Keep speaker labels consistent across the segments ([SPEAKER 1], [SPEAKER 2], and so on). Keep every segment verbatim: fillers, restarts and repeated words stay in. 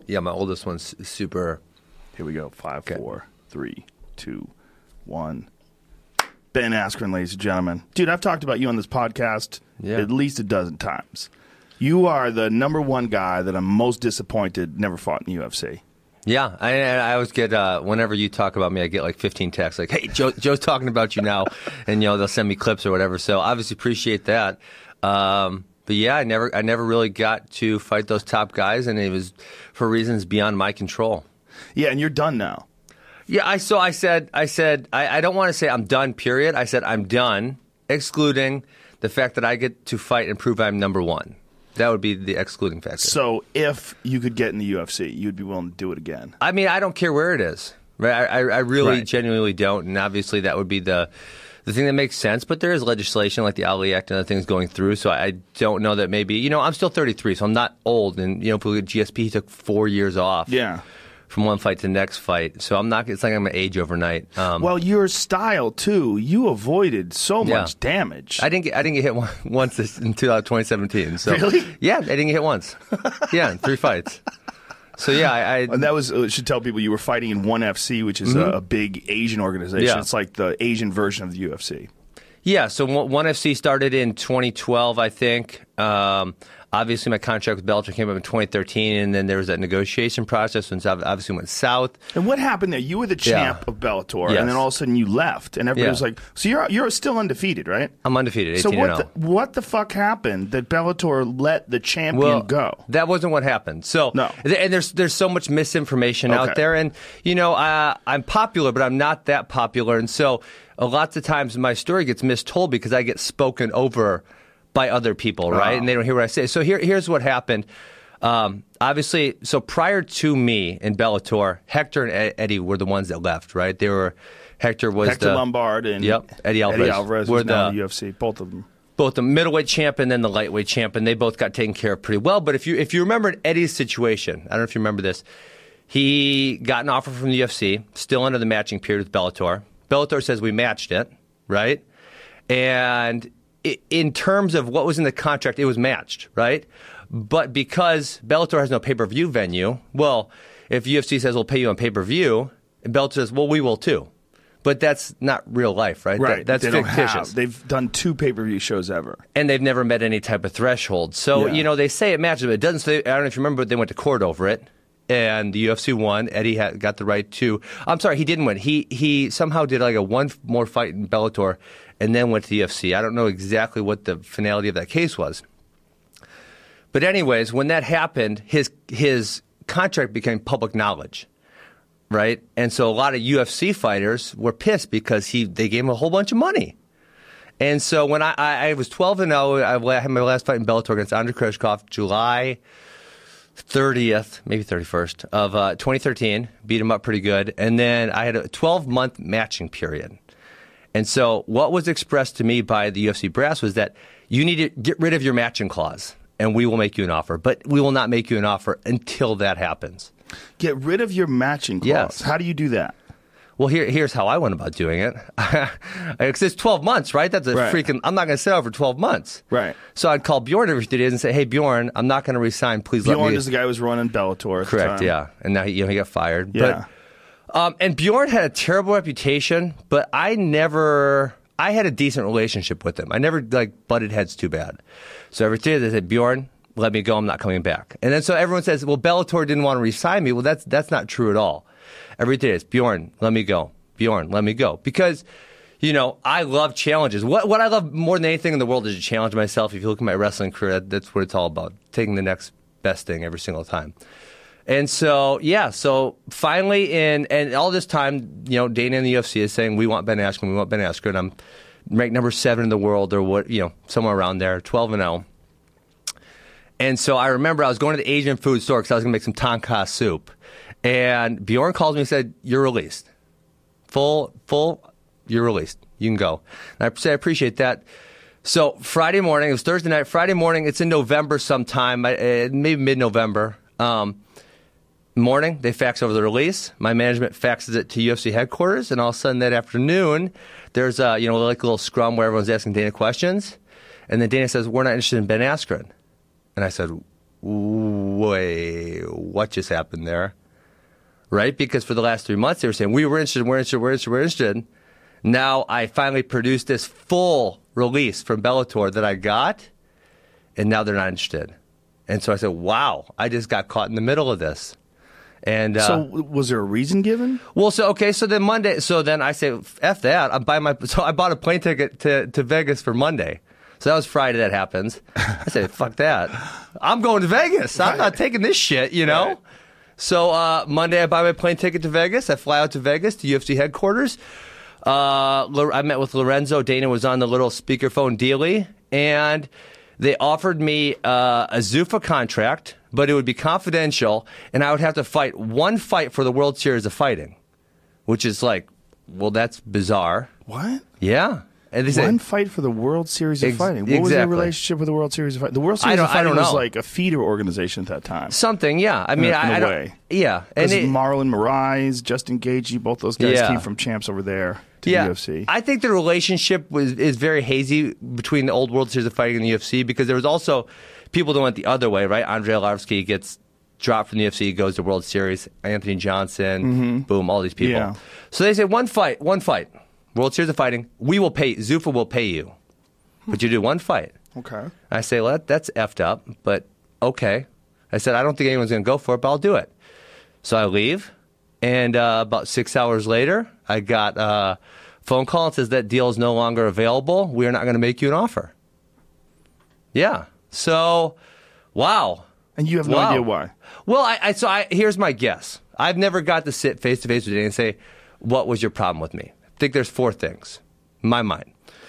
[SPEAKER 1] Yeah, my oldest one's super.
[SPEAKER 2] Here we go. Five,
[SPEAKER 1] Okay.
[SPEAKER 2] four, three, two, one. Ben Askren, ladies and gentlemen. Dude, I've talked about you on this podcast
[SPEAKER 1] Yeah.
[SPEAKER 2] at least a dozen times. You are the number one guy that I'm most disappointed never fought in the U F C.
[SPEAKER 1] Yeah, I, I always get, uh, whenever you talk about me, I get like fifteen texts like, hey, Joe, Joe's talking about you now. And, you know, they'll send me clips or whatever. So obviously appreciate that. Um, but yeah, I never, I never really got to fight those top guys, and it was for reasons beyond my control.
[SPEAKER 2] Yeah, and you're done now.
[SPEAKER 1] Yeah, I so I said I said I, I don't want to say I'm done, period. I said I'm done, excluding the fact that I get to fight and prove I'm number one. That would be the excluding factor.
[SPEAKER 2] So if you could get in the U F C, you'd be willing to do it again.
[SPEAKER 1] I mean, I don't care where it is. Right? I, I, I really
[SPEAKER 2] Right.
[SPEAKER 1] genuinely don't, and obviously that would be the the thing that makes sense. But there is legislation like the Ali Act and other things going through, so I don't know that maybe, you know, I'm still thirty-three, so I'm not old. And, you know, if we look at G S P, he took four years off.
[SPEAKER 2] Yeah.
[SPEAKER 1] From one fight to the next fight. So I'm not, it's like I'm going to age overnight. Um,
[SPEAKER 2] Well, your style, too, you avoided so
[SPEAKER 1] Yeah.
[SPEAKER 2] much damage.
[SPEAKER 1] I didn't get, I didn't get hit one, once this, in twenty seventeen. So,
[SPEAKER 2] Really?
[SPEAKER 1] Yeah, I didn't get hit once. Yeah, in three fights. So yeah, I, I
[SPEAKER 2] And that was, uh, should tell people you were fighting in ONE F C, which is a, a big Asian organization.
[SPEAKER 1] Yeah.
[SPEAKER 2] It's like the Asian version of the U F C.
[SPEAKER 1] yeah. So ONE F C started in twenty twelve, I think. Um, obviously, my contract with Bellator came up in twenty thirteen, and then there was that negotiation process, and obviously went south.
[SPEAKER 2] And what happened there? You were the champ
[SPEAKER 1] Yeah.
[SPEAKER 2] of Bellator,
[SPEAKER 1] Yes.
[SPEAKER 2] and then all of a sudden you left, and everybody
[SPEAKER 1] Yeah.
[SPEAKER 2] was like, "So you're you're still undefeated, right?"
[SPEAKER 1] I'm undefeated,
[SPEAKER 2] So
[SPEAKER 1] eighteen
[SPEAKER 2] what
[SPEAKER 1] and
[SPEAKER 2] the,
[SPEAKER 1] oh.
[SPEAKER 2] what the fuck happened that Bellator let the champion
[SPEAKER 1] Well,
[SPEAKER 2] go?
[SPEAKER 1] that wasn't what happened. So,
[SPEAKER 2] No.
[SPEAKER 1] th- and there's there's so much misinformation
[SPEAKER 2] Okay.
[SPEAKER 1] out there, and you know, uh, I'm popular, but I'm not that popular, and so a lots of times my story gets mistold because I get spoken over by other people, right?
[SPEAKER 2] Oh.
[SPEAKER 1] And they don't hear what I say. So here, here's what happened. Um, obviously, so prior to me in Bellator, Hector and Ed- Eddie were the ones that left, right? They were Hector was
[SPEAKER 2] Hector
[SPEAKER 1] the
[SPEAKER 2] Lombard and
[SPEAKER 1] Yep, Eddie Alvarez.
[SPEAKER 2] Eddie Alvarez
[SPEAKER 1] were
[SPEAKER 2] was now
[SPEAKER 1] the-
[SPEAKER 2] in the U F C, both of them.
[SPEAKER 1] both the middleweight champ and then the lightweight champ, and they both got taken care of pretty well. But if you if you remember Eddie's situation, I don't know if you remember this, he got an offer from the U F C, still under the matching period with Bellator. Bellator says we matched it, right? And i in terms of what was in the contract, it was matched, right? But because Bellator has no pay-per-view venue, well, if U F C says we'll pay you on pay-per-view, and Bellator says, well, we will too. But that's not real life, right?
[SPEAKER 2] Right.
[SPEAKER 1] That, that's
[SPEAKER 2] they don't
[SPEAKER 1] fictitious.
[SPEAKER 2] have. They've done two pay-per-view shows ever.
[SPEAKER 1] And they've never met any type of threshold. So,
[SPEAKER 2] Yeah.
[SPEAKER 1] you know, they say it matches, but it doesn't say, I don't know if you remember, but they went to court over it. And the U F C won. Eddie had, got the right to, I'm sorry, he didn't win. He he somehow did like a one more fight in Bellator and then went to the U F C. I don't know exactly what the finality of that case was. But anyways, when that happened, his his contract became public knowledge. Right? And so a lot of U F C fighters were pissed because he they gave him a whole bunch of money. And so when I, I, I was twelve and oh, I had my last fight in Bellator against Andrei Kreshkov, July thirtieth, maybe thirty-first of uh, twenty thirteen. Beat him up pretty good. And then I had a twelve-month matching period. And so what was expressed to me by the U F C brass was that you need to get rid of your matching clause, and we will make you an offer. But we will not make you an offer until that happens.
[SPEAKER 2] Get rid of your matching clause.
[SPEAKER 1] Yes.
[SPEAKER 2] How do you do that?
[SPEAKER 1] Well, here, here's how I went about doing it. Because it's twelve months, right? That's a
[SPEAKER 2] Right.
[SPEAKER 1] freaking, I'm not going to sit out for twelve months.
[SPEAKER 2] Right.
[SPEAKER 1] So I'd call Bjorn every few days and say, hey, Bjorn, I'm not going to resign. Please let
[SPEAKER 2] Bjorn
[SPEAKER 1] me.
[SPEAKER 2] is the guy who was running Bellator at the
[SPEAKER 1] Correct,
[SPEAKER 2] time.
[SPEAKER 1] yeah. And now he, you know, he got fired.
[SPEAKER 2] Yeah.
[SPEAKER 1] But, um, and Bjorn had a terrible reputation, but I never, I had a decent relationship with him. I never, like, butted heads too bad. So every day they said, Bjorn, let me go. I'm not coming back. And then so everyone says, well, Bellator didn't want to resign me. Well, that's that's not true at all. Every day it's Bjorn, let me go. Bjorn, let me go. Because, you know, I love challenges. What what I love more than anything in the world is to challenge myself. If you look at my wrestling career, that, that's what it's all about. Taking the next best thing every single time. And so, yeah, so finally in, and all this time, you know, Dana and the U F C is saying, we want Ben Askren, we want Ben Askren. I'm ranked number seven in the world or what, you know, somewhere around there, twelve and oh. And so I remember I was going to the Asian food store because I was going to make some tonka soup. And Bjorn calls me and said, you're released. Full, full, you're released. You can go. And I said, I appreciate that. So Friday morning, it was Thursday night, Friday morning, it's in November sometime, uh, maybe mid-November. Um, morning, they fax over the release. My management faxes it to U F C headquarters. And all of a sudden that afternoon, there's a, you know, like a little scrum where everyone's asking Dana questions. And then Dana says, we're not interested in Ben Askren. And I said, wait, what just happened there? Right? Because for the last three months, they were saying, we were interested, we're interested, we're interested, we're interested. Now I finally produced this full release from Bellator that I got, and now they're not interested. And so I said, wow, I just got caught in the middle of this. And uh,
[SPEAKER 2] so was there a reason given?
[SPEAKER 1] Well, so okay, so then Monday, so then I say, F that. I'm buying my, so I bought a plane ticket to, to Vegas for Monday. So that was Friday that happens. I said, fuck that. I'm going to Vegas. I'm not taking this shit, you know? Right. So uh, Monday I buy my plane ticket to Vegas. I fly out to Vegas, to U F C headquarters. Uh, I met with Lorenzo. Dana was on the little speakerphone dealie, and they offered me uh, a Zuffa contract, but it would be confidential, and I would have to fight one fight for the World Series of Fighting, which is like, well, that's bizarre.
[SPEAKER 2] What?
[SPEAKER 1] Yeah. And they
[SPEAKER 2] one
[SPEAKER 1] say,
[SPEAKER 2] fight for the World Series of
[SPEAKER 1] ex-
[SPEAKER 2] Fighting. What
[SPEAKER 1] exactly.
[SPEAKER 2] was their relationship with the World Series of Fighting? The World Series of Fighting was like a feeder organization at that time.
[SPEAKER 1] Something, yeah. I mean,
[SPEAKER 2] in a,
[SPEAKER 1] I,
[SPEAKER 2] in a
[SPEAKER 1] I don't,
[SPEAKER 2] way.
[SPEAKER 1] Yeah.
[SPEAKER 2] And Marlon Moraes, Justin Gaethje, both those guys
[SPEAKER 1] yeah.
[SPEAKER 2] came from champs over there to
[SPEAKER 1] yeah.
[SPEAKER 2] the U F C.
[SPEAKER 1] I think the relationship was is very hazy between the old World Series of Fighting and the U F C, because there was also people that went the other way, right? Andrei Arlovsky gets dropped from the U F C, goes to World Series. Anthony Johnson, mm-hmm. boom, all these people.
[SPEAKER 2] Yeah.
[SPEAKER 1] So they say, one fight, one fight. World Series of Fighting, we will pay, Zuffa will pay you. But you do one fight.
[SPEAKER 2] Okay.
[SPEAKER 1] I say, well, that, that's effed up, but okay. I said, I don't think anyone's going to go for it, but I'll do it. So I leave, and uh, about six hours later, I got a phone call and says that deal is no longer available. We are not going to make you an offer. Yeah. So, wow.
[SPEAKER 2] And you have no
[SPEAKER 1] wow.
[SPEAKER 2] idea why?
[SPEAKER 1] Well, I, I so I, here's my guess. I've never got to sit face-to-face with Danny and say, what was your problem with me? I think there's four things in my mind.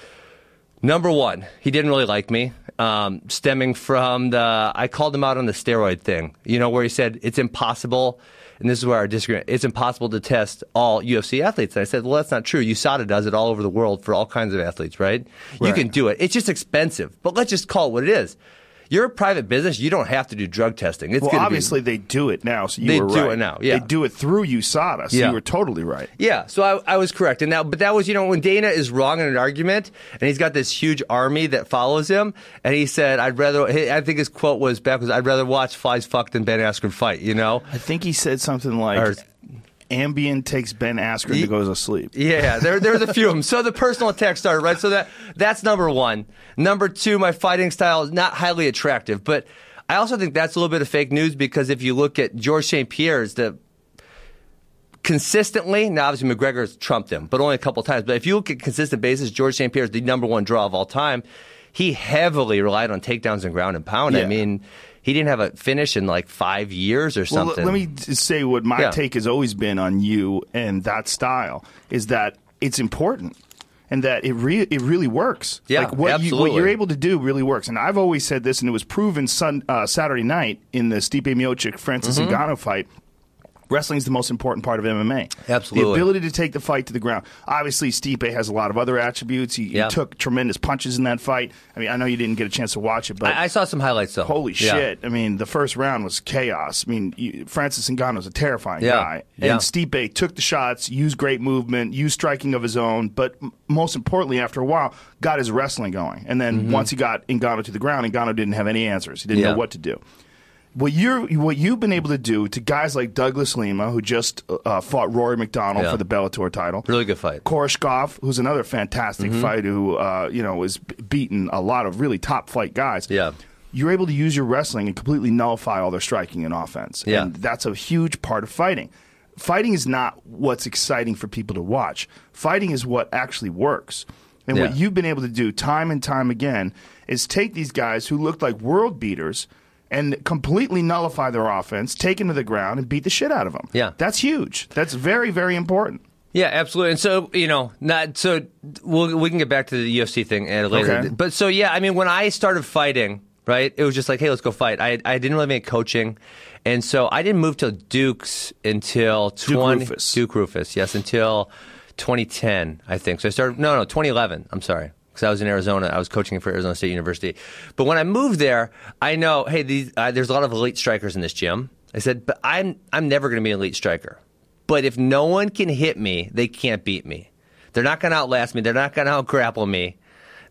[SPEAKER 1] Number one, he didn't really like me, um, stemming from the, I called him out on the steroid thing, you know, where he said it's impossible, and this is where our disagreement, it's impossible to test all U F C athletes. And I said, well, that's not true. U S A D A does it all over the world for all kinds of athletes, right? right? You can do it. It's just expensive, but let's just call it what it is. You're a private business. You don't have to do drug testing. It's
[SPEAKER 2] well, obviously
[SPEAKER 1] be,
[SPEAKER 2] they do it now, so you
[SPEAKER 1] they
[SPEAKER 2] were right.
[SPEAKER 1] They do it now, yeah.
[SPEAKER 2] They do it through U S A D A, so
[SPEAKER 1] yeah.
[SPEAKER 2] you were totally right.
[SPEAKER 1] Yeah, so I, I was correct. And now, but that was, you know, when Dana is wrong in an argument, and he's got this huge army that follows him, and he said, I'd rather, I think his quote was back was, I'd rather watch flies fuck than Ben Askren fight, you know?
[SPEAKER 2] I think he said something like, or, Ambien takes Ben Askren to go to sleep.
[SPEAKER 1] Yeah, there, there's a few of them. So the personal attack started, right? So that that's number one. Number two, my fighting style is not highly attractive. But I also think that's a little bit of fake news, because if you look at Georges Saint Pierre's, the consistently, now obviously McGregor's trumped him, but only a couple times. But if you look at consistent basis, Georges Saint Pierre is the number one draw of all time. He heavily relied on takedowns and ground and pound.
[SPEAKER 2] Yeah.
[SPEAKER 1] I mean, he didn't have a finish in like five years or something.
[SPEAKER 2] Well, let me say what my
[SPEAKER 1] yeah.
[SPEAKER 2] take has always been on you and that style is that it's important and that it re- it really works.
[SPEAKER 1] Yeah,
[SPEAKER 2] like what
[SPEAKER 1] absolutely.
[SPEAKER 2] You, what you're able to do really works. And I've always said this, and it was proven sun, uh, Saturday night in the Stipe Miocic Francis mm-hmm. Ngannou fight. Wrestling is the most important part of M M A.
[SPEAKER 1] Absolutely.
[SPEAKER 2] The ability to take the fight to the ground. Obviously, Stipe has a lot of other attributes. He,
[SPEAKER 1] yeah.
[SPEAKER 2] he took tremendous punches in that fight. I mean, I know you didn't get a chance to watch it, but
[SPEAKER 1] I, I saw some highlights, though.
[SPEAKER 2] Holy
[SPEAKER 1] yeah.
[SPEAKER 2] shit. I mean, the first round was chaos. I mean, you, Francis Ngannou is a terrifying
[SPEAKER 1] yeah.
[SPEAKER 2] guy. And
[SPEAKER 1] yeah.
[SPEAKER 2] Stipe took the shots, used great movement, used striking of his own, but m- most importantly, after a while, got his wrestling going. And then mm-hmm. once he got Ngannou to the ground, Ngannou didn't have any answers. He didn't
[SPEAKER 1] yeah.
[SPEAKER 2] know what to do. What you're, what you've been able to do to guys like Douglas Lima, who just uh, fought Rory McDonald
[SPEAKER 1] yeah.
[SPEAKER 2] for the Bellator title,
[SPEAKER 1] really good fight.
[SPEAKER 2] Koreshkov, who's another fantastic
[SPEAKER 1] mm-hmm.
[SPEAKER 2] fighter who uh, you know has beaten a lot of really top flight guys.
[SPEAKER 1] Yeah,
[SPEAKER 2] you're able to use your wrestling and completely nullify all their striking and offense.
[SPEAKER 1] Yeah,
[SPEAKER 2] and that's a huge part of fighting. Fighting is not what's exciting for people to watch. Fighting is what actually works. And
[SPEAKER 1] yeah.
[SPEAKER 2] what you've been able to do time and time again is take these guys who looked like world beaters and completely nullify their offense, take them to the ground, and beat the shit out of them.
[SPEAKER 1] Yeah.
[SPEAKER 2] That's huge. That's very, very important.
[SPEAKER 1] Yeah, absolutely. And so, you know, not so we'll, we can get back to the U F C thing later.
[SPEAKER 2] Okay.
[SPEAKER 1] But so, yeah, I mean, when I started fighting, right, it was just like, hey, let's go fight. I I didn't really have any coaching. And so I didn't move to Duke's until twenty
[SPEAKER 2] Duke Rufus.
[SPEAKER 1] Duke Rufus, yes, until twenty ten, I think. So I started, no, no, twenty eleven. I'm sorry. Because I was in Arizona. I was coaching for Arizona State University. But when I moved there, I know, hey, these, uh, there's a lot of elite strikers in this gym. I said, but I'm I'm never going to be an elite striker. But if no one can hit me, they can't beat me. They're not going to outlast me. They're not going to out-grapple me.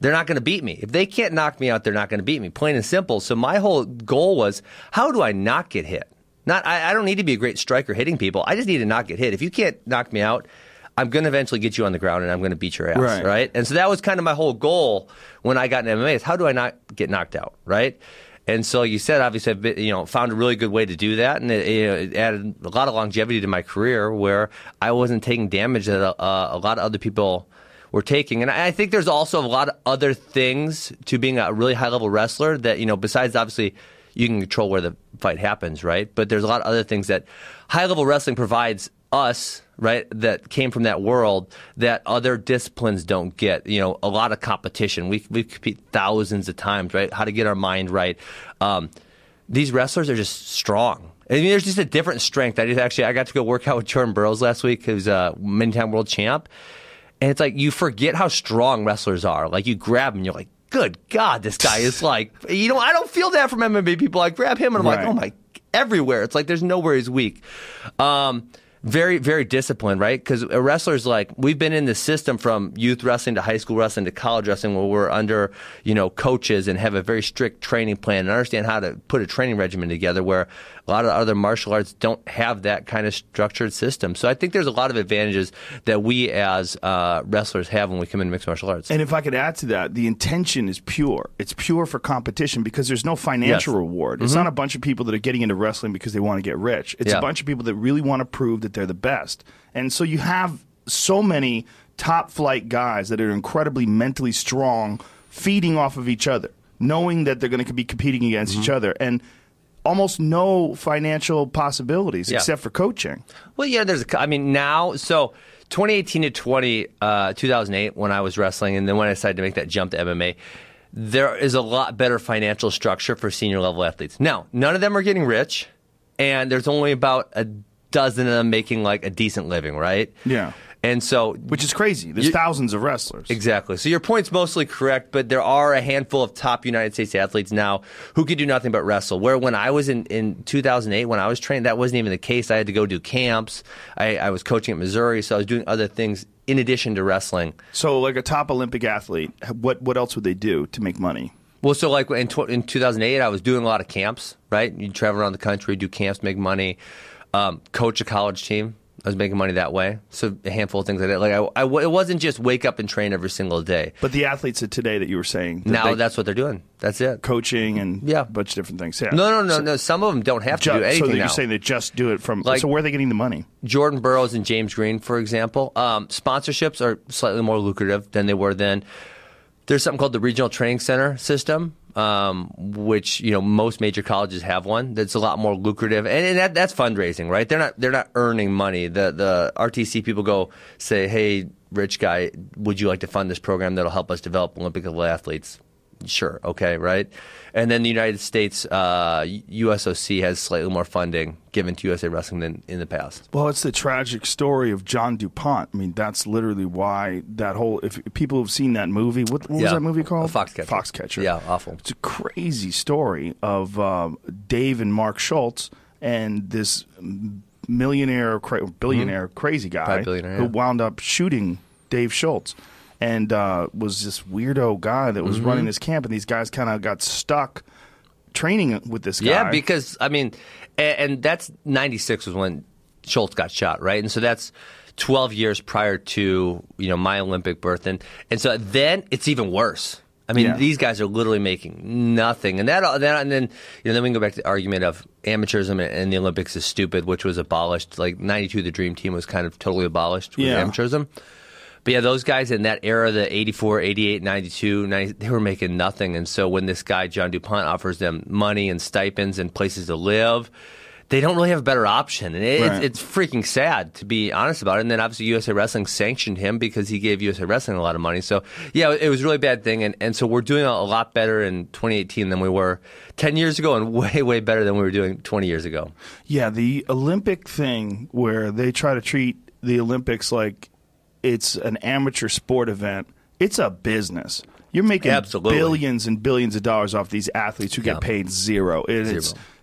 [SPEAKER 1] they're not going to beat me. If they can't knock me out, they're not going to beat me, plain and simple. So my whole goal was, how do I not get hit? Not, I, I don't need to be a great striker hitting people. I just need to not get hit. If you can't knock me out, I'm going to eventually get you on the ground and I'm going to beat your ass,
[SPEAKER 2] right.
[SPEAKER 1] right? And so that was kind of my whole goal when I got in M M A is how do I not get knocked out, right? And so you said, obviously, I've been, you know, found a really good way to do that, and it, you know, it added a lot of longevity to my career where I wasn't taking damage that uh, a lot of other people were taking. And I think there's also a lot of other things to being a really high-level wrestler that, you know, besides obviously you can control where the fight happens, right? But there's a lot of other things that high-level wrestling provides us, right, that came from that world that other disciplines don't get. You know, a lot of competition. We we compete thousands of times, right? How to get our mind right. Um, these wrestlers are just strong. I mean, there's just a different strength. I just actually I got to go work out with Jordan Burroughs last week, who's a many-time world champ, and it's like you forget how strong wrestlers are. Like you grab him, and you're like, good God, this guy is like, you know, I don't feel that from M M A people. I grab him, and I'm
[SPEAKER 2] right.
[SPEAKER 1] like, oh my, everywhere. It's like there's nowhere he's weak. Um, Very, very disciplined, right? Because a wrestler's like, we've been in the system from youth wrestling to high school wrestling to college wrestling where we're under, you know, coaches and have a very strict training plan and understand how to put a training regimen together where a lot of other martial arts don't have that kind of structured system. So I think there's a lot of advantages that we as uh, wrestlers have when we come into mixed martial arts.
[SPEAKER 2] And if I could add to that, the intention is pure. It's pure for competition because there's no financial
[SPEAKER 1] yes.
[SPEAKER 2] reward. It's
[SPEAKER 1] mm-hmm.
[SPEAKER 2] not a bunch of people that are getting into wrestling because they want to get rich. It's
[SPEAKER 1] yeah.
[SPEAKER 2] a bunch of people that really want to prove that they're the best. And so you have so many top flight guys that are incredibly mentally strong, feeding off of each other, knowing that they're going to be competing against mm-hmm. each other, and almost no financial possibilities
[SPEAKER 1] yeah.
[SPEAKER 2] except for coaching.
[SPEAKER 1] Well, yeah, there's a, I mean, now, so twenty eighteen to twenty, uh, two thousand eight, when I was wrestling, and then when I decided to make that jump to M M A, there is a lot better financial structure for senior level athletes. Now, none of them are getting rich, and there's only about a dozen of them making like a decent living, right?
[SPEAKER 2] Yeah.
[SPEAKER 1] And so,
[SPEAKER 2] which is crazy. There's
[SPEAKER 1] you,
[SPEAKER 2] thousands of wrestlers.
[SPEAKER 1] Exactly. So your point's mostly correct, but there are a handful of top United States athletes now who can do nothing but wrestle. Where when I was in, in two thousand eight, when I was trained, that wasn't even the case. I had to go do camps. I, I was coaching at Missouri, so I was doing other things in addition to wrestling.
[SPEAKER 2] So like a top Olympic athlete, what what else would they do to make money?
[SPEAKER 1] Well, so like in, tw- in two thousand eight, I was doing a lot of camps, right? You travel around the country, do camps, make money, um, coach a college team. I was making money that way. So a handful of things like that. Like I, I, it wasn't just wake up and train every single day.
[SPEAKER 2] But the athletes of today that you were saying. That
[SPEAKER 1] now
[SPEAKER 2] they,
[SPEAKER 1] that's what they're doing. That's it.
[SPEAKER 2] Coaching and
[SPEAKER 1] yeah.
[SPEAKER 2] a bunch of different things. Yeah.
[SPEAKER 1] No, no, no,
[SPEAKER 2] so,
[SPEAKER 1] no. Some of them don't have to
[SPEAKER 2] just,
[SPEAKER 1] do anything
[SPEAKER 2] So that
[SPEAKER 1] now.
[SPEAKER 2] you're saying they just do it from.
[SPEAKER 1] Like,
[SPEAKER 2] so where are they getting the money?
[SPEAKER 1] Jordan Burroughs and James Green, for example. Um, sponsorships are slightly more lucrative than they were then. There's something called the Regional Training Center system, um, which you know most major colleges have one. That's a lot more lucrative, and, and that, that's fundraising, right? They're not they're not earning money. The the R T C people go say, "Hey, rich guy, would you like to fund this program that'll help us develop Olympic level athletes?" Sure, okay, right? And then the United States uh, U S O C has slightly more funding given to U S A Wrestling than in the past.
[SPEAKER 2] Well, it's the tragic story of John DuPont. I mean, that's literally why that whole. If people have seen that movie, what, what
[SPEAKER 1] yeah.
[SPEAKER 2] was that movie called?
[SPEAKER 1] Foxcatcher.
[SPEAKER 2] Foxcatcher.
[SPEAKER 1] Yeah, awful.
[SPEAKER 2] It's a crazy story of um, Dave and Mark Schultz and this millionaire, cra- billionaire, mm-hmm. crazy guy
[SPEAKER 1] billionaire,
[SPEAKER 2] who
[SPEAKER 1] yeah.
[SPEAKER 2] wound up shooting Dave Schultz. And uh, was this weirdo guy that was
[SPEAKER 1] mm-hmm.
[SPEAKER 2] running this camp, and these guys kind of got stuck training with this guy.
[SPEAKER 1] Yeah, because, I mean, and, and that's ninety-six was when Schultz got shot, right? And so that's twelve years prior to, you know, my Olympic birth. And, and so then it's even worse. I mean,
[SPEAKER 2] yeah.
[SPEAKER 1] these guys are literally making nothing. And that, that and then, you know, then we can go back to the argument of amateurism and the Olympics is stupid, which was abolished. Like, ninety-two, the Dream Team was kind of totally abolished with
[SPEAKER 2] yeah.
[SPEAKER 1] amateurism. But yeah, those guys in that era, the eighty-four, eighty-eight, ninety-two, ninety, they were making nothing. And so when this guy, John DuPont, offers them money and stipends and places to live, they don't really have a better option. And it,
[SPEAKER 2] right.
[SPEAKER 1] it's, it's freaking sad, to be honest about it. And then obviously U S A Wrestling sanctioned him because he gave U S A Wrestling a lot of money. So yeah, it was a really bad thing. And, and so we're doing a, a lot better in twenty eighteen than we were ten years ago, and way, way better than we were doing twenty years ago.
[SPEAKER 2] Yeah, the Olympic thing where they try to treat the Olympics like it's an amateur sport event. It's a business. You're making
[SPEAKER 1] Absolutely.
[SPEAKER 2] billions and billions of dollars off these athletes who get
[SPEAKER 1] yeah.
[SPEAKER 2] paid zero. It,
[SPEAKER 1] zero.
[SPEAKER 2] It's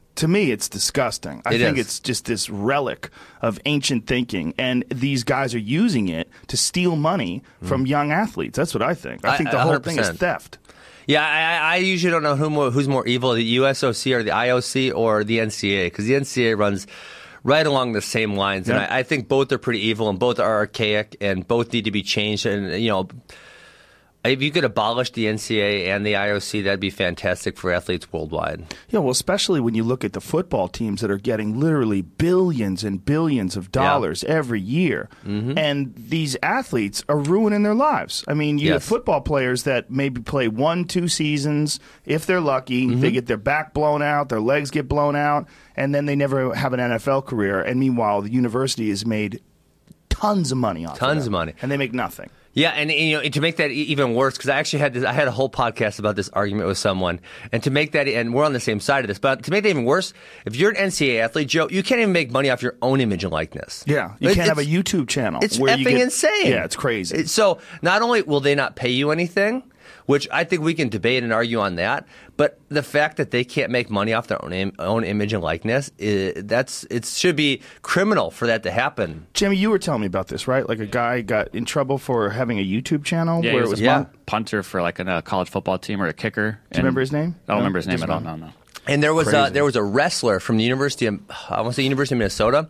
[SPEAKER 2] To me, it's disgusting. I
[SPEAKER 1] It
[SPEAKER 2] think
[SPEAKER 1] is.
[SPEAKER 2] it's just this relic of ancient thinking, and these guys are using it to steal money from young athletes. That's what I think. I
[SPEAKER 1] I-
[SPEAKER 2] think the
[SPEAKER 1] I-
[SPEAKER 2] whole
[SPEAKER 1] one hundred
[SPEAKER 2] thing is
[SPEAKER 1] percent.
[SPEAKER 2] theft.
[SPEAKER 1] Yeah, I, I usually don't know who more, who's more evil, the U S O C or the I O C or the N C A A, because the N C A A runs right along the same lines, and
[SPEAKER 2] Yeah.
[SPEAKER 1] I, I think both are pretty evil and both are archaic and both need to be changed. And you know, if you could abolish the N C A A and the I O C, that'd be fantastic for athletes worldwide.
[SPEAKER 2] Yeah, well, especially when you look at the football teams that are getting literally billions and billions of dollars every year.
[SPEAKER 1] Mm-hmm.
[SPEAKER 2] And these athletes are ruining their lives. I mean, you have
[SPEAKER 1] Yes.
[SPEAKER 2] football players that maybe play one, two seasons. If they're lucky,
[SPEAKER 1] Mm-hmm.
[SPEAKER 2] they get their back blown out, their legs get blown out, and then they never have an N F L career. And meanwhile, the university has made tons of money off
[SPEAKER 1] Tons
[SPEAKER 2] of
[SPEAKER 1] of money.
[SPEAKER 2] And they make nothing.
[SPEAKER 1] Yeah, and you know, to make that e- even worse, because I actually had this, I had a whole podcast about this argument with someone, and to make that, and we're on the same side of this, but to make that even worse, if you're an N C A A athlete, Joe, you can't even make money off your own image and likeness.
[SPEAKER 2] Yeah, you
[SPEAKER 1] It-
[SPEAKER 2] can't have a
[SPEAKER 1] it's-
[SPEAKER 2] YouTube channel.
[SPEAKER 1] It's
[SPEAKER 2] where you
[SPEAKER 1] effing
[SPEAKER 2] get-
[SPEAKER 1] insane.
[SPEAKER 2] Yeah, it's crazy.
[SPEAKER 1] It- So not only will they not pay you anything, which I think we can debate and argue on that, but the fact that they can't make money off their own Im- own image and likeness, i that's it should be criminal for that to happen.
[SPEAKER 2] Jimmy, you were telling me about this, right? Like a guy got in trouble for having a YouTube channel
[SPEAKER 3] Yeah,
[SPEAKER 2] where
[SPEAKER 3] he
[SPEAKER 2] it
[SPEAKER 3] was
[SPEAKER 2] was
[SPEAKER 3] a
[SPEAKER 1] yeah.
[SPEAKER 3] pun- punter for like a uh, college football team or a kicker.
[SPEAKER 2] Do you remember his name?
[SPEAKER 3] I don't
[SPEAKER 2] No?
[SPEAKER 3] remember his name.
[SPEAKER 2] Just
[SPEAKER 3] I don't
[SPEAKER 2] no.
[SPEAKER 3] know. No.
[SPEAKER 1] And there was a,
[SPEAKER 2] Crazy.
[SPEAKER 1] there was a wrestler from the University of I want to say University of Minnesota.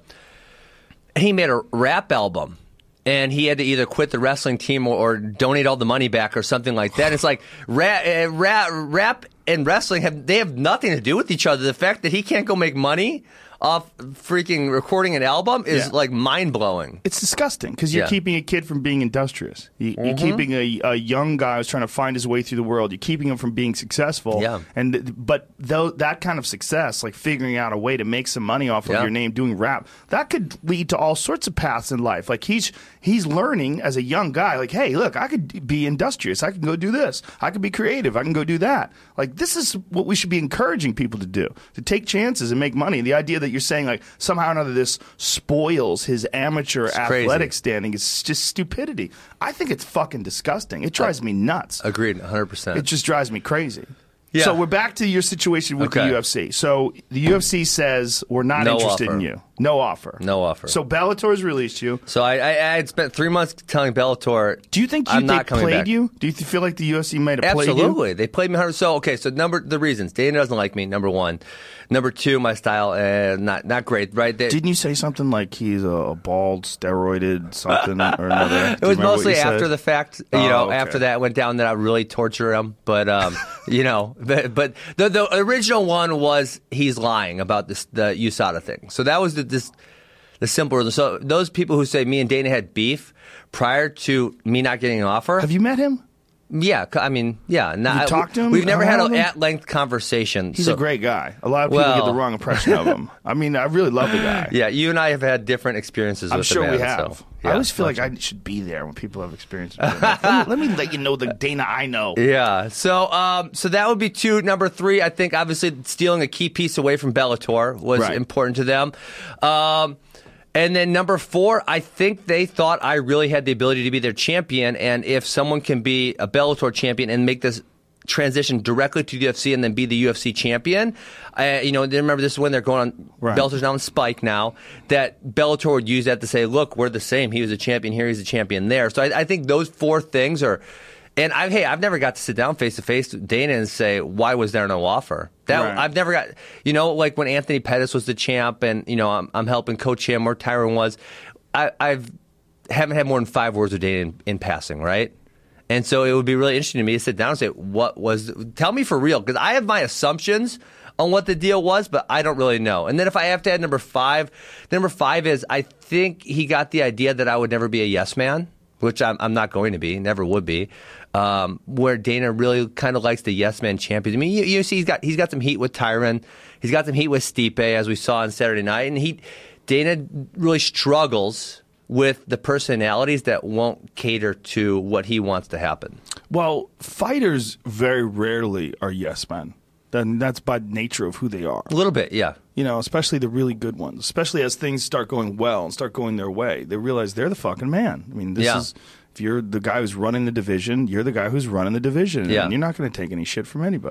[SPEAKER 1] And he made a rap album. And he had to either quit the wrestling team or, or donate all the money back or something like that. It's like rap, uh, rap, rap and wrestling have they have nothing to do with each other. The fact that he can't go make money off freaking recording an album is
[SPEAKER 2] Yeah.
[SPEAKER 1] like mind blowing.
[SPEAKER 2] It's disgusting because you're
[SPEAKER 1] Yeah.
[SPEAKER 2] keeping a kid from being industrious. You,
[SPEAKER 1] Mm-hmm.
[SPEAKER 2] You're keeping a, a young guy who's trying to find his way through the world. You're keeping him from being successful.
[SPEAKER 1] Yeah.
[SPEAKER 2] And but though that kind of success, like figuring out a way to make some money off of
[SPEAKER 1] Yeah.
[SPEAKER 2] your name doing rap, that could lead to all sorts of paths in life. Like he's he's learning as a young guy. Like, hey, look, I could be industrious. I can go do this. I could be creative. I can go do that. Like this is what we should be encouraging people to do: to take chances and make money. The idea that you're saying like somehow or another this spoils his amateur
[SPEAKER 1] crazy.
[SPEAKER 2] athletic standing is just stupidity. I think it's fucking disgusting. It drives me nuts.
[SPEAKER 1] Agreed, one hundred percent.
[SPEAKER 2] It just drives me crazy.
[SPEAKER 1] Yeah.
[SPEAKER 2] So we're back to your situation with
[SPEAKER 1] Okay.
[SPEAKER 2] the U F C. So the U F C says we're not
[SPEAKER 1] No
[SPEAKER 2] interested
[SPEAKER 1] offer.
[SPEAKER 2] in you. No offer.
[SPEAKER 1] No offer.
[SPEAKER 2] So Bellator's released you.
[SPEAKER 1] So I, I, I had spent three months telling Bellator.
[SPEAKER 2] Do you think you,
[SPEAKER 1] I'm
[SPEAKER 2] they
[SPEAKER 1] not coming
[SPEAKER 2] played
[SPEAKER 1] back.
[SPEAKER 2] you? Do you th- feel like the U F C might have played you?
[SPEAKER 1] Absolutely, they played me hard. So okay, so number the reasons Dana doesn't like me. Number one, number two, my style uh, not not great. Right? They,
[SPEAKER 2] Didn't you say something like he's a bald, steroided something or another?
[SPEAKER 1] It was mostly after the fact, you
[SPEAKER 2] Oh,
[SPEAKER 1] know.
[SPEAKER 2] okay.
[SPEAKER 1] After that went down, that I really torture him. But um, you know, but, but the the original one was he's lying about this the U S A D A thing. So that was the this the simple. So those people who say me and Dana had beef prior to me not getting an offer.
[SPEAKER 2] Have you met him?
[SPEAKER 1] Yeah, c- I mean, yeah. Not,
[SPEAKER 2] you talked to him
[SPEAKER 1] We've never had
[SPEAKER 2] around
[SPEAKER 1] an
[SPEAKER 2] him?
[SPEAKER 1] at-length conversation.
[SPEAKER 2] He's
[SPEAKER 1] so-
[SPEAKER 2] a great guy. A lot of people get the
[SPEAKER 1] Well-
[SPEAKER 2] wrong impression of him. I mean, I really love the guy.
[SPEAKER 1] Yeah, you and I have had different experiences
[SPEAKER 2] I'm
[SPEAKER 1] with
[SPEAKER 2] sure
[SPEAKER 1] him.
[SPEAKER 2] we
[SPEAKER 1] man,
[SPEAKER 2] have.
[SPEAKER 1] so,
[SPEAKER 2] I
[SPEAKER 1] yeah,
[SPEAKER 2] always feel
[SPEAKER 1] much.
[SPEAKER 2] like I should be there when people have experiences. with him. let, me, let me let you know the Dana I know.
[SPEAKER 1] Yeah. So, um, so that would be two. Number three, I think obviously stealing a key piece away from Bellator was
[SPEAKER 2] Right.
[SPEAKER 1] important to them. Um, and then number four, I think they thought I really had the ability to be their champion. And if someone can be a Bellator champion and make this transition directly to the U F C and then be the U F C champion, uh, you know, then remember this is when they're going on,
[SPEAKER 2] Right.
[SPEAKER 1] Bellator's now on Spike now, that Bellator would use that to say, look, we're the same. He was a champion here, he's a champion there. So I, I think those four things are, and I, hey, I've never got to sit down face to face with Dana and say, why was there no offer? That
[SPEAKER 2] Right.
[SPEAKER 1] I've never got, you know, like when Anthony Pettis was the champ and, you know, I'm, I'm helping coach him or Tyron was, I I've, haven't had more than five words with Dana in, in passing, right? And so it would be really interesting to me to sit down and say, what was, tell me for real, because I have my assumptions on what the deal was, but I don't really know. And then if I have to add number five, number five is I think he got the idea that I would never be a yes man, which I'm, I'm not going to be, never would be, um, where Dana really kind of likes the yes man champions. I mean, you, you see he's got, he's got some heat with Tyron. He's got some heat with Stipe, as we saw on Saturday night. And he, Dana really struggles with the personalities that won't cater to what he wants to happen.
[SPEAKER 2] Well, fighters very rarely are yes men. Then that's by nature of who they are.
[SPEAKER 1] A little bit, yeah.
[SPEAKER 2] You know, especially the really good ones. Especially as things start going well and start going their way, they realize they're the fucking man. I mean, this
[SPEAKER 1] Yeah.
[SPEAKER 2] is if you're the guy who's running the division, you're the guy who's running the division,
[SPEAKER 1] Yeah.
[SPEAKER 2] and you're not going to take any shit from anybody.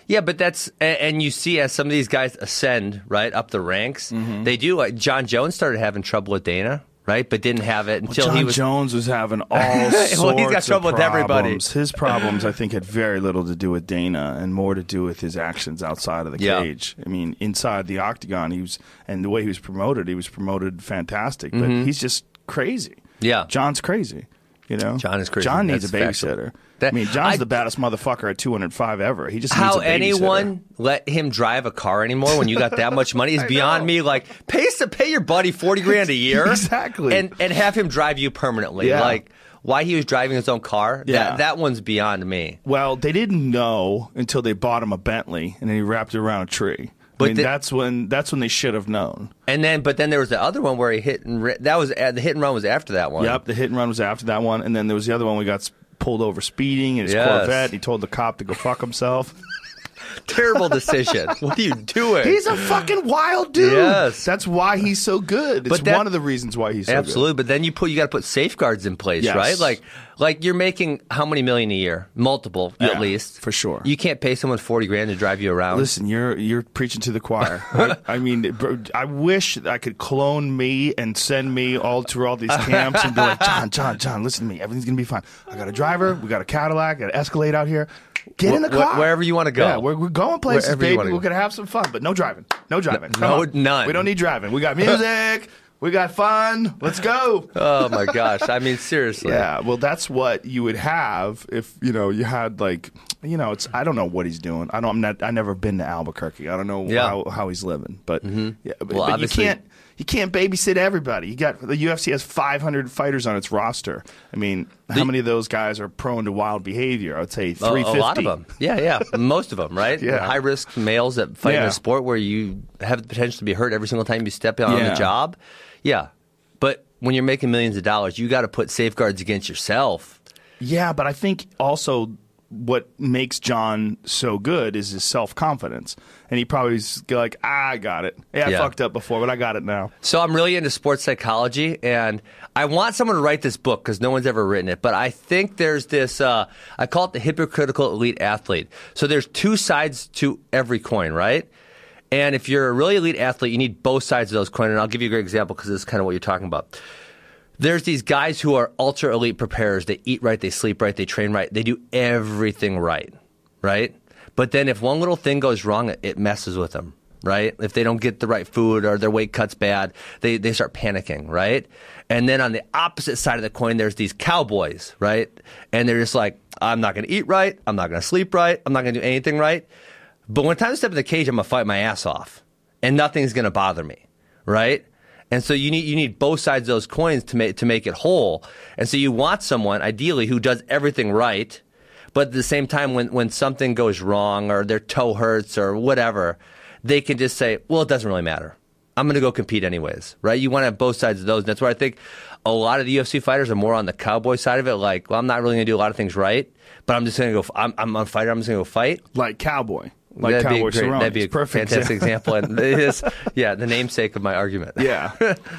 [SPEAKER 1] Yeah, but that's and, and you see as some of these guys ascend right up the ranks, mm-hmm. they do. Like John Jones started having trouble with Dana. Right, but didn't have it until
[SPEAKER 2] well, John
[SPEAKER 1] he was.
[SPEAKER 2] Jones was having all sorts
[SPEAKER 1] well, he's got trouble
[SPEAKER 2] of
[SPEAKER 1] with everybody.
[SPEAKER 2] His problems, I think, had very little to do with Dana and more to do with his actions outside of the
[SPEAKER 1] yeah.
[SPEAKER 2] cage. I mean, inside the octagon, he was, and the way he was promoted, he was promoted fantastic. But
[SPEAKER 1] mm-hmm.
[SPEAKER 2] he's just crazy.
[SPEAKER 1] Yeah,
[SPEAKER 2] John's crazy. You know,
[SPEAKER 1] John is crazy.
[SPEAKER 2] John needs
[SPEAKER 1] That's
[SPEAKER 2] a babysitter.
[SPEAKER 1] That,
[SPEAKER 2] I mean, John's
[SPEAKER 1] I,
[SPEAKER 2] the baddest motherfucker at two hundred five ever. He just
[SPEAKER 1] how
[SPEAKER 2] needs a babysitter.
[SPEAKER 1] anyone let him drive a car anymore when you got that much money is beyond me. Like, pay pay your buddy forty grand a year,
[SPEAKER 2] exactly,
[SPEAKER 1] and and have him drive you permanently.
[SPEAKER 2] Yeah.
[SPEAKER 1] Like, why he was driving his own car?
[SPEAKER 2] Yeah.
[SPEAKER 1] That that one's beyond me.
[SPEAKER 2] Well, they didn't know until they bought him a Bentley, and then he wrapped it around a tree. But I mean, the, that's when that's when they should have known.
[SPEAKER 1] And then, but then there was the other one where he hit and ri- that was the hit and run was after that one.
[SPEAKER 2] Yep, the hit and run was after that one, and then there was the other one we got pulled over speeding in his
[SPEAKER 1] yes.
[SPEAKER 2] Corvette. He told the cop to go fuck himself.
[SPEAKER 1] Terrible decision. What are you doing?
[SPEAKER 2] He's a fucking wild dude.
[SPEAKER 1] Yes.
[SPEAKER 2] That's why he's so good. It's
[SPEAKER 1] but that,
[SPEAKER 2] one of the reasons why he's so
[SPEAKER 1] absolutely.
[SPEAKER 2] good.
[SPEAKER 1] But then you put you got to put safeguards in place,
[SPEAKER 2] yes.
[SPEAKER 1] right? Like like you're making how many million a year? Multiple
[SPEAKER 2] yeah,
[SPEAKER 1] at least.
[SPEAKER 2] For sure.
[SPEAKER 1] You can't pay someone forty grand to drive you around.
[SPEAKER 2] Listen, you're you're preaching to the choir. I, I mean, I wish I could clone me and send me all to all these camps and be like, John, John, John, listen to me. Everything's gonna be fine. I got a driver. We got a Cadillac. Got an Escalade out here. Get in the car.
[SPEAKER 1] Wherever you want to go.
[SPEAKER 2] Yeah, we're, we're going places,
[SPEAKER 1] Wherever
[SPEAKER 2] baby.
[SPEAKER 1] go.
[SPEAKER 2] We're going to have some fun, but no driving. No driving. Come
[SPEAKER 1] no,
[SPEAKER 2] on.
[SPEAKER 1] none.
[SPEAKER 2] We don't need driving. We got music. We got fun. Let's go.
[SPEAKER 1] Oh, my gosh. I mean, seriously.
[SPEAKER 2] Yeah, well, that's what you would have if, you know, you had, like, you know, it's, I don't know what he's doing. I don't, I'm not, I've never been to Albuquerque. I don't know
[SPEAKER 1] yeah.
[SPEAKER 2] how, how he's living, but,
[SPEAKER 1] mm-hmm.
[SPEAKER 2] yeah, but,
[SPEAKER 1] well,
[SPEAKER 2] but you can't. You can't babysit everybody. You got the U F C has five hundred fighters on its roster. I mean, how
[SPEAKER 1] the,
[SPEAKER 2] many of those guys are prone to wild behavior? I would say three fifty.
[SPEAKER 1] A, a lot of them. Yeah, yeah, most of them, right?
[SPEAKER 2] Yeah.
[SPEAKER 1] High risk males that fight
[SPEAKER 2] yeah.
[SPEAKER 1] in a sport where you have the potential to be hurt every single time you step on
[SPEAKER 2] yeah.
[SPEAKER 1] the job. Yeah, but when you're making millions of dollars, you got to put safeguards against yourself.
[SPEAKER 2] Yeah, but I think also what makes John so good is his self-confidence. And he probably is like, ah, I got it. Yeah, I
[SPEAKER 1] yeah.
[SPEAKER 2] fucked up before, but I got it now.
[SPEAKER 1] So I'm really into sports psychology, and I want someone to write this book because no one's ever written it. But I think there's this, uh, I call it the hypocritical elite athlete. So there's two sides to every coin, right? And if you're a really elite athlete, you need both sides of those coins. And I'll give you a great example because this is kind of what you're talking about. There's these guys who are ultra elite preparers. They eat right, they sleep right, they train right. They do everything right, right? But then if one little thing goes wrong, it, it messes with them, right? If they don't get the right food or their weight cut's bad, they, they start panicking, right? And then on the opposite side of the coin, there's these cowboys, right? And they're just like, I'm not going to eat right. I'm not going to sleep right. I'm not going to do anything right. But when it's time to step in the cage, I'm going to fight my ass off. And nothing's going to bother me, right? And so you need you need both sides of those coins to make to make it whole. And so you want someone, ideally, who does everything right, but at the same time, when, when something goes wrong or their toe hurts or whatever, they can just say, well, it doesn't really matter. I'm going to go compete anyways, right? You want to have both sides of those. And that's where I think a lot of the U F C fighters are more on the cowboy side of it. Like, well, I'm not really going to do a lot of things right, but I'm just going to go, I'm, I'm a fighter, I'm just going to go fight.
[SPEAKER 2] Like Cowboy. Like
[SPEAKER 1] that'd
[SPEAKER 2] Cowboy
[SPEAKER 1] be great,
[SPEAKER 2] Cerrone.
[SPEAKER 1] that'd be a
[SPEAKER 2] perfect
[SPEAKER 1] fantastic example. And it is, yeah, the namesake of my argument.
[SPEAKER 2] Yeah.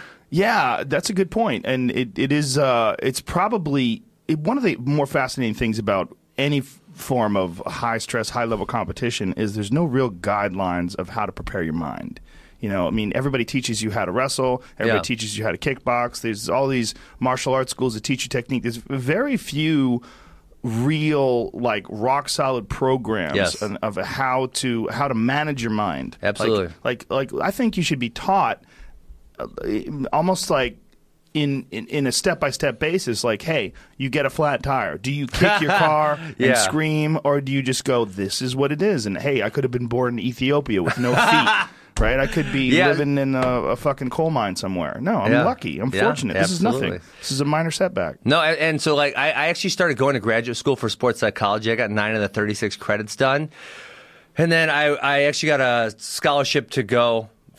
[SPEAKER 2] Yeah, that's a good point. And it, it is, uh, it's probably it, one of the more fascinating things about any f- form of high stress, high level competition is there's no real guidelines of how to prepare your mind. You know, I mean, everybody teaches you how to wrestle. Everybody
[SPEAKER 1] Yeah.
[SPEAKER 2] teaches you how to kickbox. There's all these martial arts schools that teach you technique. There's very few real, like, rock solid programs
[SPEAKER 1] Yes.
[SPEAKER 2] of, of how to how to manage your mind.
[SPEAKER 1] Absolutely.
[SPEAKER 2] Like, like, like I think you should be taught uh, almost like in, in, in a step-by-step basis, like, hey, you get a flat tire. Do you kick your car and
[SPEAKER 1] Yeah.
[SPEAKER 2] scream, or do you just go, this is what it is? And, hey, I could have been born in Ethiopia with no feet. Right? I could be
[SPEAKER 1] Yeah.
[SPEAKER 2] living in a, a fucking coal mine somewhere. No, I'm
[SPEAKER 1] Yeah.
[SPEAKER 2] lucky. I'm
[SPEAKER 1] Yeah,
[SPEAKER 2] fortunate. This
[SPEAKER 1] absolutely.
[SPEAKER 2] is nothing. This is a minor setback.
[SPEAKER 1] No, and, and so like I, I actually started going to graduate school for sports psychology. I got nine of the thirty-six credits done. And then I, I actually got a scholarship to go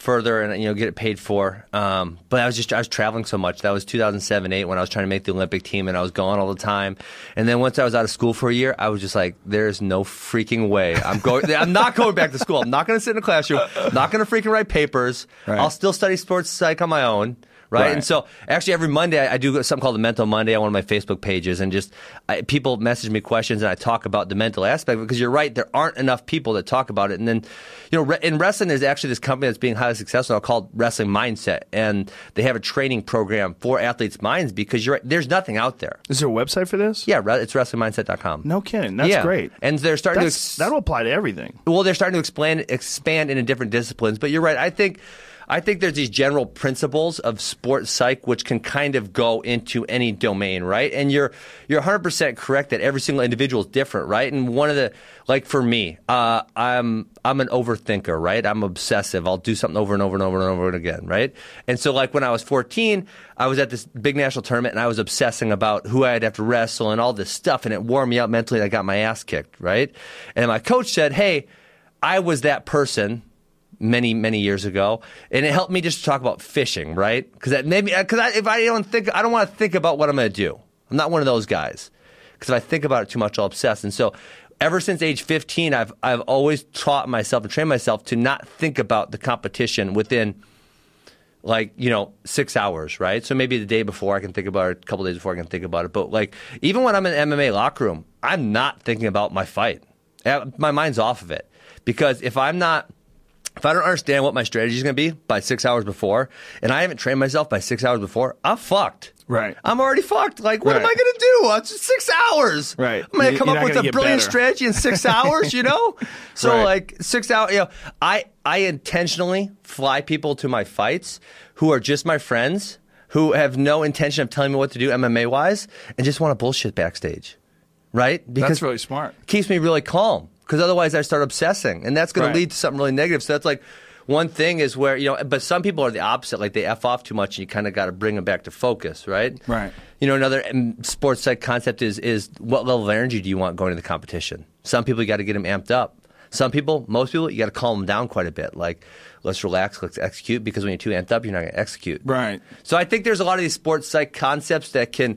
[SPEAKER 1] further and you know get it paid for. Um, but I was just I was traveling so much. That was two thousand seven, eight when I was trying to make the Olympic team, and I was gone all the time. And then once I was out of school for a year, I was just like, there's no freaking way I'm going. I'm not going back to school. I'm not going to sit in a classroom. I'm not going to freaking write papers.
[SPEAKER 2] Right.
[SPEAKER 1] I'll still study sports psych on my own. Right?
[SPEAKER 2] Right.
[SPEAKER 1] And so actually every Monday I, I do something called the Mental Monday on one of my Facebook pages, and just I, people message me questions and I talk about the mental aspect, because you're right, there aren't enough people that talk about it. And then, you know, re- in wrestling there's actually this company that's being highly successful called Wrestling Mindset, and they have a training program for athletes' minds, because you're right, there's nothing out there.
[SPEAKER 2] Is there a website for this?
[SPEAKER 1] Yeah, re- it's wrestling mindset dot com.
[SPEAKER 2] No kidding. That's
[SPEAKER 1] yeah.
[SPEAKER 2] great.
[SPEAKER 1] And they're starting
[SPEAKER 2] That's,
[SPEAKER 1] to ex-
[SPEAKER 2] that'll apply to everything.
[SPEAKER 1] well, they're starting to expand expand into different disciplines. But you're right. I think I think there's these general principles of sports psych which can kind of go into any domain, right? And you're you're one hundred percent correct that every single individual is different, right? And one of the like for me, uh, I'm I'm an overthinker, right? I'm obsessive. I'll do something over and over and over and over again, right? And so like when I was fourteen, I was at this big national tournament and I was obsessing about who I'd have to wrestle and all this stuff, and it wore me out mentally, and I got my ass kicked, right? And my coach said, "Hey, I was that person many, many years ago," and it helped me just to talk about fishing, right? Because that made me, because I, if I don't think, I don't want to think about what I'm going to do. I'm not one of those guys, because if I think about it too much, I'll obsess. And so, ever since age fifteen, I've I've always taught myself and trained myself to not think about the competition within, like, you know, six hours, right? So maybe the day before I can think about it, a couple days before I can think about it. But like, even when I'm in the M M A locker room, I'm not thinking about my fight. My mind's off of it, because if I'm not. If I don't understand what my strategy is going to be by six hours before, and I haven't trained myself by six hours before, I'm fucked.
[SPEAKER 2] Right.
[SPEAKER 1] I'm already fucked. Like, what
[SPEAKER 2] Right.
[SPEAKER 1] am I going to do? It's just six hours.
[SPEAKER 2] Right.
[SPEAKER 1] I'm going to
[SPEAKER 2] You-
[SPEAKER 1] come
[SPEAKER 2] you're
[SPEAKER 1] up
[SPEAKER 2] not
[SPEAKER 1] with
[SPEAKER 2] gonna
[SPEAKER 1] a
[SPEAKER 2] get
[SPEAKER 1] brilliant
[SPEAKER 2] better.
[SPEAKER 1] strategy in six hours, you know? So,
[SPEAKER 2] Right.
[SPEAKER 1] like, six hours, you know, I, I intentionally fly people to my fights who are just my friends, who have no intention of telling me what to do M M A-wise, and just want to bullshit backstage. Right? Because
[SPEAKER 2] That's really smart.
[SPEAKER 1] it keeps me really calm, because otherwise I start obsessing, and that's going
[SPEAKER 2] Right.
[SPEAKER 1] to lead to something really negative. So that's like one thing is where, you know, but some people are the opposite. Like, they F off too much, and you kind of got to bring them back to focus, right?
[SPEAKER 2] Right.
[SPEAKER 1] You know, another um, sports psych concept is is what level of energy do you want going to the competition? Some people, you got to get them amped up. Some people, most people, you got to calm them down quite a bit. Like, let's relax, let's execute, because when you're too amped up, you're not going to execute.
[SPEAKER 2] Right.
[SPEAKER 1] So I think there's a lot of these sports psych concepts that can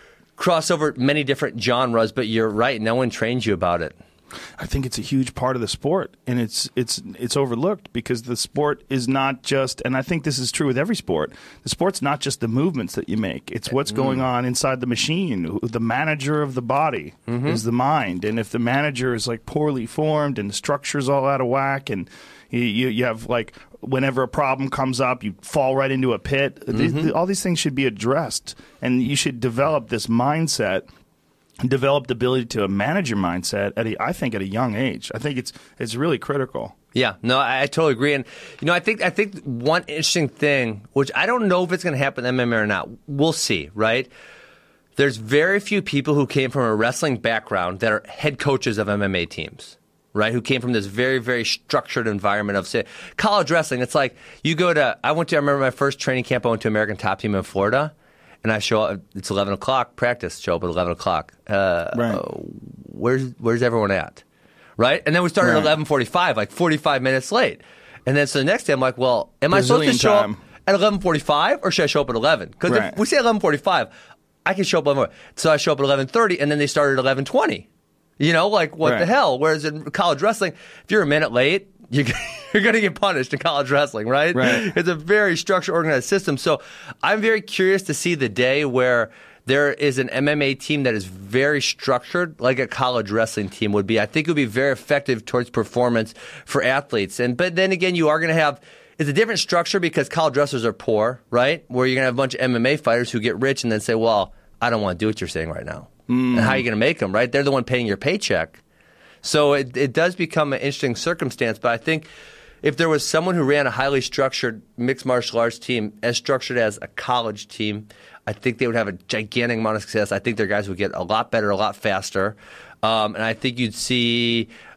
[SPEAKER 1] cross over many different genres, but you're right, no one trains you about it.
[SPEAKER 2] I think it's a huge part of the sport, and it's it's it's overlooked, because the sport is not just, and I think this is true with every sport, the sport's not just the movements that you make. It's what's going on inside the machine. The manager of the body
[SPEAKER 1] Mm-hmm.
[SPEAKER 2] is the mind, and if the manager is like poorly formed and the structure's all out of whack, and you, you, you have like, whenever a problem comes up, you fall right into a pit. These,
[SPEAKER 1] Mm-hmm.
[SPEAKER 2] all these things should be addressed, and you should develop this mindset, develop the ability to manage your mindset at a, I think at a young age. I think it's it's really critical.
[SPEAKER 1] Yeah, no, I, I totally agree. And, you know, I think I think one interesting thing, which I don't know if it's going to happen in M M A or not, we'll see, right? There's very few people who came from a wrestling background that are head coaches of M M A teams, right? Who came from this very, very structured environment of, say, college wrestling. It's like you go to, I went to, I remember my first training camp, I went to American Top Team in Florida. And I show up, it's eleven o'clock, practice, show up at eleven o'clock. Uh,
[SPEAKER 2] Right.
[SPEAKER 1] uh, where's, where's everyone at? Right? And then we started
[SPEAKER 2] Right.
[SPEAKER 1] at eleven forty-five, like forty-five minutes late. And then so the next day I'm like, well, am I supposed to
[SPEAKER 2] Brazilian
[SPEAKER 1] show
[SPEAKER 2] time.
[SPEAKER 1] up at eleven forty-five or should I show up at eleven? Because
[SPEAKER 2] Right.
[SPEAKER 1] if we say eleven forty-five, I can show up at eleven. So I show up at eleven thirty, and then they started at eleven twenty. You know, like, what
[SPEAKER 2] Right.
[SPEAKER 1] the hell? Whereas in college wrestling, if you're a minute late, you you're going to get punished in college wrestling, right?
[SPEAKER 2] Right.
[SPEAKER 1] It's a very structured, organized system. So I'm very curious to see the day where there is an M M A team that is very structured, like a college wrestling team would be. I think it would be very effective towards performance for athletes. And but then again, you are going to have it's a different structure because college wrestlers are poor, right? Where you're going to have a bunch of M M A fighters who get rich and then say, "Well, I don't want to do what you're saying right now." Mm. And how are you going to make them, right? They're the one paying your paycheck. So it it does become an interesting circumstance. But I think if there was someone who ran a highly structured mixed martial arts team, as structured as a college team, I think they would have a gigantic amount of success. I think their guys would get a lot better, a lot faster. Um, and I think you'd see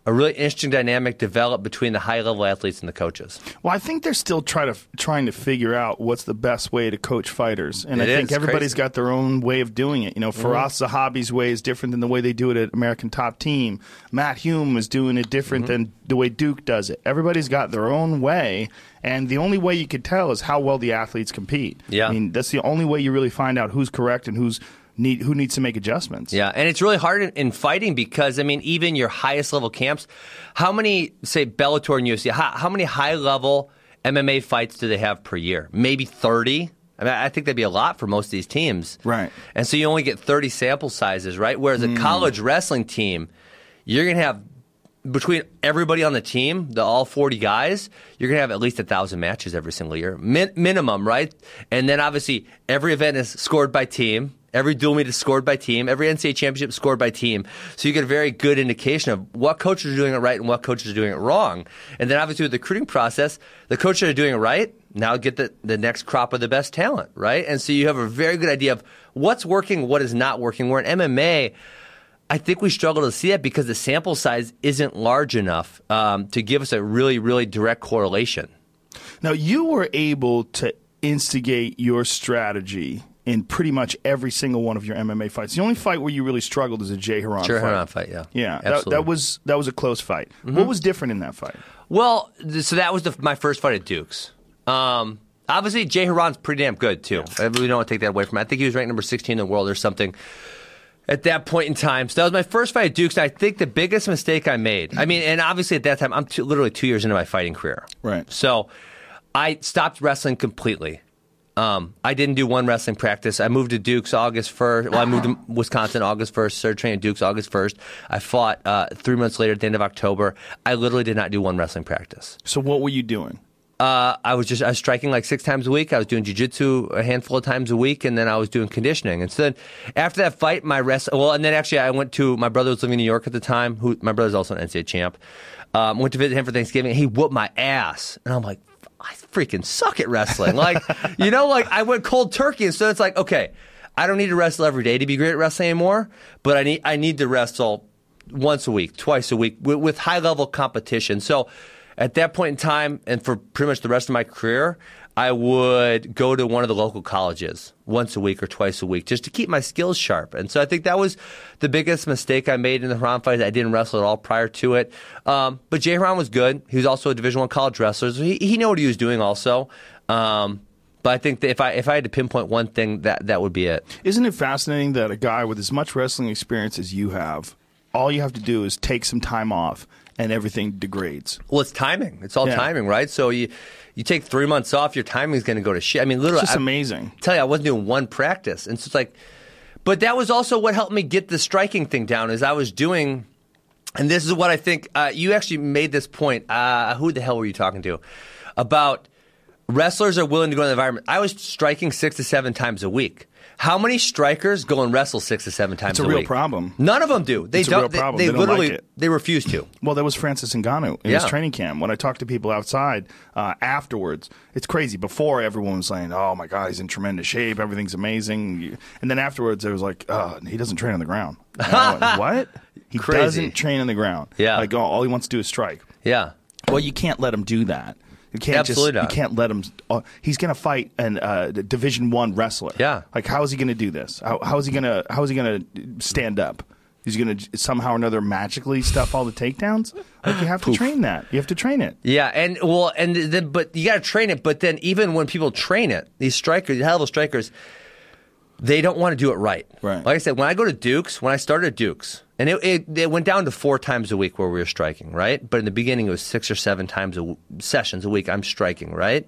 [SPEAKER 1] a really interesting dynamic develop between the high-level athletes and the coaches.
[SPEAKER 2] Well, I think they're still try to, trying to figure out what's the best way to coach fighters. And
[SPEAKER 1] It
[SPEAKER 2] I think
[SPEAKER 1] is
[SPEAKER 2] everybody's
[SPEAKER 1] crazy.
[SPEAKER 2] got their own way of doing it. You know, Faraz Zahabi's way is different than the way they do it at American Top Team. Matt Hume is doing it different
[SPEAKER 1] Mm-hmm.
[SPEAKER 2] than the way Duke does it. Everybody's got their own way, and the only way you could tell is how well the athletes compete.
[SPEAKER 1] Yeah.
[SPEAKER 2] I mean, that's the only way you really find out who's correct and who's need who needs to make adjustments.
[SPEAKER 1] Yeah, and it's really hard in, in fighting because, I mean, even your highest level camps, how many, say, Bellator and U F C, how, how many high level M M A fights do they have per year? Maybe thirty? I mean, I think that'd be a lot for most of these teams.
[SPEAKER 2] Right.
[SPEAKER 1] And so you only get thirty sample sizes, right? Whereas a college wrestling team, you're going to have, between everybody on the team, the all forty guys, you're going to have at least one thousand matches every single year. Min- minimum, right? And then obviously every event is scored by team. Every dual meet is scored by team. Every N C double A championship is scored by team. So you get a very good indication of what coaches are doing it right and what coaches are doing it wrong. And then obviously with the recruiting process, the coaches that are doing it right now get the, the next crop of the best talent, right? And so you have a very good idea of what's working, what is not working. Where in M M A, I think we struggle to see that because the sample size isn't large enough um, to give us a really, really direct correlation.
[SPEAKER 2] Now, you were able to instigate your strategy in pretty much every single one of your M M A fights. The only fight where you really struggled is a Jay Haran
[SPEAKER 1] Sure,
[SPEAKER 2] fight.
[SPEAKER 1] Haran fight, yeah.
[SPEAKER 2] Yeah, that,
[SPEAKER 1] Absolutely.
[SPEAKER 2] that was that was a close fight. What was different in that fight?
[SPEAKER 1] Well, th- so that was the, my first fight at Duke's. Um, obviously, Jay Haran's pretty damn good, too. I really don't want to take that away from him. I think he was ranked number sixteen in the world or something at that point in time. So that was my first fight at Duke's. And I think the biggest mistake I made, I mean, and obviously at that time, I'm two, literally two years into my fighting career.
[SPEAKER 2] Right.
[SPEAKER 1] So I stopped wrestling completely. Um, I didn't do one wrestling practice. I moved to Duke's August first. Well, I moved to Wisconsin August first, started training at Duke's August first. I fought uh, three months later at the end of October. I literally did not do one wrestling practice.
[SPEAKER 2] So what were you doing?
[SPEAKER 1] Uh, I was just I was striking like six times a week. I was doing jiu-jitsu a handful of times a week, and then I was doing conditioning. And so then after that fight, my rest well, and then actually I went to my brother was living in New York at the time. Who my brother's also an N C double A champ. Um, went to visit him for Thanksgiving. He whooped my ass, and I'm like, I freaking suck at wrestling. Like, you know, like I went cold turkey, and so it's like, okay, I don't need to wrestle every day to be great at wrestling anymore, but I need I need to wrestle once a week, twice a week with, with high level competition. So at that point in time, and for pretty much the rest of my career, I would go to one of the local colleges once a week or twice a week just to keep my skills sharp. And so I think that was the biggest mistake I made in the Haran fight. I didn't wrestle at all prior to it. Um, but Jay Haran was good. He was also a Division I college wrestler, so he, he knew what he was doing also. Um, but I think that if I if I had to pinpoint one thing, that, that would be it.
[SPEAKER 2] Isn't it fascinating that a guy with as much wrestling experience as you have, all you have to do is take some time off and everything degrades?
[SPEAKER 1] Well, it's timing. It's all
[SPEAKER 2] Yeah.
[SPEAKER 1] timing, right? So you you take three months off, your timing is going to go to shit. I mean, literally,
[SPEAKER 2] It's just
[SPEAKER 1] I,
[SPEAKER 2] amazing.
[SPEAKER 1] tell you, I wasn't doing one practice, and so it's like, but that was also what helped me get the striking thing down. Is I was doing, and this is what I think. Uh, you actually made this point. Uh, who the hell were you talking to? About wrestlers are willing to go in the environment. I was striking six to seven times a week. How many strikers go and wrestle six to seven times
[SPEAKER 2] It's a
[SPEAKER 1] a
[SPEAKER 2] real
[SPEAKER 1] week?
[SPEAKER 2] problem.
[SPEAKER 1] None of them do. They
[SPEAKER 2] It's a
[SPEAKER 1] don't.
[SPEAKER 2] real
[SPEAKER 1] they-
[SPEAKER 2] problem.
[SPEAKER 1] They,
[SPEAKER 2] They don't
[SPEAKER 1] literally
[SPEAKER 2] like it.
[SPEAKER 1] they refuse to.
[SPEAKER 2] Well, that was Francis Ngannou in his
[SPEAKER 1] Yeah.
[SPEAKER 2] training camp. When I talked to people outside uh, afterwards, it's crazy. Before, everyone was saying, oh, my God, he's in tremendous shape. Everything's amazing. And then afterwards, it was like, oh, he doesn't train on the ground. And I went, what? He
[SPEAKER 1] Crazy.
[SPEAKER 2] doesn't train on the ground.
[SPEAKER 1] Yeah.
[SPEAKER 2] Like, oh, all he wants to do is strike.
[SPEAKER 1] Yeah.
[SPEAKER 2] Well, you can't let him do that. You can't
[SPEAKER 1] Absolutely
[SPEAKER 2] just.
[SPEAKER 1] not.
[SPEAKER 2] You can't let him. Uh, he's going to fight an uh, Division One wrestler.
[SPEAKER 1] Yeah.
[SPEAKER 2] Like, how is he going to do this? How, how is he going to? How is he going to stand up? He's going to somehow or another magically stuff all the takedowns. Like, you have to train that. You have to train it.
[SPEAKER 1] Yeah, and well, and then but you got to train it. But then even when people train it, these strikers, high level strikers, they don't want to do it right.
[SPEAKER 2] Right.
[SPEAKER 1] Like I said, when I go to Duke's, when I started at Duke's, and it, it it went down to four times a week where we were striking, right? But in the beginning, it was six or seven times a w- sessions a week. I'm striking, right?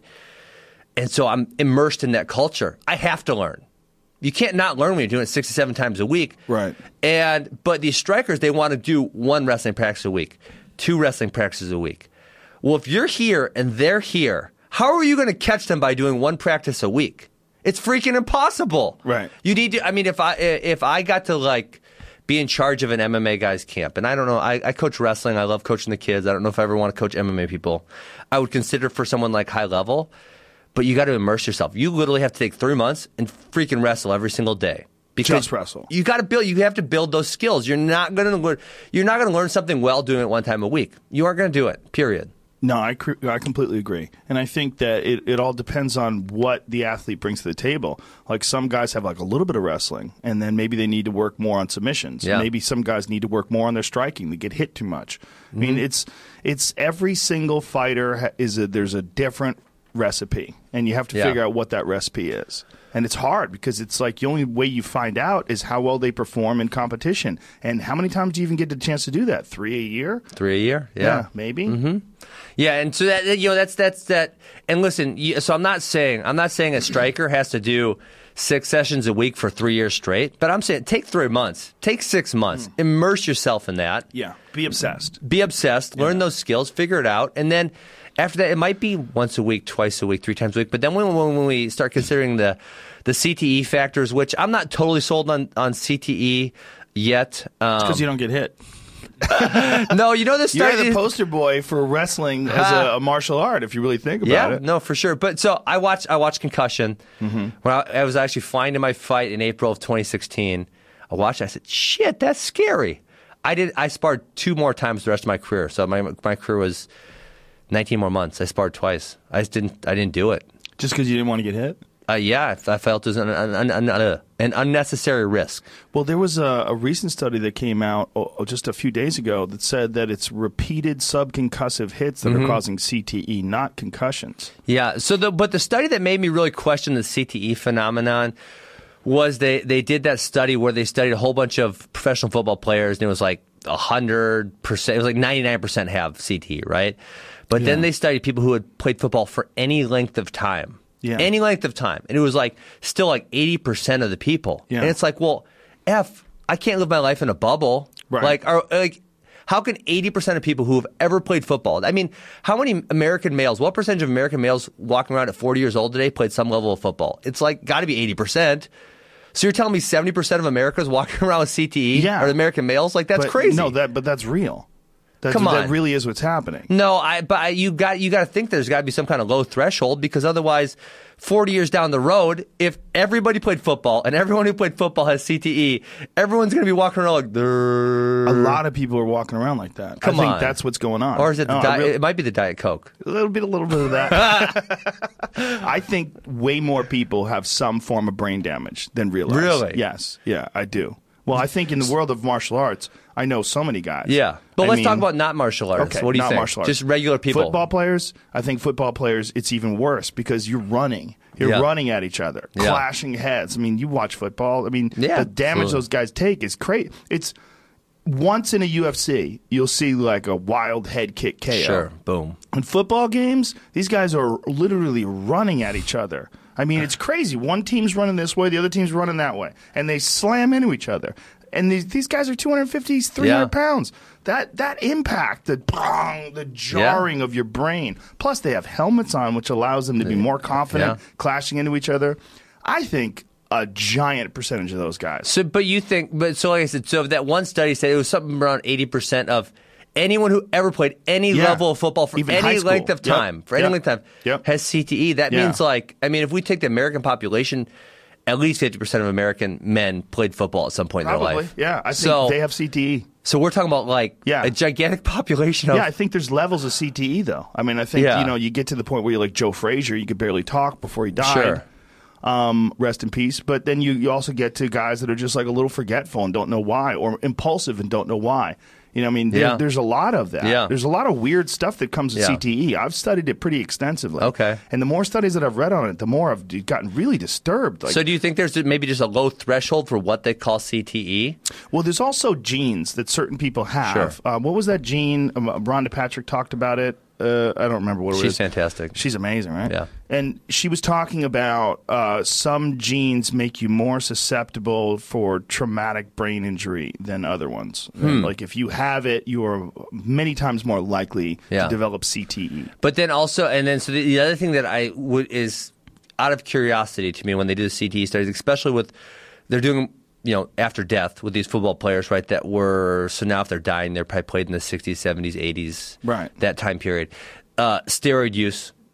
[SPEAKER 1] And so I'm immersed in that culture. I have to learn. You can't not learn when you're doing it six to seven times a week.
[SPEAKER 2] Right.
[SPEAKER 1] And but these strikers, they want to do one wrestling practice a week, two wrestling practices a week. Well, if you're here and they're here, how are you going to catch them by doing one practice a week? It's freaking impossible.
[SPEAKER 2] Right.
[SPEAKER 1] You need to. I mean, if I if I got to like be in charge of an M M A guy's camp, and I don't know, I, I coach wrestling. I love coaching the kids. I don't know if I ever want to coach M M A people. I would consider for someone like high level. But you got to immerse yourself. You literally have to take three months and freaking wrestle every single day. Because
[SPEAKER 2] Just wrestle.
[SPEAKER 1] You got to build. You have to build those skills. You're not going to learn. You're not going to learn something well doing it one time a week. You aren't going to do it. Period.
[SPEAKER 2] No, I, cr- I completely agree. And I think that it, it all depends on what the athlete brings to the table. Like some guys have like a little bit of wrestling, and then maybe they need to work more on submissions.
[SPEAKER 1] Yeah.
[SPEAKER 2] Maybe some guys need to work more on their striking. They get hit too much.
[SPEAKER 1] Mm-hmm.
[SPEAKER 2] I mean, it's it's every single fighter ha- is a, there's a different recipe, and you have to
[SPEAKER 1] Yeah.
[SPEAKER 2] figure out what that recipe is. And it's hard because it's like the only way you find out is how well they perform in competition. And how many times do you even get the chance to do that? Three a year?
[SPEAKER 1] Three a year. Yeah.
[SPEAKER 2] maybe.
[SPEAKER 1] Mm-hmm. Yeah, and so that you know that's that's that. And listen, you, so I'm not saying I'm not saying a striker has to do six sessions a week for three years straight, but I'm saying take three months, take six months, mm. immerse yourself in that.
[SPEAKER 2] Yeah, be obsessed.
[SPEAKER 1] Be obsessed. Learn
[SPEAKER 2] yeah.
[SPEAKER 1] those skills. Figure it out, and then after that, it might be once a week, twice a week, three times a week. But then when when, when we start considering the the C T E factors, which I'm not totally sold on on C T E yet,
[SPEAKER 2] because
[SPEAKER 1] um,
[SPEAKER 2] you don't get hit.
[SPEAKER 1] No, you know this.
[SPEAKER 2] You're the poster boy for wrestling as a, a martial art. If you really think about
[SPEAKER 1] yeah,
[SPEAKER 2] it.
[SPEAKER 1] no, for sure. But so I watched. I watched Concussion mm-hmm. when I, I was actually flying to my fight in April of twenty sixteen. I watched. I said, "Shit, that's scary." I did. I sparred two more times the rest of my career. So my my career was nineteen more months. I sparred twice. I just didn't. I didn't do it.
[SPEAKER 2] Just because you didn't want to get hit.
[SPEAKER 1] Uh, yeah, I felt it was an, an, an, an, an unnecessary risk.
[SPEAKER 2] Well, there was a, a recent study that came out oh, just a few days ago that said that it's repeated subconcussive hits that mm-hmm. are causing C T E, not concussions.
[SPEAKER 1] Yeah. So, the, but the study that made me really question the C T E phenomenon was they, they did that study where they studied a whole bunch of professional football players, and it was like one hundred percent, it was like ninety-nine percent have C T E, right? But yeah. then they studied people who had played football for any length of time. Yeah. Any length of time. And it was like still like eighty percent of the people. Yeah. And it's like, well, F, I can't live my life in a bubble.
[SPEAKER 2] Right.
[SPEAKER 1] Like, are, like, how can eighty percent of people who have ever played football, I mean, how many American males, what percentage of American males walking around at forty years old today played some level of football? It's like got to be eighty percent. So you're telling me seventy percent of Americans walking around with C T E
[SPEAKER 2] yeah.
[SPEAKER 1] are American males? Like, that's
[SPEAKER 2] but,
[SPEAKER 1] crazy.
[SPEAKER 2] No, that but that's real. That's,
[SPEAKER 1] Come on.
[SPEAKER 2] That really is what's happening.
[SPEAKER 1] No, I, but I, you got you got to think there's got to be some kind of low threshold, because otherwise, forty years down the road, if everybody played football and everyone who played football has C T E, everyone's going to be walking around like, Durr.
[SPEAKER 2] A lot of people are walking around like that.
[SPEAKER 1] Come
[SPEAKER 2] I think
[SPEAKER 1] on.
[SPEAKER 2] that's what's going on.
[SPEAKER 1] Or is it the
[SPEAKER 2] no,
[SPEAKER 1] di-
[SPEAKER 2] really,
[SPEAKER 1] it might be the Diet Coke.
[SPEAKER 2] A little bit, a little bit of that. I think way more people have some form of brain damage than realize.
[SPEAKER 1] Really?
[SPEAKER 2] Yes. Yeah, I do. Well, I think in the world of martial arts, I know so many guys.
[SPEAKER 1] Yeah. But
[SPEAKER 2] I
[SPEAKER 1] let's
[SPEAKER 2] mean,
[SPEAKER 1] talk about not martial artists.
[SPEAKER 2] Okay,
[SPEAKER 1] What do you
[SPEAKER 2] not
[SPEAKER 1] think?
[SPEAKER 2] martial arts.
[SPEAKER 1] Just regular people.
[SPEAKER 2] Football players, I think football players, it's even worse because you're running. You're
[SPEAKER 1] Yeah.
[SPEAKER 2] running at each other,
[SPEAKER 1] Yeah.
[SPEAKER 2] clashing heads. I mean, you watch football. I mean,
[SPEAKER 1] Yeah,
[SPEAKER 2] the damage
[SPEAKER 1] absolutely.
[SPEAKER 2] those guys take is crazy. It's once in a U F C, you'll see like a wild head kick K O.
[SPEAKER 1] Sure. Boom.
[SPEAKER 2] In football games, these guys are literally running at each other. I mean, it's crazy. One team's running this way, the other team's running that way, and they slam into each other. And these, these guys are two hundred fifty, three hundred
[SPEAKER 1] Yeah.
[SPEAKER 2] pounds. That that impact, the bong, the jarring yeah. of your brain. Plus, they have helmets on, which allows them to be more confident,
[SPEAKER 1] Yeah.
[SPEAKER 2] clashing into each other. I think a giant percentage of those guys.
[SPEAKER 1] So, but you think, but so like I said, so that one study said it was something around eighty percent of anyone who ever played any
[SPEAKER 2] Yeah.
[SPEAKER 1] level of football for
[SPEAKER 2] Even
[SPEAKER 1] any
[SPEAKER 2] high school.
[SPEAKER 1] length of time,
[SPEAKER 2] Yep.
[SPEAKER 1] for any
[SPEAKER 2] Yep.
[SPEAKER 1] length of time,
[SPEAKER 2] Yep.
[SPEAKER 1] has C T E. That
[SPEAKER 2] Yeah.
[SPEAKER 1] means like, I mean, if we take the American population, at least fifty percent of American men played football at some point
[SPEAKER 2] Probably.
[SPEAKER 1] in their life.
[SPEAKER 2] Yeah, I think
[SPEAKER 1] so,
[SPEAKER 2] they have C T E.
[SPEAKER 1] So we're talking about like
[SPEAKER 2] Yeah.
[SPEAKER 1] a gigantic population of.
[SPEAKER 2] Yeah, I think there's levels of C T E, though. I mean, I think,
[SPEAKER 1] Yeah.
[SPEAKER 2] you know, you get to the point where you're like Joe Frazier, you could barely talk before he died.
[SPEAKER 1] Sure.
[SPEAKER 2] Um, rest in peace. But then you, you also get to guys that are just like a little forgetful and don't know why, or impulsive and don't know why. You know, I mean, there,
[SPEAKER 1] Yeah.
[SPEAKER 2] there's a lot of that.
[SPEAKER 1] Yeah.
[SPEAKER 2] There's a lot of weird stuff that comes with
[SPEAKER 1] Yeah.
[SPEAKER 2] C T E. I've studied it pretty extensively.
[SPEAKER 1] Okay.
[SPEAKER 2] And the more studies that I've read on it, the more I've gotten really disturbed. Like,
[SPEAKER 1] So do you think there's maybe just a low threshold for what they call C T E?
[SPEAKER 2] well, there's also genes that certain people have.
[SPEAKER 1] Sure.
[SPEAKER 2] Uh, what was that gene? Um, Rhonda Patrick talked about it. Uh, I don't remember what it was.
[SPEAKER 1] She's fantastic.
[SPEAKER 2] She's amazing, right?
[SPEAKER 1] Yeah.
[SPEAKER 2] And she was talking about uh, some genes make you more susceptible for traumatic brain injury than other ones.
[SPEAKER 1] Hmm.
[SPEAKER 2] Like if you have it, you are many times more likely
[SPEAKER 1] Yeah.
[SPEAKER 2] to develop C T E.
[SPEAKER 1] But then also, and then so the, the other thing that I would is out of curiosity to me when they do the C T E studies, especially with they're doing you know after death with these football players, right? That were so now if they're dying, they're probably played in the sixties, seventies, eighties,
[SPEAKER 2] Right.
[SPEAKER 1] That time period. Uh, steroid use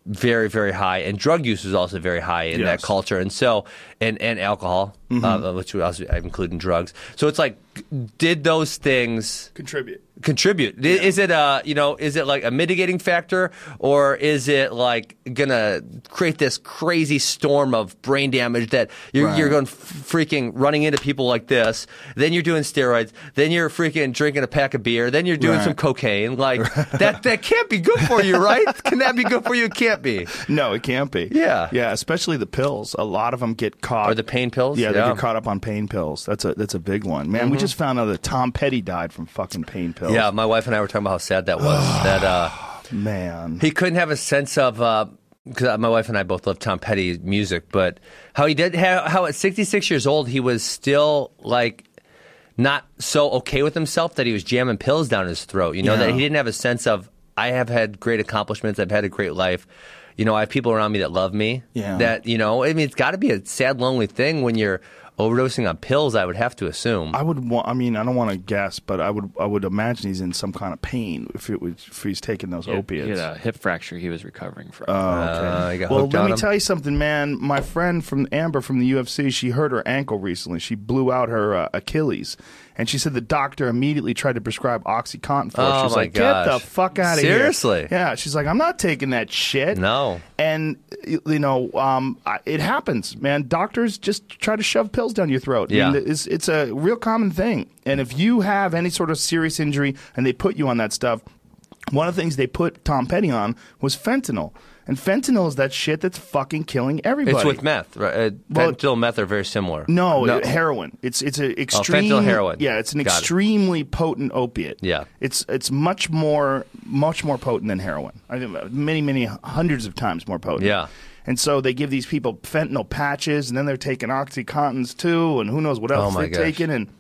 [SPEAKER 1] very, very high, and drug use was also very high in
[SPEAKER 2] Yes.
[SPEAKER 1] that culture, and so and and alcohol,
[SPEAKER 2] Mm-hmm.
[SPEAKER 1] uh, which we also I include in drugs. So it's like, did those things
[SPEAKER 2] Contribute.
[SPEAKER 1] contribute? I- Is it a you know is it like a mitigating factor, or is it like gonna create this crazy storm of brain damage that you're
[SPEAKER 2] Right.
[SPEAKER 1] you're going f- freaking running into people like this? Then you're doing steroids. Then you're freaking drinking a pack of beer. Then you're doing
[SPEAKER 2] Right.
[SPEAKER 1] some cocaine. Like that that can't be good for you, right? Can that be good for you? It can't be.
[SPEAKER 2] No, it can't be.
[SPEAKER 1] Yeah.
[SPEAKER 2] Yeah, especially the pills. A lot of them get caught.
[SPEAKER 1] Or the pain pills?
[SPEAKER 2] Yeah, they
[SPEAKER 1] Yeah.
[SPEAKER 2] get caught up on pain pills. That's a that's a big one. Man, we just found out that Tom Petty died from fucking pain pills.
[SPEAKER 1] Yeah, my wife and I were talking about how sad that was. that uh,
[SPEAKER 2] Man.
[SPEAKER 1] he couldn't have a sense of. Because my wife and I both love Tom Petty music, but how he did, how, how at sixty-six years old he was still like not so okay with himself that he was jamming pills down his throat. You know,
[SPEAKER 2] Yeah.
[SPEAKER 1] that he didn't have a sense of, I have had great accomplishments, I've had a great life. You know, I have people around me that love me.
[SPEAKER 2] Yeah.
[SPEAKER 1] That, you know, I mean, it's got to be a sad, lonely thing when you're overdosing on pills, I would have to assume.
[SPEAKER 2] I would want. I mean, I don't want to guess, but I would. I would imagine he's in some kind of pain if it was, if he's taking those
[SPEAKER 3] He had-
[SPEAKER 2] opiates.
[SPEAKER 3] He had a hip fracture he was recovering from.
[SPEAKER 2] Oh,
[SPEAKER 1] Uh,
[SPEAKER 2] okay.
[SPEAKER 1] you got
[SPEAKER 2] well,
[SPEAKER 1] hooked
[SPEAKER 2] let
[SPEAKER 1] on
[SPEAKER 2] me
[SPEAKER 1] him?
[SPEAKER 2] tell you something, man. My friend from Amber from the U F C, she hurt her ankle recently. She blew out her uh, Achilles, and she said the doctor immediately tried to prescribe OxyContin for her.
[SPEAKER 1] Oh,
[SPEAKER 2] She's
[SPEAKER 1] my
[SPEAKER 2] like, "Get the
[SPEAKER 1] gosh.
[SPEAKER 2] fuck out of here!"
[SPEAKER 1] Seriously?
[SPEAKER 2] Yeah. She's like, "I'm not taking that shit."
[SPEAKER 1] No.
[SPEAKER 2] And you know, um, I- it happens, man. Doctors just try to shove pills down your throat. I
[SPEAKER 1] Yeah.
[SPEAKER 2] mean, it's it's a real common thing. And if you have any sort of serious injury and they put you on that stuff, one of the things they put Tom Petty on was fentanyl. And fentanyl is that shit that's fucking killing everybody.
[SPEAKER 1] It's with meth, right? Uh,
[SPEAKER 2] Well,
[SPEAKER 1] fentanyl and meth are very similar.
[SPEAKER 2] No, it- heroin. It's it's a extreme
[SPEAKER 1] fentanyl, heroin.
[SPEAKER 2] Yeah, it's an
[SPEAKER 1] Got it.
[SPEAKER 2] extremely potent opiate.
[SPEAKER 1] Yeah.
[SPEAKER 2] it's it's much more much more potent than heroin. I think many many hundreds of times more potent.
[SPEAKER 1] Yeah.
[SPEAKER 2] And so they give these people fentanyl patches, and then they're taking OxyContins too, and who knows what else
[SPEAKER 1] Oh, my
[SPEAKER 2] they're
[SPEAKER 1] gosh.
[SPEAKER 2] taking. And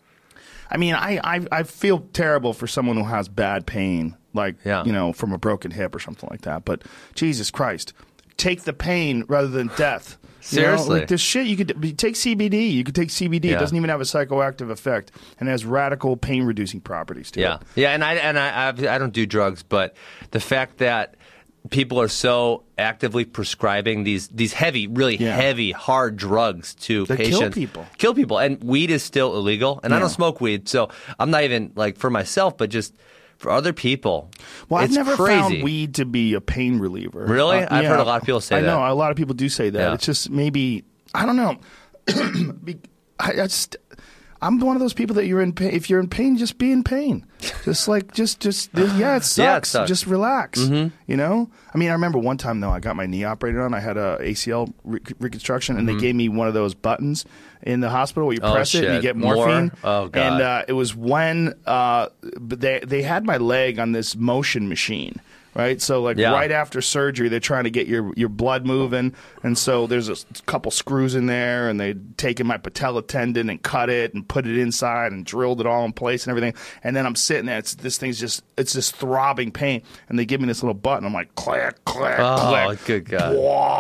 [SPEAKER 2] I mean, I, I I feel terrible for someone who has bad pain, like
[SPEAKER 1] Yeah.
[SPEAKER 2] you know, from a broken hip or something like that. But Jesus Christ, take the pain rather than death. You know,
[SPEAKER 1] Seriously.
[SPEAKER 2] like this shit, you could you take C B D. You could take C B D.
[SPEAKER 1] Yeah.
[SPEAKER 2] It doesn't even have a psychoactive effect, and it has radical pain reducing properties to
[SPEAKER 1] Yeah,
[SPEAKER 2] it.
[SPEAKER 1] yeah, and I and I I I don't do drugs, but the fact that people are so actively prescribing these these heavy, really
[SPEAKER 2] Yeah.
[SPEAKER 1] heavy, hard drugs to
[SPEAKER 2] They kill
[SPEAKER 1] patients,
[SPEAKER 2] people.
[SPEAKER 1] kill people, and weed is still illegal, and I
[SPEAKER 2] Yeah.
[SPEAKER 1] don't smoke weed, so I'm not even like for myself, but just for other people.
[SPEAKER 2] Well, I've
[SPEAKER 1] it's
[SPEAKER 2] never
[SPEAKER 1] crazy.
[SPEAKER 2] found weed to be a pain reliever.
[SPEAKER 1] Really?
[SPEAKER 2] Uh,
[SPEAKER 1] I've
[SPEAKER 2] yeah.
[SPEAKER 1] heard a lot of people say
[SPEAKER 2] I
[SPEAKER 1] that.
[SPEAKER 2] know a lot of people do say that.
[SPEAKER 1] Yeah.
[SPEAKER 2] It's just maybe I don't know. Be- I, I just I'm one of those people that you're in pain. If you're in pain, just be in pain. Just like just just yeah, it sucks.
[SPEAKER 1] Yeah, it sucks.
[SPEAKER 2] Just relax. You know. I mean, I remember one time though, I got my knee operated on. I had a A C L re- reconstruction, and they gave me one of those buttons in the hospital where you
[SPEAKER 1] Oh,
[SPEAKER 2] press it and you
[SPEAKER 1] shit.
[SPEAKER 2] get
[SPEAKER 1] More?
[SPEAKER 2] morphine.
[SPEAKER 1] Oh, God.
[SPEAKER 2] And uh, it was when uh, they they had my leg on this motion machine. Right, so like
[SPEAKER 1] Yeah.
[SPEAKER 2] right after surgery, they're trying to get your, your blood moving, and so there's a couple screws in there, and they taken my patella tendon and cut it and put it inside and drilled it all in place and everything. And then I'm sitting there, it's, this thing's just it's just throbbing pain, and they give me this little button. I'm like click, click,
[SPEAKER 1] Oh,
[SPEAKER 2] click.
[SPEAKER 1] good God!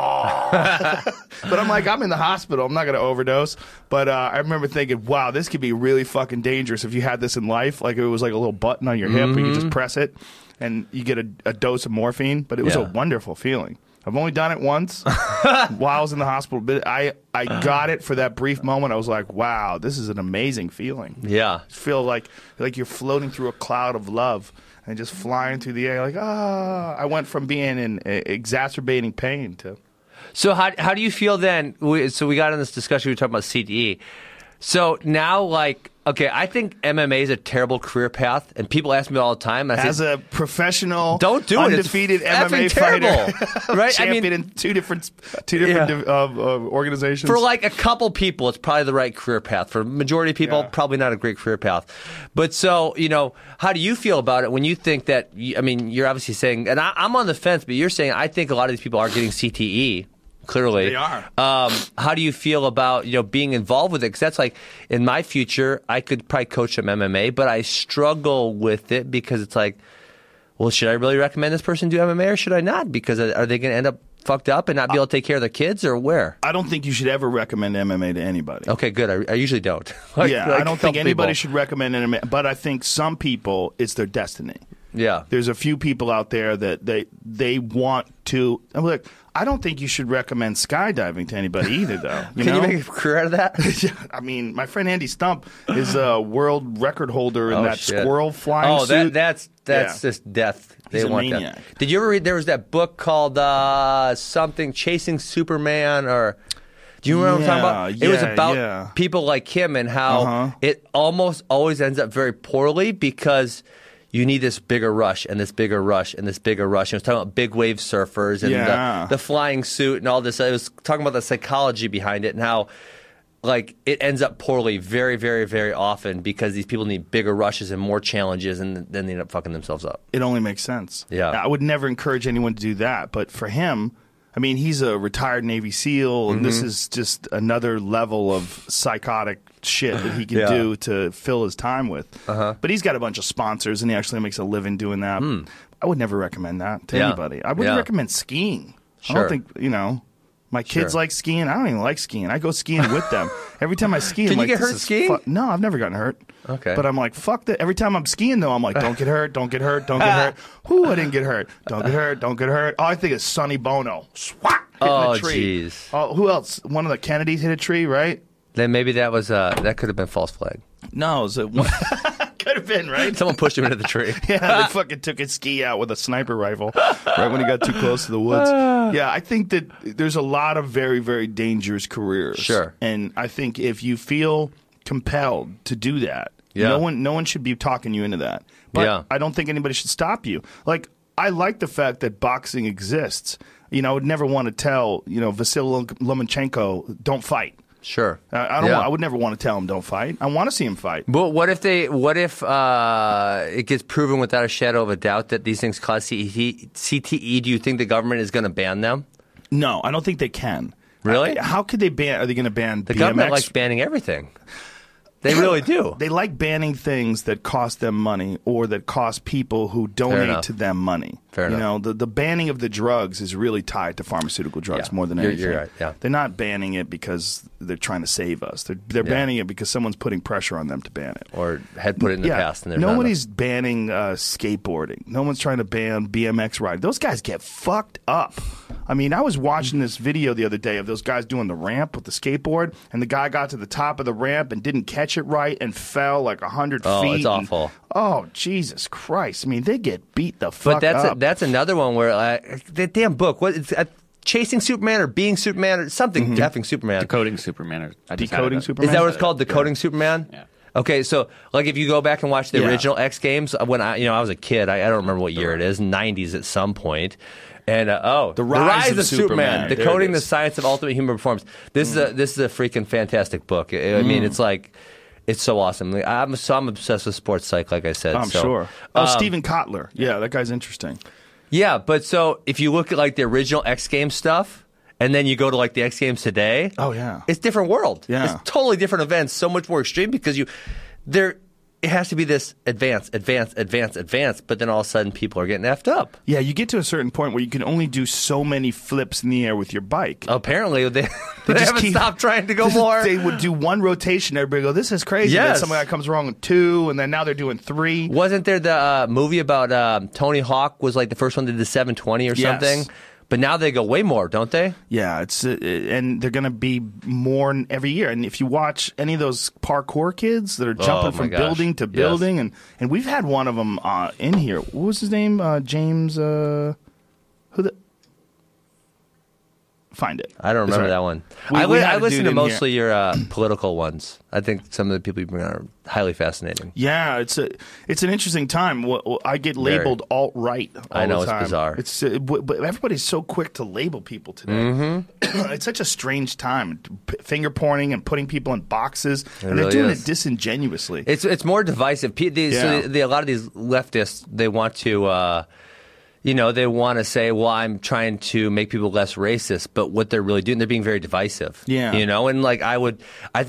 [SPEAKER 2] But I'm like, I'm in the hospital. I'm not going to overdose. But uh, I remember thinking, wow, this could be really fucking dangerous if you had this in life. Like it was like a little button on your hip, and you could just press it, and you get a, a dose of morphine. But it was a
[SPEAKER 1] Yeah.
[SPEAKER 2] wonderful feeling. I've only done it once while I was in the hospital, but I, I got it for that brief moment. I was like, wow, this is an amazing feeling.
[SPEAKER 1] Yeah,
[SPEAKER 2] Feel like like you're floating through a cloud of love and just flying through the air. Like, ah, I went from being in uh, exacerbating pain to.
[SPEAKER 1] So how how do you feel then? We, so we got in this discussion. We were talking about C T E. So now, like, okay, I think M M A is a terrible career path, and people ask me all the time. I
[SPEAKER 2] As
[SPEAKER 1] say,
[SPEAKER 2] a professional,
[SPEAKER 1] don't do it. It's
[SPEAKER 2] undefeated M M A
[SPEAKER 1] effing
[SPEAKER 2] fighter,
[SPEAKER 1] terrible, right? I
[SPEAKER 2] champion
[SPEAKER 1] mean,
[SPEAKER 2] in two different two different
[SPEAKER 1] Yeah.
[SPEAKER 2] div- uh, uh, organizations.
[SPEAKER 1] for like a couple people, it's probably the right career path. For majority of people,
[SPEAKER 2] Yeah.
[SPEAKER 1] probably not a great career path. But so, you know, how do you feel about it when you think that? I mean, you're obviously saying, and I, I'm on the fence, but you're saying I think a lot of these people are getting C T E. Clearly,
[SPEAKER 2] They are.
[SPEAKER 1] Um, how do you feel about you know being involved with it? Because that's like in my future, I could probably coach some M M A, but I struggle with it because it's like, well, should I really recommend this person do M M A or should I not? Because are they going to end up fucked up and not be able to take care of their kids, or where?
[SPEAKER 2] I don't think you should ever recommend M M A to anybody.
[SPEAKER 1] Okay, good. I, I usually don't. Like-
[SPEAKER 2] yeah,
[SPEAKER 1] like
[SPEAKER 2] I don't think
[SPEAKER 1] help
[SPEAKER 2] anybody
[SPEAKER 1] people.
[SPEAKER 2] should recommend M M A, but I think some people, it's their destiny.
[SPEAKER 1] Yeah.
[SPEAKER 2] There's a few people out there that they they want to. I'm like, I don't think you should recommend skydiving to anybody either, though. You
[SPEAKER 1] Can
[SPEAKER 2] know?
[SPEAKER 1] you make a career out of that?
[SPEAKER 2] Yeah, I mean, my friend Andy Stump is a world record holder in
[SPEAKER 1] Oh,
[SPEAKER 2] that
[SPEAKER 1] shit.
[SPEAKER 2] squirrel flying
[SPEAKER 1] Oh,
[SPEAKER 2] suit.
[SPEAKER 1] that, that's that's
[SPEAKER 2] Yeah.
[SPEAKER 1] just death. They
[SPEAKER 2] He's a
[SPEAKER 1] want
[SPEAKER 2] maniac.
[SPEAKER 1] that. Did you ever read? There was that book called uh, something Chasing Superman, or do you remember what I'm talking about?
[SPEAKER 2] Yeah,
[SPEAKER 1] It was
[SPEAKER 2] yeah,
[SPEAKER 1] about
[SPEAKER 2] yeah.
[SPEAKER 1] people like him and how
[SPEAKER 2] Uh-huh.
[SPEAKER 1] it almost always ends up very poorly because you need this bigger rush and this bigger rush and this bigger rush. And it was talking about big wave surfers and
[SPEAKER 2] Yeah.
[SPEAKER 1] the, the flying suit and all this. It was talking about the psychology behind it and how. Like, it ends up poorly very, very, very often because these people need bigger rushes and more challenges, and then they end up fucking themselves up.
[SPEAKER 2] It only makes sense.
[SPEAKER 1] Yeah.
[SPEAKER 2] I would never encourage anyone to do that, but for him, I mean, he's a retired Navy SEAL, and this is just another level of psychotic shit that he can
[SPEAKER 1] Yeah.
[SPEAKER 2] do to fill his time with. Uh-huh. But he's got a bunch of sponsors, and he actually makes a living doing that. I would never recommend that to
[SPEAKER 1] Yeah.
[SPEAKER 2] anybody. I wouldn't
[SPEAKER 1] Yeah.
[SPEAKER 2] recommend skiing. I
[SPEAKER 1] Sure.
[SPEAKER 2] don't think, you know... My kids
[SPEAKER 1] Sure.
[SPEAKER 2] like skiing. I don't even like skiing. I go skiing with them. Every time I ski, I'm
[SPEAKER 1] Can you
[SPEAKER 2] like,
[SPEAKER 1] get
[SPEAKER 2] this
[SPEAKER 1] hurt
[SPEAKER 2] is
[SPEAKER 1] skiing?
[SPEAKER 2] fu-" No, I've never gotten hurt.
[SPEAKER 1] Okay.
[SPEAKER 2] But I'm like, fuck that. Every time I'm skiing, though, I'm like, don't get hurt, don't get hurt, don't get hurt. Whoo, I didn't get hurt. Don't get hurt, don't get hurt. All I think is Sonny Bono. Swat! Hitting
[SPEAKER 1] Oh,
[SPEAKER 2] a tree.
[SPEAKER 1] jeez.
[SPEAKER 2] Oh, who else? One of the Kennedys hit a tree, right?
[SPEAKER 1] Then maybe that was uh, that could have been false flag.
[SPEAKER 2] No, it was a, could have been, right?
[SPEAKER 1] Someone pushed him into the tree.
[SPEAKER 2] Yeah, they fucking took his ski out with a sniper rifle right when he got too close to the woods. Yeah, I think that there's a lot of very, very dangerous careers.
[SPEAKER 1] Sure.
[SPEAKER 2] And I think if you feel compelled to do that,
[SPEAKER 1] Yeah.
[SPEAKER 2] no one no one should be talking you into that. But
[SPEAKER 1] Yeah.
[SPEAKER 2] I don't think anybody should stop you. Like, I like the fact that boxing exists. You know, I would never want to tell, you know, Vasily Lomachenko, don't fight.
[SPEAKER 1] Sure.
[SPEAKER 2] I, I don't.
[SPEAKER 1] Yeah.
[SPEAKER 2] Want, I would never want to tell him don't fight. I want to see him fight.
[SPEAKER 1] But what if they? What if uh, it gets proven without a shadow of a doubt that these things cause C T E? Do you think the government is going to ban them?
[SPEAKER 2] No, I don't think they can.
[SPEAKER 1] Really?
[SPEAKER 2] Uh, how could they ban? Are they going to ban
[SPEAKER 1] The
[SPEAKER 2] B M X?
[SPEAKER 1] government likes banning everything. They really do.
[SPEAKER 2] They like banning things that cost them money or that cost people who donate
[SPEAKER 1] enough.
[SPEAKER 2] to them money.
[SPEAKER 1] Fair
[SPEAKER 2] you
[SPEAKER 1] enough.
[SPEAKER 2] know, the, the banning of the drugs is really tied to pharmaceutical drugs
[SPEAKER 1] Yeah.
[SPEAKER 2] more than
[SPEAKER 1] You're-
[SPEAKER 2] anything.
[SPEAKER 1] you're right, yeah.
[SPEAKER 2] They're not banning it because they're trying to save us. They're, they're
[SPEAKER 1] Yeah.
[SPEAKER 2] banning it because someone's putting pressure on them to ban it.
[SPEAKER 1] Or had put it in the
[SPEAKER 2] yeah,
[SPEAKER 1] past, and there's not
[SPEAKER 2] nobody's banning uh, skateboarding. No one's trying to ban B M X riding. Those guys get fucked up. I mean, I was watching this video the other day of those guys doing the ramp with the skateboard, and the guy got to the top of the ramp and didn't catch it right and fell like a hundred
[SPEAKER 1] Oh,
[SPEAKER 2] feet.
[SPEAKER 1] it's
[SPEAKER 2] and-
[SPEAKER 1] awful.
[SPEAKER 2] oh, Jesus Christ! I mean, they get beat the fuck
[SPEAKER 1] But that's
[SPEAKER 2] up.
[SPEAKER 1] a, that's another one where uh, that damn book. What? It's, uh, Chasing Superman or Being Superman or something. Effing Superman.
[SPEAKER 3] Decoding Superman. Or, I just
[SPEAKER 2] Decoding
[SPEAKER 3] added that.
[SPEAKER 2] Superman?
[SPEAKER 1] Is that what it's called? Decoding Superman?
[SPEAKER 3] Yeah.
[SPEAKER 1] Okay, so like if you go back and watch the
[SPEAKER 2] Yeah.
[SPEAKER 1] original X Games, when I you know I was a kid, I, I don't remember what year it is, nineties at some point. And uh, oh,
[SPEAKER 2] The Rise of Superman. There it
[SPEAKER 1] decoding the
[SPEAKER 2] is.
[SPEAKER 1] science of ultimate human performance. This is a this is a freaking fantastic book. I, I mean, it's like it's so awesome. Like, I'm so I'm obsessed with sports psych, like I said.
[SPEAKER 2] I'm
[SPEAKER 1] so,
[SPEAKER 2] sure. Oh,
[SPEAKER 1] um,
[SPEAKER 2] Stephen Kotler. Yeah, that guy's interesting.
[SPEAKER 1] Yeah, but so if you look at like the original X Games stuff, and then you go to like the X Games today,
[SPEAKER 2] Oh, yeah.
[SPEAKER 1] it's different world.
[SPEAKER 2] Yeah.
[SPEAKER 1] It's totally different events, so much more extreme because you there it has to be this advance, advance, advance, advance, but then all of a sudden people are getting effed up.
[SPEAKER 2] Yeah, you get to a certain point where you can only do so many flips in the air with your bike.
[SPEAKER 1] Apparently they, they,
[SPEAKER 2] just
[SPEAKER 1] haven't
[SPEAKER 2] keep-
[SPEAKER 1] stopped trying to go more.
[SPEAKER 2] They would do one rotation. Everybody go, this is crazy. And
[SPEAKER 1] Yes.
[SPEAKER 2] then some guy comes wrong with two, and then now they're doing three.
[SPEAKER 1] Wasn't there the uh, movie about um, Tony Hawk was like the first one that did seven twenty or
[SPEAKER 2] Yes.
[SPEAKER 1] something? But now they go way more, don't they?
[SPEAKER 2] Yeah, it's uh, and they're going to be more n- every year. And if you watch any of those parkour kids that are jumping
[SPEAKER 1] Oh, my
[SPEAKER 2] from
[SPEAKER 1] gosh.
[SPEAKER 2] building to
[SPEAKER 1] Yes.
[SPEAKER 2] building, and, and we've had one of them uh, in here. What was his name? Uh, James. Uh, who the? Find it.
[SPEAKER 1] I don't
[SPEAKER 2] It's
[SPEAKER 1] remember
[SPEAKER 2] all
[SPEAKER 1] that
[SPEAKER 2] right.
[SPEAKER 1] one.
[SPEAKER 2] We-
[SPEAKER 1] I,
[SPEAKER 2] we
[SPEAKER 1] li-
[SPEAKER 2] had
[SPEAKER 1] I
[SPEAKER 2] a
[SPEAKER 1] listen
[SPEAKER 2] dude
[SPEAKER 1] to
[SPEAKER 2] in
[SPEAKER 1] mostly
[SPEAKER 2] here.
[SPEAKER 1] your uh, political ones. I think some of the people you bring on are highly fascinating.
[SPEAKER 2] Yeah, it's a it's an interesting time. Wh- wh- I get
[SPEAKER 1] Very.
[SPEAKER 2] labeled alt right.
[SPEAKER 1] I know,
[SPEAKER 2] the
[SPEAKER 1] it's
[SPEAKER 2] time.
[SPEAKER 1] bizarre.
[SPEAKER 2] It's uh, w- but everybody's so quick to label people today.
[SPEAKER 1] Mm-hmm.
[SPEAKER 2] It's such a strange time. P- finger pointing and putting people in boxes, and they're
[SPEAKER 1] really
[SPEAKER 2] doing
[SPEAKER 1] is.
[SPEAKER 2] it disingenuously.
[SPEAKER 1] It's it's more divisive. Pe- These,
[SPEAKER 2] Yeah.
[SPEAKER 1] so the, a lot of these leftists, they want to, uh, you know, they want to say, well, I'm trying to make people less racist, but what they're really doing, they're being very divisive.
[SPEAKER 2] Yeah.
[SPEAKER 1] You know, and like I would, I think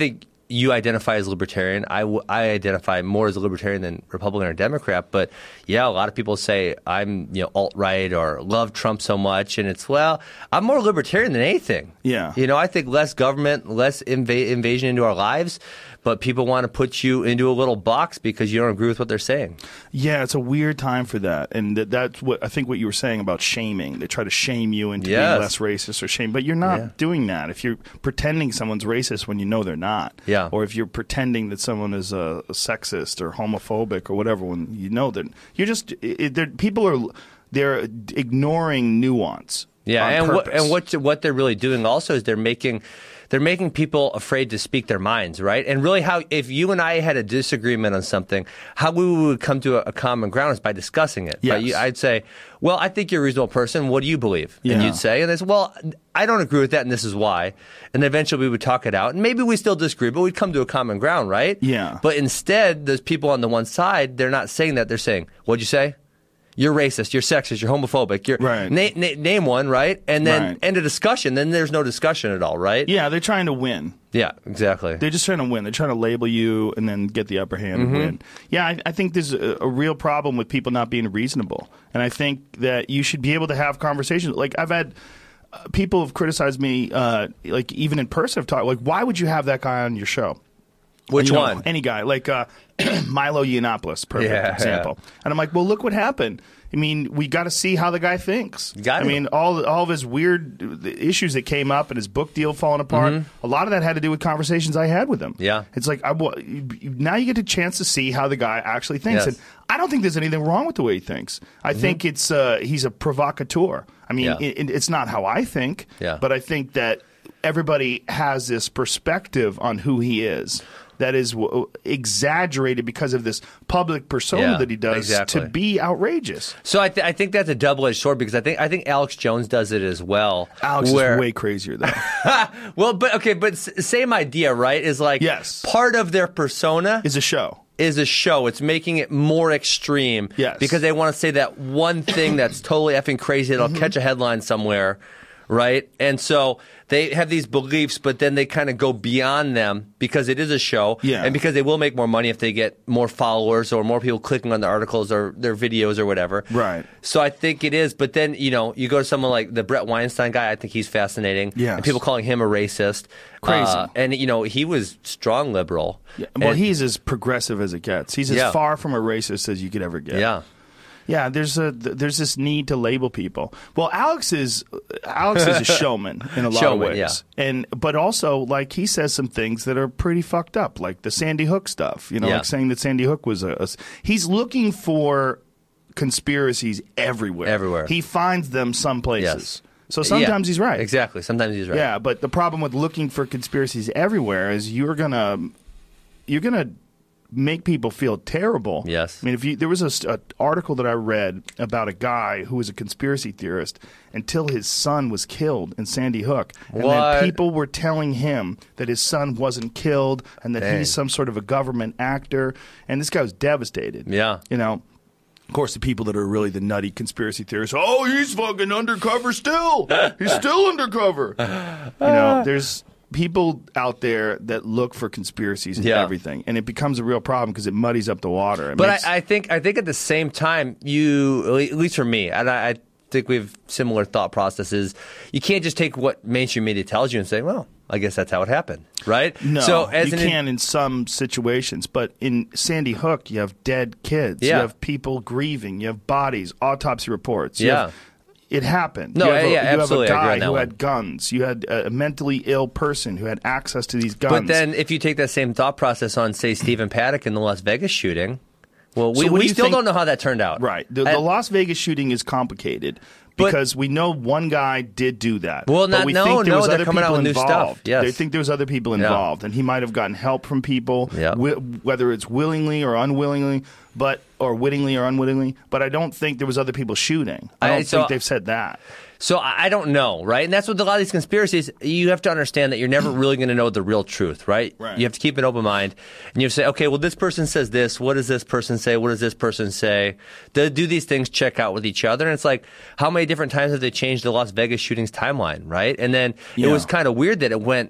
[SPEAKER 1] you identify as libertarian. I, w- I identify more as a libertarian than Republican or Democrat. But yeah, a lot of people say I'm you know alt-right or love Trump so much, and it's well, I'm more libertarian than anything.
[SPEAKER 2] Yeah.
[SPEAKER 1] You know, I think less government, less inv- invasion into our lives. But people want to put you into a little box because you don't agree with what they're saying.
[SPEAKER 2] Yeah, it's a weird time for that, and that, that's what I think. What you were saying about shaming, they try to shame you into
[SPEAKER 1] Yes.
[SPEAKER 2] being less racist or shame, but you're not
[SPEAKER 1] Yeah.
[SPEAKER 2] doing that. If you're pretending someone's racist when you know they're not,
[SPEAKER 1] Yeah.
[SPEAKER 2] or if you're pretending that someone is a, a sexist or homophobic or whatever when you know that you're just it, they're- people are they're ignoring nuance.
[SPEAKER 1] Yeah,
[SPEAKER 2] on
[SPEAKER 1] and what
[SPEAKER 2] purpose.
[SPEAKER 1] and what what they're really doing also is they're making they're making people afraid to speak their minds, right? And really, how if you and I had a disagreement on something, how we would come to a, a common ground is by discussing it.
[SPEAKER 2] Yes.
[SPEAKER 1] Right? You, I'd say, "Well, I think you're a reasonable person. What do you believe?" And
[SPEAKER 2] Yeah.
[SPEAKER 1] you'd say, and they say, "Well, I don't agree with that, and this is why." And eventually, we would talk it out, and maybe we still disagree, but we'd come to a common ground, right?
[SPEAKER 2] Yeah.
[SPEAKER 1] But instead, those people on the one side, they're not saying that. They're saying, "What'd you say? You're racist, you're sexist, you're homophobic, you're
[SPEAKER 2] Right.
[SPEAKER 1] na- na- name one, right? And then
[SPEAKER 2] Right.
[SPEAKER 1] end a discussion. Then there's no discussion at all, right?
[SPEAKER 2] Yeah, they're trying to win.
[SPEAKER 1] Yeah, exactly.
[SPEAKER 2] They're just trying to win. They're trying to label you and then get the upper hand
[SPEAKER 1] Mm-hmm.
[SPEAKER 2] and win. Yeah, I, I think there's a, a real problem with people not being reasonable. And I think that you should be able to have conversations. Like, I've had uh, people have criticized me, uh, like, even in person, have talked, like, why would you have that guy on your show?
[SPEAKER 1] Which
[SPEAKER 2] You know,
[SPEAKER 1] one?
[SPEAKER 2] Any guy. Like uh, Milo Yiannopoulos, perfect
[SPEAKER 1] Yeah,
[SPEAKER 2] example. And I'm like, well, look what happened. I mean, we got to see how the guy thinks.
[SPEAKER 1] Got
[SPEAKER 2] I
[SPEAKER 1] to.
[SPEAKER 2] mean, all all of his weird issues that came up and his book deal falling apart, a lot of that had to do with conversations I had with him.
[SPEAKER 1] Mm-hmm. Yeah.
[SPEAKER 2] It's like, I, wa- you- you- now you get a chance to see how the guy actually thinks.
[SPEAKER 1] Yes.
[SPEAKER 2] And I don't think there's anything wrong with the way he thinks. I think it's uh, he's a provocateur. I mean,
[SPEAKER 1] Yeah.
[SPEAKER 2] it, it's not how I think,
[SPEAKER 1] Yeah.
[SPEAKER 2] but I think that everybody has this perspective on who he is that is w- exaggerated because of this public persona
[SPEAKER 1] Yeah,
[SPEAKER 2] that he does
[SPEAKER 1] exactly.
[SPEAKER 2] to be outrageous.
[SPEAKER 1] So I, th- I think that's a double-edged sword because I think I think Alex Jones does it as well.
[SPEAKER 2] Alex
[SPEAKER 1] where,
[SPEAKER 2] is way crazier though.
[SPEAKER 1] well, but okay, but s- same idea, right? Is like
[SPEAKER 2] Yes.
[SPEAKER 1] part of their persona
[SPEAKER 2] is a show.
[SPEAKER 1] is a show. It's making it more extreme.
[SPEAKER 2] Yes.
[SPEAKER 1] Because they want to say that one thing that's totally effing crazy that'll
[SPEAKER 2] Mm-hmm.
[SPEAKER 1] catch a headline somewhere, right? And so they have these beliefs, but then they kind of go beyond them because it is a show.
[SPEAKER 2] Yeah.
[SPEAKER 1] And because they will make more money if they get more followers or more people clicking on their articles or their videos or whatever.
[SPEAKER 2] Right.
[SPEAKER 1] So I think it is. But then, you know, you go to someone like the Brett Weinstein guy, I think he's fascinating.
[SPEAKER 2] Yes.
[SPEAKER 1] And people calling him a racist.
[SPEAKER 2] Crazy.
[SPEAKER 1] Uh, and, you know, he was strong liberal.
[SPEAKER 2] Yeah, well,
[SPEAKER 1] And-
[SPEAKER 2] he's as progressive as it gets. He's as
[SPEAKER 1] Yeah.
[SPEAKER 2] far from a racist as you could ever get.
[SPEAKER 1] Yeah.
[SPEAKER 2] Yeah, there's a there's this need to label people. Well, Alex is Alex is a showman in a lot
[SPEAKER 1] Showman,
[SPEAKER 2] of ways,
[SPEAKER 1] yeah.
[SPEAKER 2] and but also like he says some things that are pretty fucked up, like the Sandy Hook stuff. You know,
[SPEAKER 1] Yeah.
[SPEAKER 2] like saying that Sandy Hook was a, a. He's looking for conspiracies everywhere.
[SPEAKER 1] Everywhere.
[SPEAKER 2] He finds them some places.
[SPEAKER 1] Yes.
[SPEAKER 2] So sometimes
[SPEAKER 1] Yeah,
[SPEAKER 2] he's right.
[SPEAKER 1] Exactly. Sometimes he's right.
[SPEAKER 2] Yeah, but the problem with looking for conspiracies everywhere is you're gonna you're gonna make people feel terrible.
[SPEAKER 1] Yes.
[SPEAKER 2] I mean, if you there was a, st- a article that I read about a guy who was a conspiracy theorist until his son was killed in Sandy Hook, and
[SPEAKER 1] What?
[SPEAKER 2] then people were telling him that his son wasn't killed and that
[SPEAKER 1] Dang.
[SPEAKER 2] he's some sort of a government actor, and this guy was devastated.
[SPEAKER 1] Yeah.
[SPEAKER 2] You know. Of course, the people that are really the nutty conspiracy theorists, oh, he's fucking undercover still. He's still undercover. You know, there's people out there that look for conspiracies and
[SPEAKER 1] Yeah.
[SPEAKER 2] everything, and it becomes a real problem because it muddies up the water. It
[SPEAKER 1] But
[SPEAKER 2] makes-
[SPEAKER 1] I, I think I think at the same time, you at least for me, and I, I think we have similar thought processes. You can't just take what mainstream media tells you and say, "Well, I guess that's how it happened," right?
[SPEAKER 2] no,
[SPEAKER 1] so as
[SPEAKER 2] you
[SPEAKER 1] an,
[SPEAKER 2] can in some situations, but in Sandy Hook, you have dead kids, you
[SPEAKER 1] Yeah.
[SPEAKER 2] have people grieving, you have bodies, autopsy reports. you
[SPEAKER 1] Yeah.
[SPEAKER 2] have- it happened.
[SPEAKER 1] No,
[SPEAKER 2] you have a,
[SPEAKER 1] yeah,
[SPEAKER 2] you
[SPEAKER 1] absolutely, I
[SPEAKER 2] have a
[SPEAKER 1] agree
[SPEAKER 2] guy
[SPEAKER 1] on that
[SPEAKER 2] who
[SPEAKER 1] one.
[SPEAKER 2] had guns. You had a mentally ill person who had access to these guns.
[SPEAKER 1] But then, if you take that same thought process on, say, Stephen Paddock in the Las Vegas shooting, well, we,
[SPEAKER 2] So what do
[SPEAKER 1] we
[SPEAKER 2] you
[SPEAKER 1] still
[SPEAKER 2] think-
[SPEAKER 1] don't know how that turned out.
[SPEAKER 2] Right. The, the
[SPEAKER 1] And-
[SPEAKER 2] Las Vegas shooting is complicated
[SPEAKER 1] But-
[SPEAKER 2] because we know one guy did do that.
[SPEAKER 1] Well,
[SPEAKER 2] but
[SPEAKER 1] not-
[SPEAKER 2] we
[SPEAKER 1] no,
[SPEAKER 2] think there
[SPEAKER 1] no,
[SPEAKER 2] was
[SPEAKER 1] they're
[SPEAKER 2] other
[SPEAKER 1] coming out
[SPEAKER 2] people
[SPEAKER 1] with new stuff.
[SPEAKER 2] involved.
[SPEAKER 1] Yes.
[SPEAKER 2] They think there was other people involved, and he might have gotten help from people,
[SPEAKER 1] Yeah.
[SPEAKER 2] wi- whether it's willingly or unwillingly, but or wittingly or unwittingly. But I don't think there was other people shooting. I
[SPEAKER 1] I-
[SPEAKER 2] don't
[SPEAKER 1] so-
[SPEAKER 2] think they've said that.
[SPEAKER 1] So I I don't know, right? And that's what a lot of these conspiracies, you have to understand that you're never really going to know the real truth, right?
[SPEAKER 2] Right.
[SPEAKER 1] You have to keep an open mind. And you have to say, okay, well, this person says this. What does this person say? What does this person say? Do, do these things check out with each other? And it's like, how many different times have they changed the Las Vegas shootings timeline, right? And then it
[SPEAKER 2] Yeah.
[SPEAKER 1] was kind of weird that it went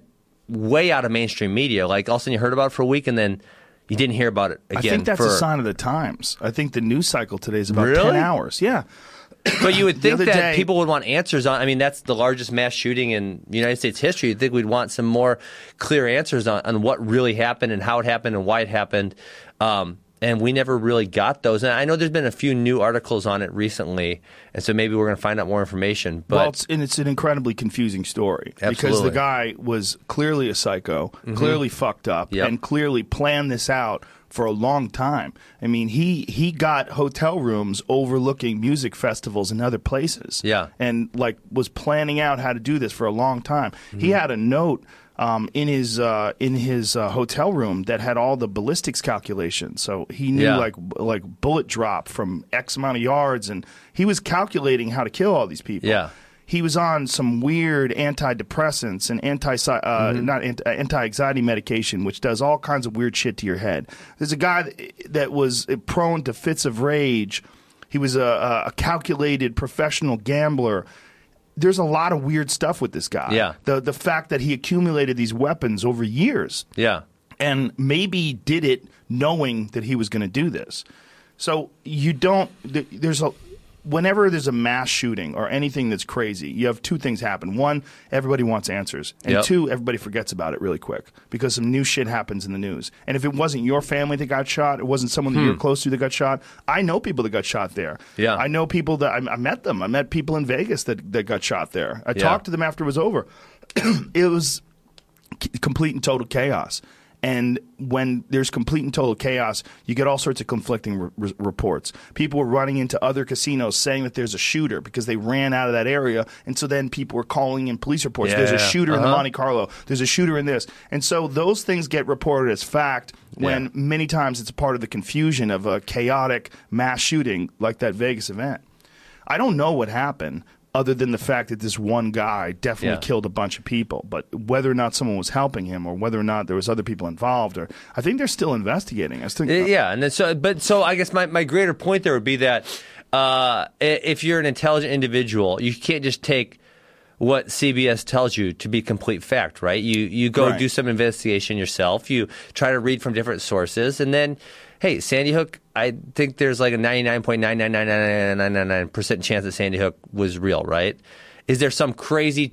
[SPEAKER 1] way out of mainstream media. Like all of a sudden you heard about it for a week and then you didn't hear about it again.
[SPEAKER 2] I think that's
[SPEAKER 1] for,
[SPEAKER 2] a sign of the times. I think the news cycle today is about
[SPEAKER 1] Really?
[SPEAKER 2] ten hours. Yeah.
[SPEAKER 1] But you would
[SPEAKER 2] The
[SPEAKER 1] think
[SPEAKER 2] other
[SPEAKER 1] that
[SPEAKER 2] day-
[SPEAKER 1] people would want answers on. I mean, that's the largest mass shooting in United States history. You'd think we'd want some more clear answers on, on what really happened and how it happened and why it happened. Um, and we never really got those. And I know there's been a few new articles on it recently, and so maybe we're going to find out more information. But
[SPEAKER 2] well, it's, and it's an incredibly confusing story because
[SPEAKER 1] Absolutely.
[SPEAKER 2] the guy was clearly a psycho, clearly fucked up,
[SPEAKER 1] Yep.
[SPEAKER 2] and clearly planned this out for a long time. I mean, he he got hotel rooms overlooking music festivals in other places.
[SPEAKER 1] Yeah.
[SPEAKER 2] And like was planning out how to do this for a long time. He had a note um, in his uh, in his uh, hotel room that had all the ballistics calculations. So he knew
[SPEAKER 1] Yeah.
[SPEAKER 2] like like bullet drop from X amount of yards, and he was calculating how to kill all these people.
[SPEAKER 1] Yeah.
[SPEAKER 2] He was on some weird antidepressants and anti uh, not anti, anti-anxiety medication, which does all kinds of weird shit to your head. There's a guy that, that was prone to fits of rage. He was a, a calculated professional gambler. There's a lot of weird stuff with this guy.
[SPEAKER 1] Yeah.
[SPEAKER 2] The the fact that he accumulated these weapons over years
[SPEAKER 1] yeah.
[SPEAKER 2] and maybe did it knowing that he was going to do this. So you don't. th- There's a. Whenever there's a mass shooting or anything that's crazy, you have two things happen. One, everybody wants answers. And
[SPEAKER 1] Yep.
[SPEAKER 2] two, everybody forgets about it really quick because some new shit happens in the news. And if it wasn't your family that got shot, it wasn't someone that you're close to that got shot, I know people that got shot there.
[SPEAKER 1] Yeah.
[SPEAKER 2] I know people that I, I met them. I met people in Vegas that, that got shot there. I
[SPEAKER 1] Yeah.
[SPEAKER 2] talked to them after it was over. It was c- complete and total chaos. And when there's complete and total chaos, you get all sorts of conflicting re- re- reports. People were running into other casinos saying that there's a shooter because they ran out of that area. And so then people were calling in police reports.
[SPEAKER 1] Yeah,
[SPEAKER 2] There's a
[SPEAKER 1] yeah.
[SPEAKER 2] shooter in the
[SPEAKER 1] Uh-huh.
[SPEAKER 2] Monte Carlo. There's a shooter in this. And so those things get reported as fact when
[SPEAKER 1] Yeah.
[SPEAKER 2] many times it's part of the confusion of a chaotic mass shooting like that Vegas event. I don't know what happened other than the fact that this one guy definitely
[SPEAKER 1] Yeah.
[SPEAKER 2] killed a bunch of people. But whether or not someone was helping him or whether or not there was other people involved, or I think they're still investigating. I think,
[SPEAKER 1] Uh, Yeah, and then so, but so I guess my, my greater point there would be that uh, i- if you're an intelligent individual, you can't just take what C B S tells you to be complete fact, right? You you go
[SPEAKER 2] Right.
[SPEAKER 1] do some investigation yourself. You try to read from different sources, and then, hey, Sandy Hook. I think there's like a ninety-nine point nine nine nine nine nine nine nine percent chance that Sandy Hook was real, right? Is there some crazy,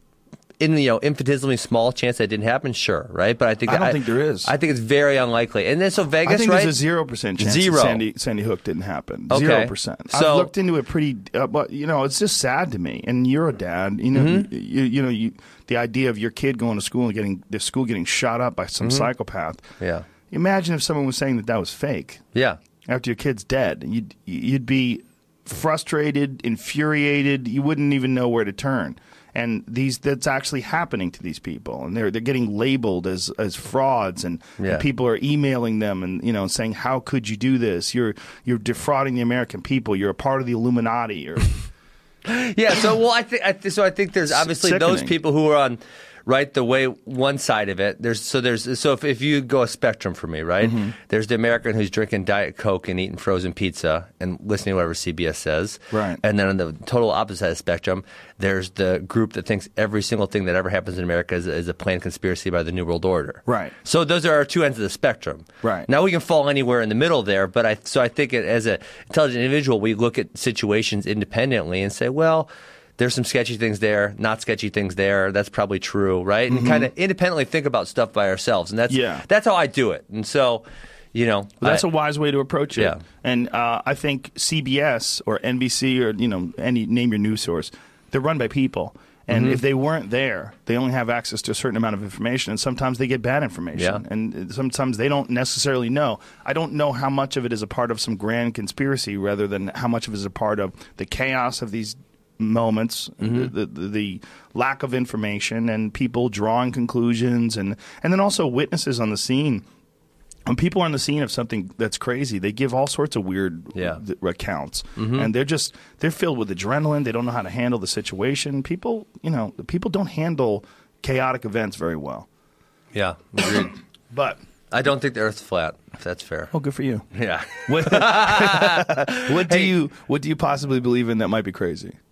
[SPEAKER 1] in you know, infinitesimally small chance that it didn't happen? Sure, right? But I think
[SPEAKER 2] I don't
[SPEAKER 1] that,
[SPEAKER 2] think there is.
[SPEAKER 1] I think it's very unlikely. And then so Vegas,
[SPEAKER 2] I think
[SPEAKER 1] right?
[SPEAKER 2] there's a zero percent chance
[SPEAKER 1] Zero.
[SPEAKER 2] that Sandy, Sandy Hook didn't happen.
[SPEAKER 1] Okay.
[SPEAKER 2] Zero percent. I've
[SPEAKER 1] So-
[SPEAKER 2] looked into it pretty, uh, but you know, it's just sad to me. And you're a dad, you know,
[SPEAKER 1] Mm-hmm.
[SPEAKER 2] you, you know, you, the idea of your kid going to school and getting the school getting shot up by some psychopath.
[SPEAKER 1] Yeah.
[SPEAKER 2] Imagine if someone was saying that that was fake.
[SPEAKER 1] Yeah.
[SPEAKER 2] After your kid's dead, you'd you'd be frustrated, infuriated. You wouldn't even know where to turn. And these that's actually happening to these people, and they're they're getting labeled as as frauds, and,
[SPEAKER 1] Yeah.
[SPEAKER 2] and people are emailing them and you know saying, "How could you do this? You're you're defrauding the American people. You're a part of the Illuminati." Or
[SPEAKER 1] Yeah. So, well, I think I th- so. I think there's obviously those
[SPEAKER 2] sickening.
[SPEAKER 1] people who are on right the way one side of it. There's so there's so if, if you go a spectrum for me, right?
[SPEAKER 2] Mm-hmm.
[SPEAKER 1] There's the American who's drinking Diet Coke and eating frozen pizza and listening to whatever C B S says,
[SPEAKER 2] Right.
[SPEAKER 1] And then on the total opposite side of the spectrum, there's the group that thinks every single thing that ever happens in America is, is a planned conspiracy by the New World Order,
[SPEAKER 2] Right.
[SPEAKER 1] So those are our two ends of the spectrum,
[SPEAKER 2] Right.
[SPEAKER 1] Now we can fall anywhere in the middle there, but I so I think it, as an intelligent individual, we look at situations independently and say, well, there's some sketchy things there, not sketchy things there. That's probably true, right? And kind of independently think about stuff by ourselves, and that's
[SPEAKER 2] Yeah.
[SPEAKER 1] that's how I do it. And so, you know,
[SPEAKER 2] Well, that's
[SPEAKER 1] I-
[SPEAKER 2] a wise way to approach it.
[SPEAKER 1] Yeah.
[SPEAKER 2] And uh, I think C B S or N B C or you know any name your news source, they're run by people. And
[SPEAKER 1] Mm-hmm.
[SPEAKER 2] if they weren't there, they only have access to a certain amount of information, and sometimes they get bad information,
[SPEAKER 1] Yeah.
[SPEAKER 2] and sometimes they don't necessarily know. I don't know how much of it is a part of some grand conspiracy, rather than how much of it is a part of the chaos of these moments,
[SPEAKER 1] Mm-hmm.
[SPEAKER 2] the, the, the lack of information, and people drawing conclusions, and and then also witnesses on the scene. When people are on the scene of something that's crazy, they give all sorts of weird
[SPEAKER 1] Yeah.
[SPEAKER 2] th- accounts, and they're just they're filled with adrenaline. They don't know how to handle the situation. People, you know, people don't handle chaotic events very well.
[SPEAKER 1] yeah, agreed.
[SPEAKER 2] But
[SPEAKER 1] I don't think the Earth's flat. If that's fair.
[SPEAKER 2] oh, good for you.
[SPEAKER 1] Yeah.
[SPEAKER 2] What, what do you what do you possibly believe in that might be crazy?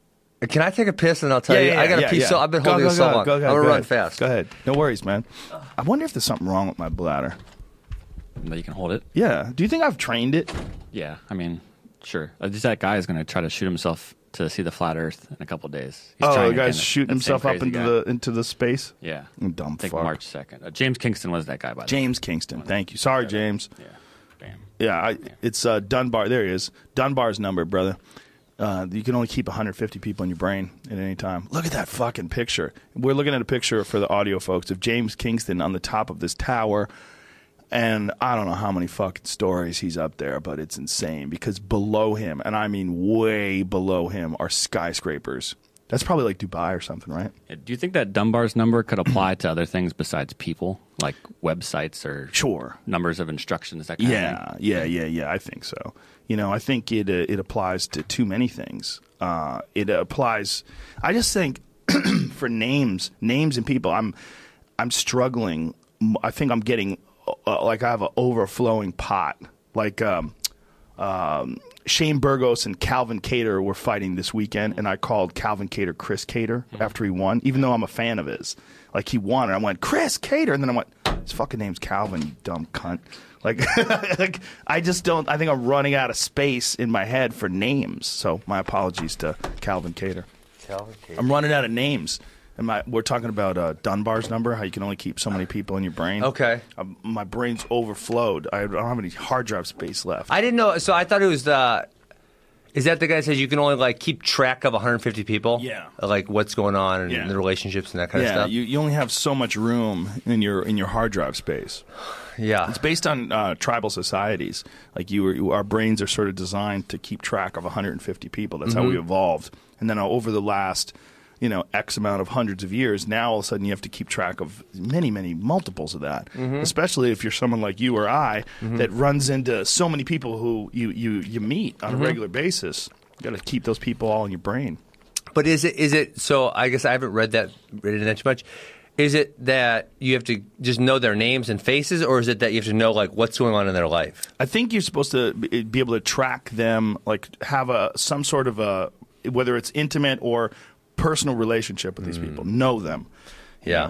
[SPEAKER 1] Can I take a piss and I'll tell you? I got to pee so I've been
[SPEAKER 2] go,
[SPEAKER 1] holding
[SPEAKER 2] go,
[SPEAKER 1] it so
[SPEAKER 2] go,
[SPEAKER 1] long.
[SPEAKER 2] Go, go,
[SPEAKER 1] I'm going
[SPEAKER 2] go
[SPEAKER 1] to run
[SPEAKER 2] ahead.
[SPEAKER 1] fast.
[SPEAKER 2] Go ahead. No worries, man. I wonder if there's something wrong with my bladder.
[SPEAKER 3] But you can hold it.
[SPEAKER 2] Yeah. Do you think I've trained it?
[SPEAKER 3] Yeah, I mean, sure. Uh, Just that guy is going to try to shoot himself to see the flat Earth in a couple days. He's
[SPEAKER 2] Oh,
[SPEAKER 3] trying
[SPEAKER 2] the guy's
[SPEAKER 3] again.
[SPEAKER 2] shooting
[SPEAKER 3] That same
[SPEAKER 2] himself up
[SPEAKER 3] crazy
[SPEAKER 2] into
[SPEAKER 3] guy.
[SPEAKER 2] the into the space.
[SPEAKER 3] Yeah.
[SPEAKER 2] You dumb
[SPEAKER 3] I think
[SPEAKER 2] fuck.
[SPEAKER 3] March second. Uh, James Kingston was that guy, by the way.
[SPEAKER 2] James Kingston. Thank you. Sorry, James.
[SPEAKER 3] Yeah. Bam.
[SPEAKER 2] Yeah, I, it's uh, Dunbar. There he is. Dunbar's number, brother. Uh, you can only keep one hundred fifty people in your brain at any time. Look at that fucking picture. We're looking at a picture for the audio folks of James Kingston on the top of this tower. And I don't know how many fucking stories he's up there, but it's insane because below him, and I mean way below him, are skyscrapers. That's probably like Dubai or something, right?
[SPEAKER 3] Yeah, do you think that Dunbar's number could apply to other things besides people, like websites or
[SPEAKER 2] Sure.
[SPEAKER 3] numbers of instructions? That kind
[SPEAKER 2] Yeah,
[SPEAKER 3] of thing?
[SPEAKER 2] yeah, yeah, yeah. I think so. You know, I think it uh, it applies to too many things. Uh, it applies. I just think for names, names and people, I'm I'm struggling. I think I'm getting uh, like I have an overflowing pot. Like um, um, Shane Burgos and Calvin Cater were fighting this weekend, and I called Calvin Cater Chris Cater after he won, even though I'm a fan of his. Like he won, and I went Chris Cater, and then I went, his fucking name's Calvin, you dumb cunt. Like, like I just don't. I think I'm running out of space in my head for names. So my apologies to Calvin Cater.
[SPEAKER 1] Calvin Cater.
[SPEAKER 2] I'm running out of names. And my, we're talking about uh, Dunbar's number, how you can only keep so many people in your brain.
[SPEAKER 1] Okay.
[SPEAKER 2] Um, my brain's overflowed. I don't have any hard drive space left.
[SPEAKER 1] I didn't know. So I thought it was the. Is that the guy that says you can only like keep track of one hundred fifty people?
[SPEAKER 2] Yeah.
[SPEAKER 1] Like what's going on and
[SPEAKER 2] Yeah.
[SPEAKER 1] the relationships and that kind
[SPEAKER 2] yeah,
[SPEAKER 1] of stuff.
[SPEAKER 2] you, you only have so much room in your in your hard drive space.
[SPEAKER 1] yeah.
[SPEAKER 2] It's based on uh, tribal societies. Like you, you, our brains are sort of designed to keep track of one hundred fifty people. That's
[SPEAKER 1] Mm-hmm.
[SPEAKER 2] how we evolved. And then uh, over the last, you know, X amount of hundreds of years, now all of a sudden you have to keep track of many, many multiples of that.
[SPEAKER 1] Mm-hmm.
[SPEAKER 2] Especially if you're someone like you or I that runs into so many people who you, you, you meet on
[SPEAKER 1] Mm-hmm.
[SPEAKER 2] a regular basis. You got to keep those people all in your brain.
[SPEAKER 1] But is it is it so? I guess I haven't read that read that too much. Is it that you have to just know their names and faces, or is it that you have to know like what's going on in their life?
[SPEAKER 2] I think you're supposed to be be able to track them, like have a some sort of a, whether it's intimate or personal relationship with these people. Know them.
[SPEAKER 1] Yeah.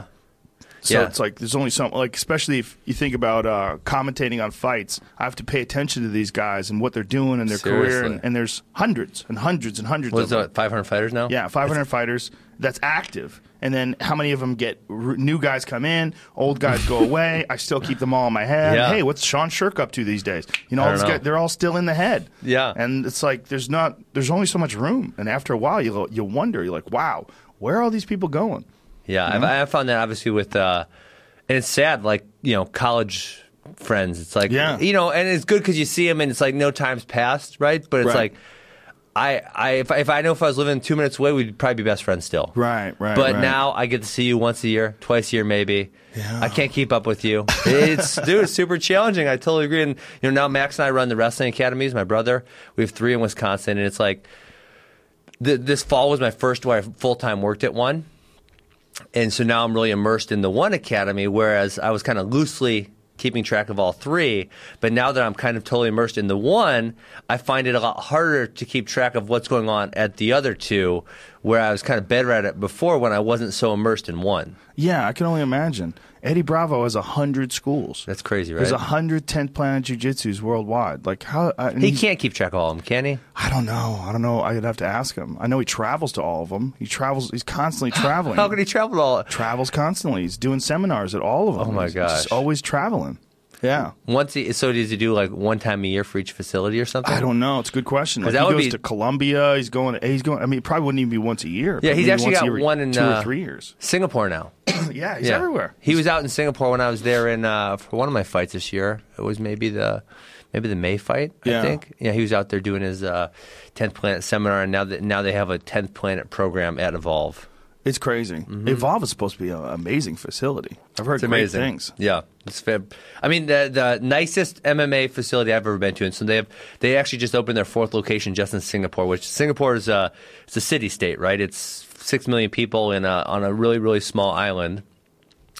[SPEAKER 2] So
[SPEAKER 1] Yeah.
[SPEAKER 2] it's like there's only some, like especially if you think about uh, commentating on fights, I have to pay attention to these guys and what they're doing in their career,
[SPEAKER 1] Seriously.
[SPEAKER 2] and, and there's hundreds and hundreds and hundreds
[SPEAKER 1] What
[SPEAKER 2] of
[SPEAKER 1] is
[SPEAKER 2] them.
[SPEAKER 1] it? five hundred fighters now?
[SPEAKER 2] Yeah, five hundred fighters that's active. And then how many of them get r- new guys come in, old guys go away. I still keep them all in my head.
[SPEAKER 1] Yeah.
[SPEAKER 2] Hey, what's Sean Shirk up to these days? You know,
[SPEAKER 1] I
[SPEAKER 2] all
[SPEAKER 1] don't
[SPEAKER 2] these
[SPEAKER 1] know.
[SPEAKER 2] guys, they're all still in the head.
[SPEAKER 1] Yeah.
[SPEAKER 2] And it's like there's not there's only so much room. And after a while, you you wonder. You're like, wow, where are all these people going?
[SPEAKER 1] Yeah, I've, I've found that obviously with, uh, and it's sad, like, you know, college friends. It's like,
[SPEAKER 2] Yeah.
[SPEAKER 1] you know, and it's good because you see them and it's like no time's passed, right? But it's
[SPEAKER 2] Right.
[SPEAKER 1] like, I, I if, I- if I know if I was living two minutes away, we'd probably be best friends still.
[SPEAKER 2] Right, right.
[SPEAKER 1] But
[SPEAKER 2] right.
[SPEAKER 1] now I get to see you once a year, twice a year maybe.
[SPEAKER 2] Yeah.
[SPEAKER 1] I can't keep up with you. It's dude, it's super challenging. I totally agree. And you know, now Max and I run the wrestling academies. My brother, we have three in Wisconsin, and it's like th- this fall was my first where I full time worked at one, and so now I'm really immersed in the one academy. Whereas I was kind of loosely keeping track of all three, but now that I'm kind of totally immersed in the one, I find it a lot harder to keep track of what's going on at the other two, where I was kind of better at it before when I wasn't so immersed in one.
[SPEAKER 2] Yeah, I can only imagine. Eddie Bravo has a hundred schools.
[SPEAKER 1] That's crazy, right?
[SPEAKER 2] There's a hundred tenth Planet Jiu-Jitsus worldwide. Like how? Uh, and
[SPEAKER 1] He
[SPEAKER 2] he's-
[SPEAKER 1] can't keep track of all of them, can he?
[SPEAKER 2] I don't know. I don't know. I'd have to ask him. I know he travels to all of them. He travels. He's constantly traveling.
[SPEAKER 1] How can he travel to all?
[SPEAKER 2] Travels constantly. He's doing seminars at all of them.
[SPEAKER 1] Oh, my
[SPEAKER 2] He's
[SPEAKER 1] gosh.
[SPEAKER 2] just always traveling. Yeah.
[SPEAKER 1] Once he, so does he do like one time a year for each facility or something?
[SPEAKER 2] I don't know. It's a good question.
[SPEAKER 1] 'Cause
[SPEAKER 2] Like,
[SPEAKER 1] that
[SPEAKER 2] he
[SPEAKER 1] would
[SPEAKER 2] goes
[SPEAKER 1] be-
[SPEAKER 2] to Colombia. He's going. He's going. I mean, it probably wouldn't even be once a year.
[SPEAKER 1] Yeah,
[SPEAKER 2] but
[SPEAKER 1] he's
[SPEAKER 2] maybe
[SPEAKER 1] actually
[SPEAKER 2] once
[SPEAKER 1] got
[SPEAKER 2] every
[SPEAKER 1] one in
[SPEAKER 2] two
[SPEAKER 1] uh,
[SPEAKER 2] or three years.
[SPEAKER 1] Singapore now.
[SPEAKER 2] Yeah, he's
[SPEAKER 1] Yeah.
[SPEAKER 2] everywhere.
[SPEAKER 1] He was out in Singapore when I was there in uh, for one of my fights this year. It was maybe the maybe the May fight,
[SPEAKER 2] Yeah.
[SPEAKER 1] I think. Yeah, he was out there doing his uh, tenth Planet seminar, and now that now they have a tenth Planet program at Evolve.
[SPEAKER 2] It's crazy. Evolve is supposed to be an amazing facility. I've heard
[SPEAKER 1] It's
[SPEAKER 2] great
[SPEAKER 1] amazing.
[SPEAKER 2] things.
[SPEAKER 1] Yeah, it's fab. I mean, the the nicest M M A facility I've ever been to, and so they have they actually just opened their fourth location just in Singapore, which Singapore is a it's a city state, right? It's six million people in a, on a really really small island.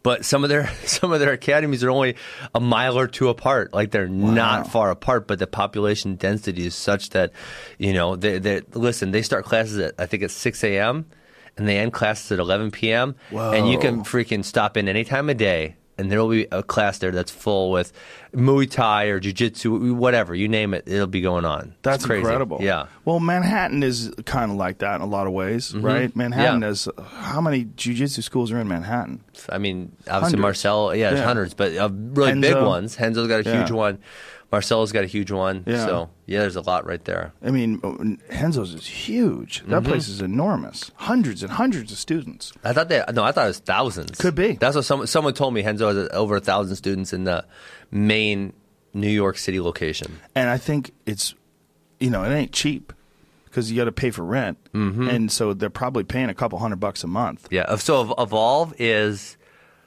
[SPEAKER 1] But some of their some of their academies are only a mile or two apart. Like they're not far apart, but the population density is such that, you know, they they listen. They start classes at I think at six a.m. and they end classes at eleven p.m.
[SPEAKER 2] Whoa.
[SPEAKER 1] And you can freaking stop in any time of day, and there will be a class there that's full with Muay Thai or Jiu-Jitsu, whatever you name it. It'll be going on.
[SPEAKER 2] That's
[SPEAKER 1] It's crazy.
[SPEAKER 2] incredible.
[SPEAKER 1] Yeah.
[SPEAKER 2] Well, Manhattan is kind of like that in a lot of ways,
[SPEAKER 1] Mm-hmm.
[SPEAKER 2] right? Manhattan
[SPEAKER 1] Yeah.
[SPEAKER 2] has how many jiu-jitsu schools are in Manhattan?
[SPEAKER 1] I mean, obviously
[SPEAKER 2] Hundreds.
[SPEAKER 1] Marcel, yeah, there's
[SPEAKER 2] Yeah.
[SPEAKER 1] hundreds, but uh, really big
[SPEAKER 2] Henzo.
[SPEAKER 1] ones. Henzo's got a huge
[SPEAKER 2] Yeah.
[SPEAKER 1] one. Marcelo's got a huge one.
[SPEAKER 2] Yeah.
[SPEAKER 1] So, yeah, there's a lot right there.
[SPEAKER 2] I mean, Henzo's is huge. That
[SPEAKER 1] Mm-hmm.
[SPEAKER 2] place is enormous. Hundreds and hundreds of students.
[SPEAKER 1] I thought they, no, I thought it was thousands.
[SPEAKER 2] Could be.
[SPEAKER 1] That's what someone, someone told me. Henzo has over a thousand students in the main New York City location.
[SPEAKER 2] And I think it's, you know, it ain't cheap because you got to pay for rent. Mm-hmm. And so they're probably paying a couple hundred bucks a month.
[SPEAKER 1] Yeah. So Evolve is,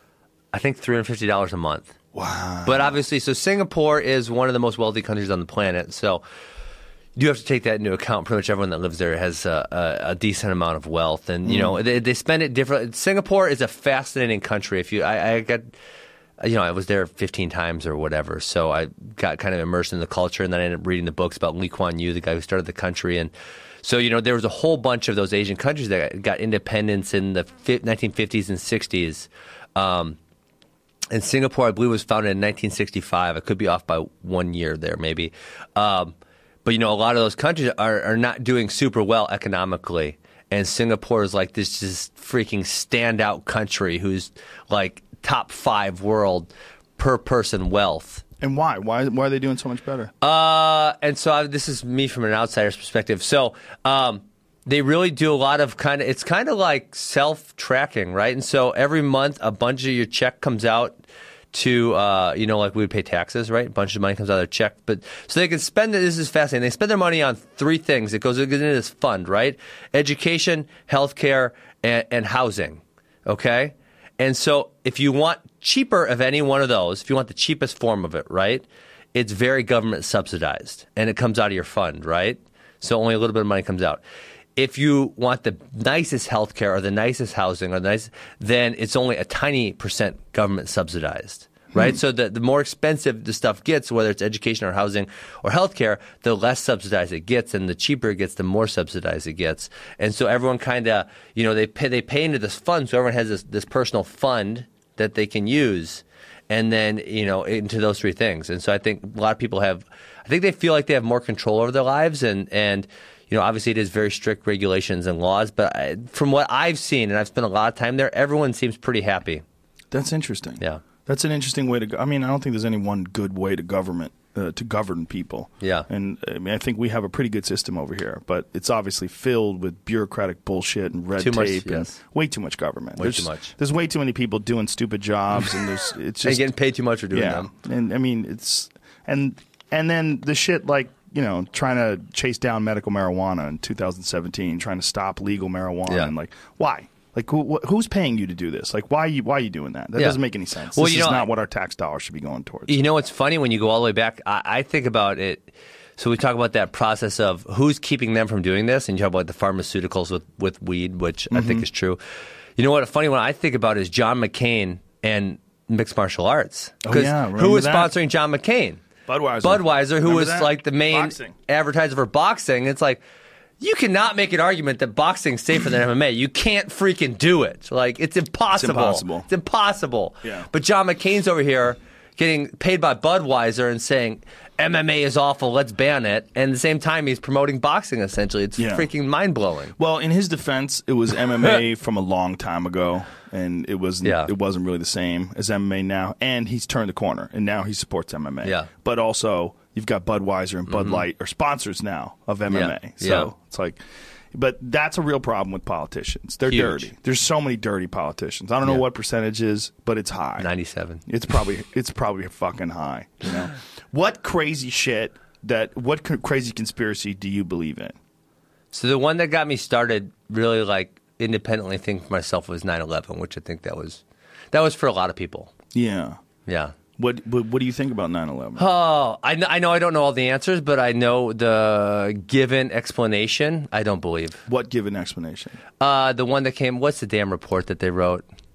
[SPEAKER 1] I think, three hundred fifty dollars a month.
[SPEAKER 2] Wow.
[SPEAKER 1] But obviously, so Singapore is one of the most wealthy countries on the planet. So you do have to take that into account. Pretty much everyone that lives there has a, a, a decent amount of wealth, and you know they, they spend it different. Singapore is a fascinating country. If you, I, I got, you know, I was there fifteen times or whatever, so I got kind of immersed in the culture, and then I ended up reading the books about Lee Kuan Yew, the guy who started the country, and so you know there was a whole bunch of those Asian countries that got independence in the nineteen fifties and sixties. Um, And Singapore, I believe, was founded in nineteen sixty-five. I could be off by one year there, maybe. Um, but, you know, a lot of those countries are, are not doing super well economically. And Singapore is like this just freaking standout country who's like top five world per person wealth.
[SPEAKER 2] And why? Why why are they doing so much better?
[SPEAKER 1] Uh, and so I, this is me from an outsider's perspective. So um, they really do a lot of kind of, it's kind of like self-tracking, right? And so every month a bunch of your check comes out to, uh, you know, like we would pay taxes, right? A bunch of money comes out of their check. But so they can spend it, this is fascinating, they spend their money on three things. It goes into this fund, right? Education, healthcare, and, and housing, okay? And so if you want cheaper of any one of those, if you want the cheapest form of it, right, it's very government subsidized, and it comes out of your fund, right? So only a little bit of money comes out. If you want the nicest healthcare or the nicest housing or the nice, then it's only a tiny percent government subsidized, right? So the, the more expensive the stuff gets, whether it's education or housing or healthcare, the less subsidized it gets, and the cheaper it gets, the more subsidized it gets. And so everyone kind of, you know, they pay they pay into this fund, so everyone has this, this personal fund that they can use, and then, you know, into those three things. And so I think a lot of people have, I think they feel like they have more control over their lives, and and. You know, obviously it is very strict regulations and laws, but I, from what I've seen, and I've spent a lot of time there, everyone seems pretty happy.
[SPEAKER 2] That's interesting.
[SPEAKER 1] Yeah.
[SPEAKER 2] That's an interesting way to go. I mean, I don't think there's any one good way to government uh, to govern people.
[SPEAKER 1] Yeah.
[SPEAKER 2] And I mean, I think we have a pretty good system over here, but it's obviously filled with bureaucratic bullshit and red
[SPEAKER 1] Too much,
[SPEAKER 2] tape and
[SPEAKER 1] yes.
[SPEAKER 2] way too much government.
[SPEAKER 1] Way
[SPEAKER 2] there's,
[SPEAKER 1] too much.
[SPEAKER 2] There's way too many people doing stupid jobs, and there's it's
[SPEAKER 1] And
[SPEAKER 2] just
[SPEAKER 1] getting paid too much for doing
[SPEAKER 2] yeah.
[SPEAKER 1] them.
[SPEAKER 2] And I mean, it's and and then the shit like, you know, trying to chase down medical marijuana in two thousand seventeen, trying to stop legal marijuana,
[SPEAKER 1] Yeah.
[SPEAKER 2] and like, why? Like, who, wh- who's paying you to do this? Like, why are you why are you doing that? That
[SPEAKER 1] Yeah.
[SPEAKER 2] doesn't make any sense.
[SPEAKER 1] Well,
[SPEAKER 2] this
[SPEAKER 1] you
[SPEAKER 2] is
[SPEAKER 1] know,
[SPEAKER 2] not
[SPEAKER 1] I-
[SPEAKER 2] what our tax dollars should be going towards.
[SPEAKER 1] You know what's funny when you go all the way back? I, I think about it. So we talk about that process of who's keeping them from doing this, and you talk about the pharmaceuticals with, with weed, which I think is true. You know what? A funny one I think about is John McCain and mixed martial arts.
[SPEAKER 2] Oh,
[SPEAKER 1] 'Cause
[SPEAKER 2] yeah,
[SPEAKER 1] who
[SPEAKER 2] remember
[SPEAKER 1] was
[SPEAKER 2] that?
[SPEAKER 1] sponsoring John McCain?
[SPEAKER 2] Budweiser.
[SPEAKER 1] Budweiser, who
[SPEAKER 2] Remember
[SPEAKER 1] was
[SPEAKER 2] that?
[SPEAKER 1] like the main
[SPEAKER 2] Boxing.
[SPEAKER 1] advertiser for boxing. It's like, you cannot make an argument that boxing's safer than M M A. You can't freaking do it. Like, it's impossible.
[SPEAKER 2] It's impossible.
[SPEAKER 1] It's impossible.
[SPEAKER 2] Yeah.
[SPEAKER 1] But John McCain's over here getting paid by Budweiser and saying M M A is awful, let's ban it. And at the same time, he's promoting boxing, essentially. It's
[SPEAKER 2] Yeah.
[SPEAKER 1] freaking mind-blowing.
[SPEAKER 2] Well, in his defense, it was M M A from a long time ago, and it wasn't
[SPEAKER 1] Yeah.
[SPEAKER 2] it wasn't really the same as M M A now. And he's turned the corner, and now he supports M M A.
[SPEAKER 1] Yeah.
[SPEAKER 2] But also, you've got Budweiser and Bud Light are sponsors now of M M A.
[SPEAKER 1] Yeah.
[SPEAKER 2] So
[SPEAKER 1] Yeah.
[SPEAKER 2] it's like, but that's a real problem with politicians. They're
[SPEAKER 1] Huge.
[SPEAKER 2] dirty. There's so many dirty politicians. I don't know
[SPEAKER 1] Yeah.
[SPEAKER 2] what percentage is, but it's high.
[SPEAKER 1] ninety-seven.
[SPEAKER 2] It's probably it's probably fucking high. You know, what crazy shit that what c- crazy conspiracy do you believe in?
[SPEAKER 1] So the one that got me started really, like, independently thinking for myself was nine eleven, which I think that was that was for a lot of people.
[SPEAKER 2] Yeah.
[SPEAKER 1] Yeah.
[SPEAKER 2] What what, what do you think about nine eleven?
[SPEAKER 1] Oh, I, kn- I know I don't know all the answers, but I know the given explanation. I don't believe.
[SPEAKER 2] What given explanation?
[SPEAKER 1] Uh, the one that came, what's the damn report that they wrote?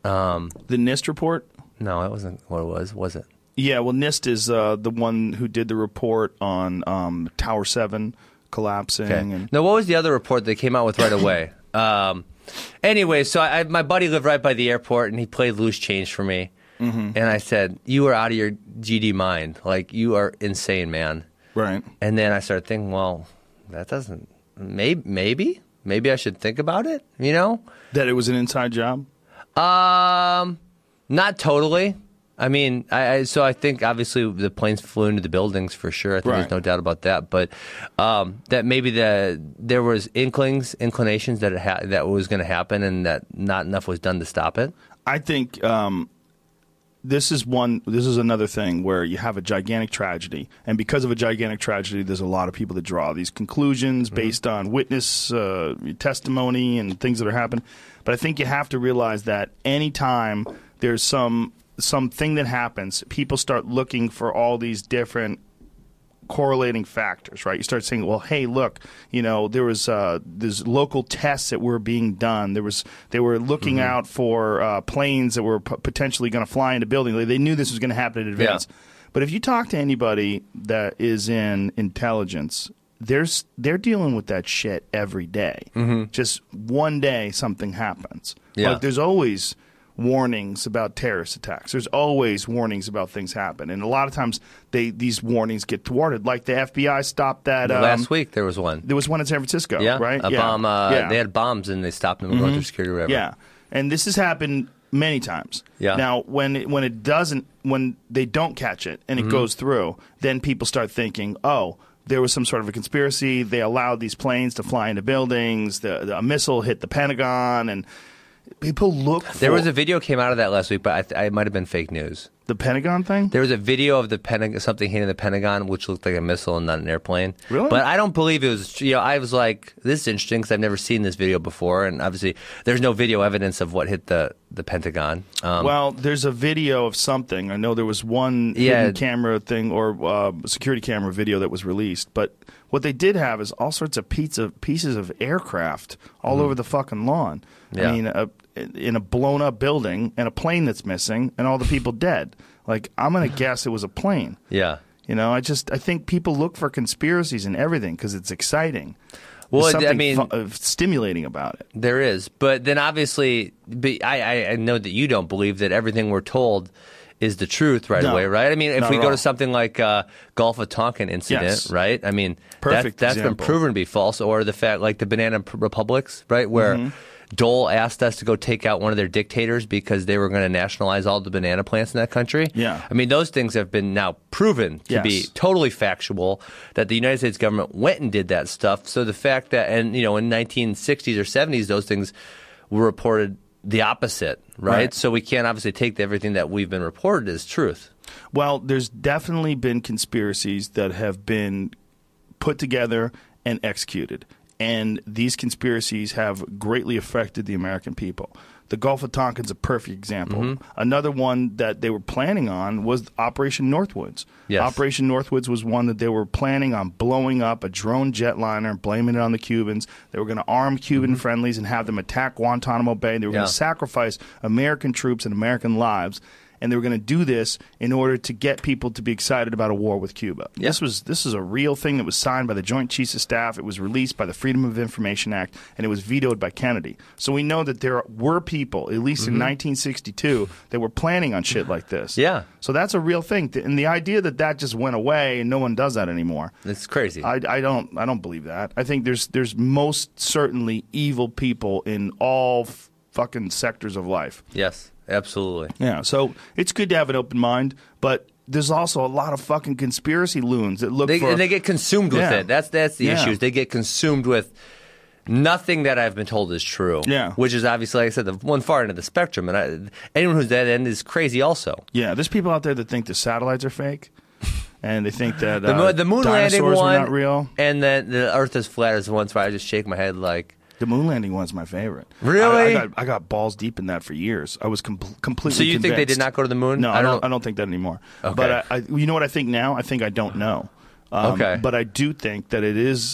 [SPEAKER 1] Um,
[SPEAKER 2] The NIST report?
[SPEAKER 1] no, that wasn't what it was, was it?
[SPEAKER 2] Yeah, well, NIST is uh, the one who did the report on um, Tower seven collapsing.
[SPEAKER 1] Okay.
[SPEAKER 2] And
[SPEAKER 1] Now, what was the other report they came out with right away? um, anyway, so I, my buddy lived right by the airport, and he played loose change for me. Mm-hmm. And I said, "You are out of your G D mind. Like, you are insane, man."
[SPEAKER 2] Right.
[SPEAKER 1] And then I started thinking, well, that doesn't. Maybe, maybe, maybe I should think about it. You know,
[SPEAKER 2] That it was an inside job?
[SPEAKER 1] um, not totally. I mean, I, I so I think obviously the planes flew into the buildings for sure. I think
[SPEAKER 2] Right.
[SPEAKER 1] there's no doubt about that. But um, that maybe the there was inklings, inclinations that it ha- that was going to happen, and that not enough was done to stop it.
[SPEAKER 2] I think um, this is one. This is another thing where you have a gigantic tragedy, and because of a gigantic tragedy, there's a lot of people that draw these conclusions
[SPEAKER 1] Mm-hmm.
[SPEAKER 2] based on witness uh, testimony and things that are happening. But I think you have to realize that anytime there's some something that happens, people start looking for all these different correlating factors, right? You start saying, well, hey, look, you know, there was uh, there's local tests that were being done. There was they were looking
[SPEAKER 1] Mm-hmm.
[SPEAKER 2] out for uh, planes that were p- potentially going to fly into buildings. Like, they knew this was going to happen in advance.
[SPEAKER 1] Yeah.
[SPEAKER 2] But if you talk to anybody that is in intelligence, there's they're dealing with that shit every day. Just one day something happens.
[SPEAKER 1] Yeah.
[SPEAKER 2] Like, there's always warnings about terrorist attacks. There's always warnings about things happen, and a lot of times they these warnings get thwarted. Like the F B I stopped that um,
[SPEAKER 1] Last week there was one.
[SPEAKER 2] There was one in San Francisco,
[SPEAKER 1] Yeah,
[SPEAKER 2] right?
[SPEAKER 1] a
[SPEAKER 2] yeah.
[SPEAKER 1] bomb. Uh,
[SPEAKER 2] yeah.
[SPEAKER 1] They had bombs and they stopped them going through security. Whatever.
[SPEAKER 2] Yeah, and this has happened many times.
[SPEAKER 1] Yeah.
[SPEAKER 2] Now, when it, when it doesn't, when they don't catch it and it goes through, then people start thinking, oh, there was some sort of a conspiracy. They allowed these planes to fly into buildings. The, the a missile hit the Pentagon, and people look. For
[SPEAKER 1] There was a video came out of that last week, but I th- it might have been fake news.
[SPEAKER 2] the Pentagon thing.
[SPEAKER 1] There was a video of the Pentagon, something hitting the Pentagon, which looked like a missile and not an airplane.
[SPEAKER 2] Really?
[SPEAKER 1] But I don't believe it was. You know, I was like, this is interesting because I've never seen this video before, and obviously there's no video evidence of what hit the the Pentagon. Um,
[SPEAKER 2] Well, there's a video of something. I know there was one
[SPEAKER 1] Yeah.
[SPEAKER 2] hidden camera thing or uh, security camera video that was released. But what they did have is all sorts of pizza, pieces of aircraft all over the fucking lawn.
[SPEAKER 1] Yeah.
[SPEAKER 2] I mean, a, in a blown up building and a plane that's missing and all the people dead. Like, I'm going to guess it was a plane.
[SPEAKER 1] yeah.
[SPEAKER 2] You know, I just I think people look for conspiracies and everything because it's exciting.
[SPEAKER 1] Well,
[SPEAKER 2] There's
[SPEAKER 1] I
[SPEAKER 2] something
[SPEAKER 1] mean-
[SPEAKER 2] fu- uh, stimulating about it.
[SPEAKER 1] There is, but then obviously, but I, I, I know that you don't believe that everything we're told is the truth right
[SPEAKER 2] No,
[SPEAKER 1] away, right? I mean, if
[SPEAKER 2] not
[SPEAKER 1] we
[SPEAKER 2] at
[SPEAKER 1] go
[SPEAKER 2] all.
[SPEAKER 1] to something like uh, Gulf of Tonkin incident,
[SPEAKER 2] Yes.
[SPEAKER 1] right? I mean,
[SPEAKER 2] Perfect
[SPEAKER 1] that, that's been
[SPEAKER 2] example.
[SPEAKER 1] proven to be false, or the fact like the banana p- republics, right, where
[SPEAKER 2] Mm-hmm.
[SPEAKER 1] Dole asked us to go take out one of their dictators because they were going to nationalize all the banana plants in that country.
[SPEAKER 2] Yeah.
[SPEAKER 1] I mean, those things have been now proven to
[SPEAKER 2] Yes.
[SPEAKER 1] be totally factual, that the United States government went and did that stuff. So the fact that, and you know, in nineteen sixties or seventies, those things were reported the opposite, right?
[SPEAKER 2] Right.
[SPEAKER 1] So we can't obviously take everything that we've been reported as truth.
[SPEAKER 2] Well, there's definitely been conspiracies that have been put together and executed. And these conspiracies have greatly affected the American people. The Gulf of Tonkin's a perfect example.
[SPEAKER 1] Mm-hmm.
[SPEAKER 2] Another one that they were planning on was Operation Northwoods.
[SPEAKER 1] Yes.
[SPEAKER 2] Operation Northwoods was one that they were planning on blowing up a drone jetliner, blaming it on the Cubans. They were going to arm Cuban friendlies and have them attack Guantanamo Bay. They were
[SPEAKER 1] Yeah.
[SPEAKER 2] going to sacrifice American troops and American lives. And they were going to do this in order to get people to be excited about a war with Cuba.
[SPEAKER 1] Yeah.
[SPEAKER 2] This was this is a real thing that was signed by the Joint Chiefs of Staff. It was released by the Freedom of Information Act, and it was vetoed by Kennedy. So we know that there were people, at least in nineteen sixty-two, that were planning on shit like this.
[SPEAKER 1] Yeah.
[SPEAKER 2] So that's a real thing. And the idea that that just went away and no one does that anymore,
[SPEAKER 1] It's crazy.
[SPEAKER 2] I, I don't I don't believe that. I think there's there's most certainly evil people in all f- fucking sectors of life.
[SPEAKER 1] yes, absolutely.
[SPEAKER 2] Yeah, so it's good to have an open mind, but there's also a lot of fucking conspiracy loons that look
[SPEAKER 1] They,
[SPEAKER 2] for.
[SPEAKER 1] and they get consumed with
[SPEAKER 2] Yeah.
[SPEAKER 1] it. That's that's the
[SPEAKER 2] Yeah.
[SPEAKER 1] issue. Is they get consumed with nothing that I've been told is true.
[SPEAKER 2] Yeah.
[SPEAKER 1] Which is obviously, like I said, the one far end of the spectrum. And I, anyone who's that end is crazy also.
[SPEAKER 2] yeah, there's people out there that think the satellites are fake, and they think that
[SPEAKER 1] The,
[SPEAKER 2] uh,
[SPEAKER 1] mo- the moon landing
[SPEAKER 2] dinosaurs
[SPEAKER 1] one
[SPEAKER 2] were not real.
[SPEAKER 1] and then the Earth is flat is the ones where I just shake my head like,
[SPEAKER 2] The moon landing one's my favorite.
[SPEAKER 1] Really?
[SPEAKER 2] I, I, got, I got balls deep in that for years. I was com- completely.
[SPEAKER 1] so you think they
[SPEAKER 2] convinced.
[SPEAKER 1] did not go to the moon?
[SPEAKER 2] No, I don't. I
[SPEAKER 1] know.
[SPEAKER 2] don't think that anymore.
[SPEAKER 1] Okay.
[SPEAKER 2] But I, I, you know what I think now? I think I don't know. Um,
[SPEAKER 1] Okay.
[SPEAKER 2] But I do think that it is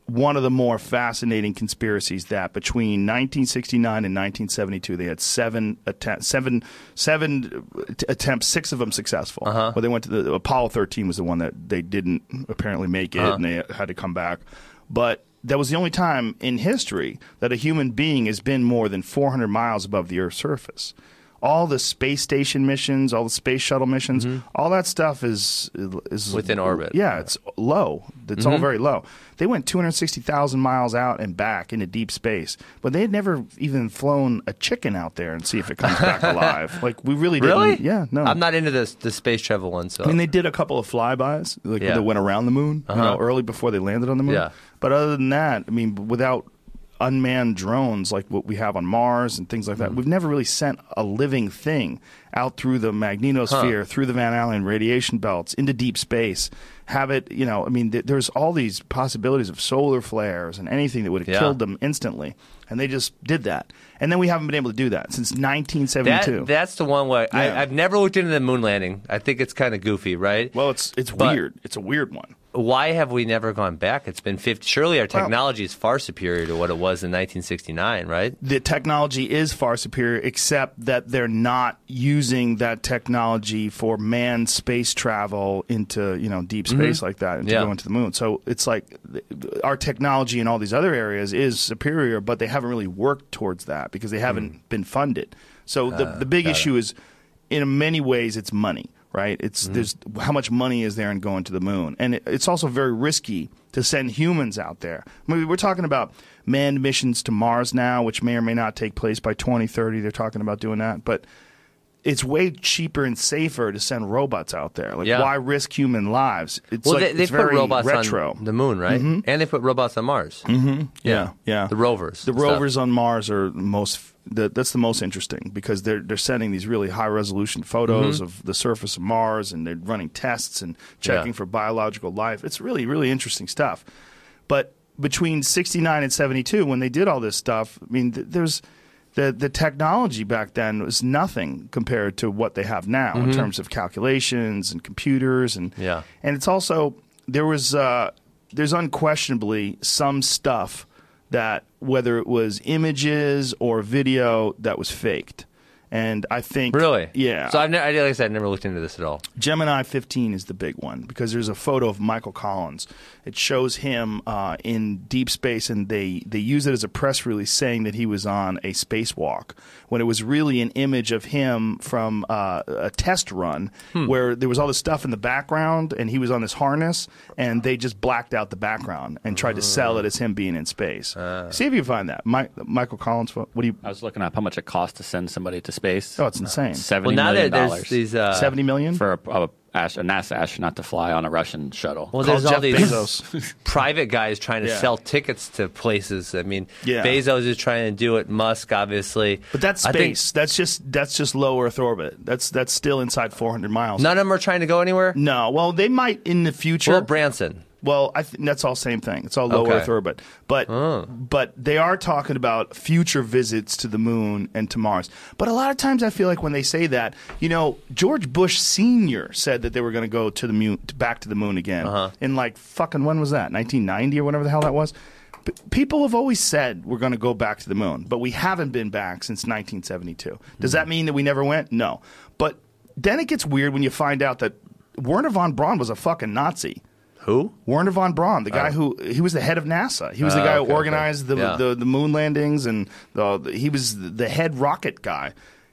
[SPEAKER 2] one of the more fascinating conspiracies that between nineteen sixty-nine and nineteen seventy-two, they had seven attempts, seven, seven attempts, six of them successful.
[SPEAKER 1] Uh-huh.
[SPEAKER 2] But they went to the Apollo thirteen was the one that they didn't apparently make it,
[SPEAKER 1] Uh-huh.
[SPEAKER 2] and they had to come back. But that was the only time in history that a human being has been more than four hundred miles above the Earth's surface. All the space station missions, all the space shuttle missions,
[SPEAKER 1] Mm-hmm.
[SPEAKER 2] all that stuff is is
[SPEAKER 1] Within orbit.
[SPEAKER 2] Yeah, it's low. It's
[SPEAKER 1] Mm-hmm.
[SPEAKER 2] all very low. They went two hundred sixty thousand miles out and back into deep space, but they had never even flown a chicken out there and see if it comes back alive. Like we really didn't.
[SPEAKER 1] Really?
[SPEAKER 2] Yeah, no.
[SPEAKER 1] I'm not into this the space travel one. So
[SPEAKER 2] I mean, they did a couple of flybys, like
[SPEAKER 1] Yeah.
[SPEAKER 2] they went around the moon, you know, early before they landed on the moon.
[SPEAKER 1] Yeah.
[SPEAKER 2] But other than that, I mean, without unmanned drones like what we have on Mars and things like that,
[SPEAKER 1] Mm.
[SPEAKER 2] we've never really sent a living thing out through the magnetosphere,
[SPEAKER 1] Huh.
[SPEAKER 2] through the Van Allen radiation belts, into deep space. Have it, you know, I mean, th- there's all these possibilities of solar flares and anything that would have
[SPEAKER 1] Yeah.
[SPEAKER 2] killed them instantly. And they just did that. And then we haven't been able to do that since nineteen seventy-two.
[SPEAKER 1] that, that's the one way.
[SPEAKER 2] Yeah.
[SPEAKER 1] I, I've never looked into the moon landing. I think it's kind of goofy, right?
[SPEAKER 2] well, it's it's
[SPEAKER 1] But-
[SPEAKER 2] weird. It's a weird one.
[SPEAKER 1] Why have we never gone back? It's been fifty. Surely our technology is far superior to what it was in nineteen sixty-nine, right?
[SPEAKER 2] The technology is far superior, except that they're not using that technology for manned space travel into, you know, deep space like that and to
[SPEAKER 1] Yeah.
[SPEAKER 2] go into the moon. So it's like th- our technology in all these other areas is superior, but they haven't really worked towards that because they haven't been funded. So the the big issue is, in many ways, it's money. Right? It's there's how much money is there in going to the moon, and it, it's also very risky to send humans out there. I mean, we're talking about manned missions to Mars now, which may or may not take place by twenty thirty. They're talking about doing that, but it's way cheaper and safer to send robots out there. Like,
[SPEAKER 1] Yeah.
[SPEAKER 2] why risk human lives? It's
[SPEAKER 1] Well,
[SPEAKER 2] like
[SPEAKER 1] they, they
[SPEAKER 2] it's
[SPEAKER 1] put
[SPEAKER 2] very
[SPEAKER 1] robots
[SPEAKER 2] retro.
[SPEAKER 1] on the moon, right? And they put robots on Mars. Mm-hmm.
[SPEAKER 2] Yeah, yeah.
[SPEAKER 1] The rovers.
[SPEAKER 2] The
[SPEAKER 1] stuff.
[SPEAKER 2] rovers on Mars are most. The, that's the most interesting because they're they're sending these really high resolution photos
[SPEAKER 1] Mm-hmm.
[SPEAKER 2] of the surface of Mars, and they're running tests and checking
[SPEAKER 1] Yeah.
[SPEAKER 2] for biological life. It's really really interesting stuff. But between sixty-nine and seventy-two, when they did all this stuff, I mean, th- there's the the technology back then was nothing compared to what they have now in terms of calculations and computers, and
[SPEAKER 1] Yeah.
[SPEAKER 2] and it's also there was uh, there's unquestionably some stuff that whether it was images or video that was faked. And I think
[SPEAKER 1] Really?
[SPEAKER 2] yeah.
[SPEAKER 1] So I've never, like I said, I never looked into this at all.
[SPEAKER 2] Gemini fifteen is the big one because there's a photo of Michael Collins. It shows him uh, in deep space, and they, they use it as a press release saying that he was on a spacewalk when it was really an image of him from uh, a test run where there was all this stuff in the background, and he was on this harness, and they just blacked out the background and tried to sell it as him being in space. See if you can find that. Mi- Michael Collins, what do you?
[SPEAKER 3] I was looking up how much it costs to send somebody to space.
[SPEAKER 2] Oh, it's insane.
[SPEAKER 1] Well,
[SPEAKER 3] Seventy
[SPEAKER 1] now
[SPEAKER 3] million
[SPEAKER 1] that there's
[SPEAKER 3] dollars
[SPEAKER 1] these. Uh,
[SPEAKER 2] Seventy million
[SPEAKER 3] for a, a, ast- a NASA astronaut to fly on a Russian shuttle.
[SPEAKER 1] well,
[SPEAKER 2] Call
[SPEAKER 1] there's all
[SPEAKER 2] Jeff
[SPEAKER 1] these
[SPEAKER 2] Bezos.
[SPEAKER 1] private guys trying to
[SPEAKER 2] Yeah.
[SPEAKER 1] sell tickets to places. I mean,
[SPEAKER 2] Yeah.
[SPEAKER 1] Bezos is trying to do it. Musk, obviously.
[SPEAKER 2] But that's
[SPEAKER 1] I think
[SPEAKER 2] space. That's just that's just low Earth orbit. That's that's still inside four hundred miles.
[SPEAKER 1] none of them are trying to go anywhere.
[SPEAKER 2] No, well, they might in the future.
[SPEAKER 1] Well, Branson.
[SPEAKER 2] Well, I think that's all same thing. It's all low
[SPEAKER 1] Okay.
[SPEAKER 2] Earth orbit. But but they are talking about future visits to the moon and to Mars. But a lot of times I feel like when they say that, you know, George Bush Senior said that they were going to go to the moon, back to the moon again.
[SPEAKER 1] Uh-huh.
[SPEAKER 2] In like fucking when was that? nineteen ninety or whatever the hell that was. P- People have always said we're going to go back to the moon, but we haven't been back since nineteen seventy-two. Does that mean that we never went? No. But then it gets weird when you find out that Werner von Braun was a fucking Nazi.
[SPEAKER 1] Who?
[SPEAKER 2] Werner von Braun, the guy who he was the head of NASA. He was the
[SPEAKER 1] Oh,
[SPEAKER 2] guy
[SPEAKER 1] okay,
[SPEAKER 2] who organized
[SPEAKER 1] okay.
[SPEAKER 2] the,
[SPEAKER 1] Yeah.
[SPEAKER 2] the the moon landings, and the, the- he was the head rocket guy.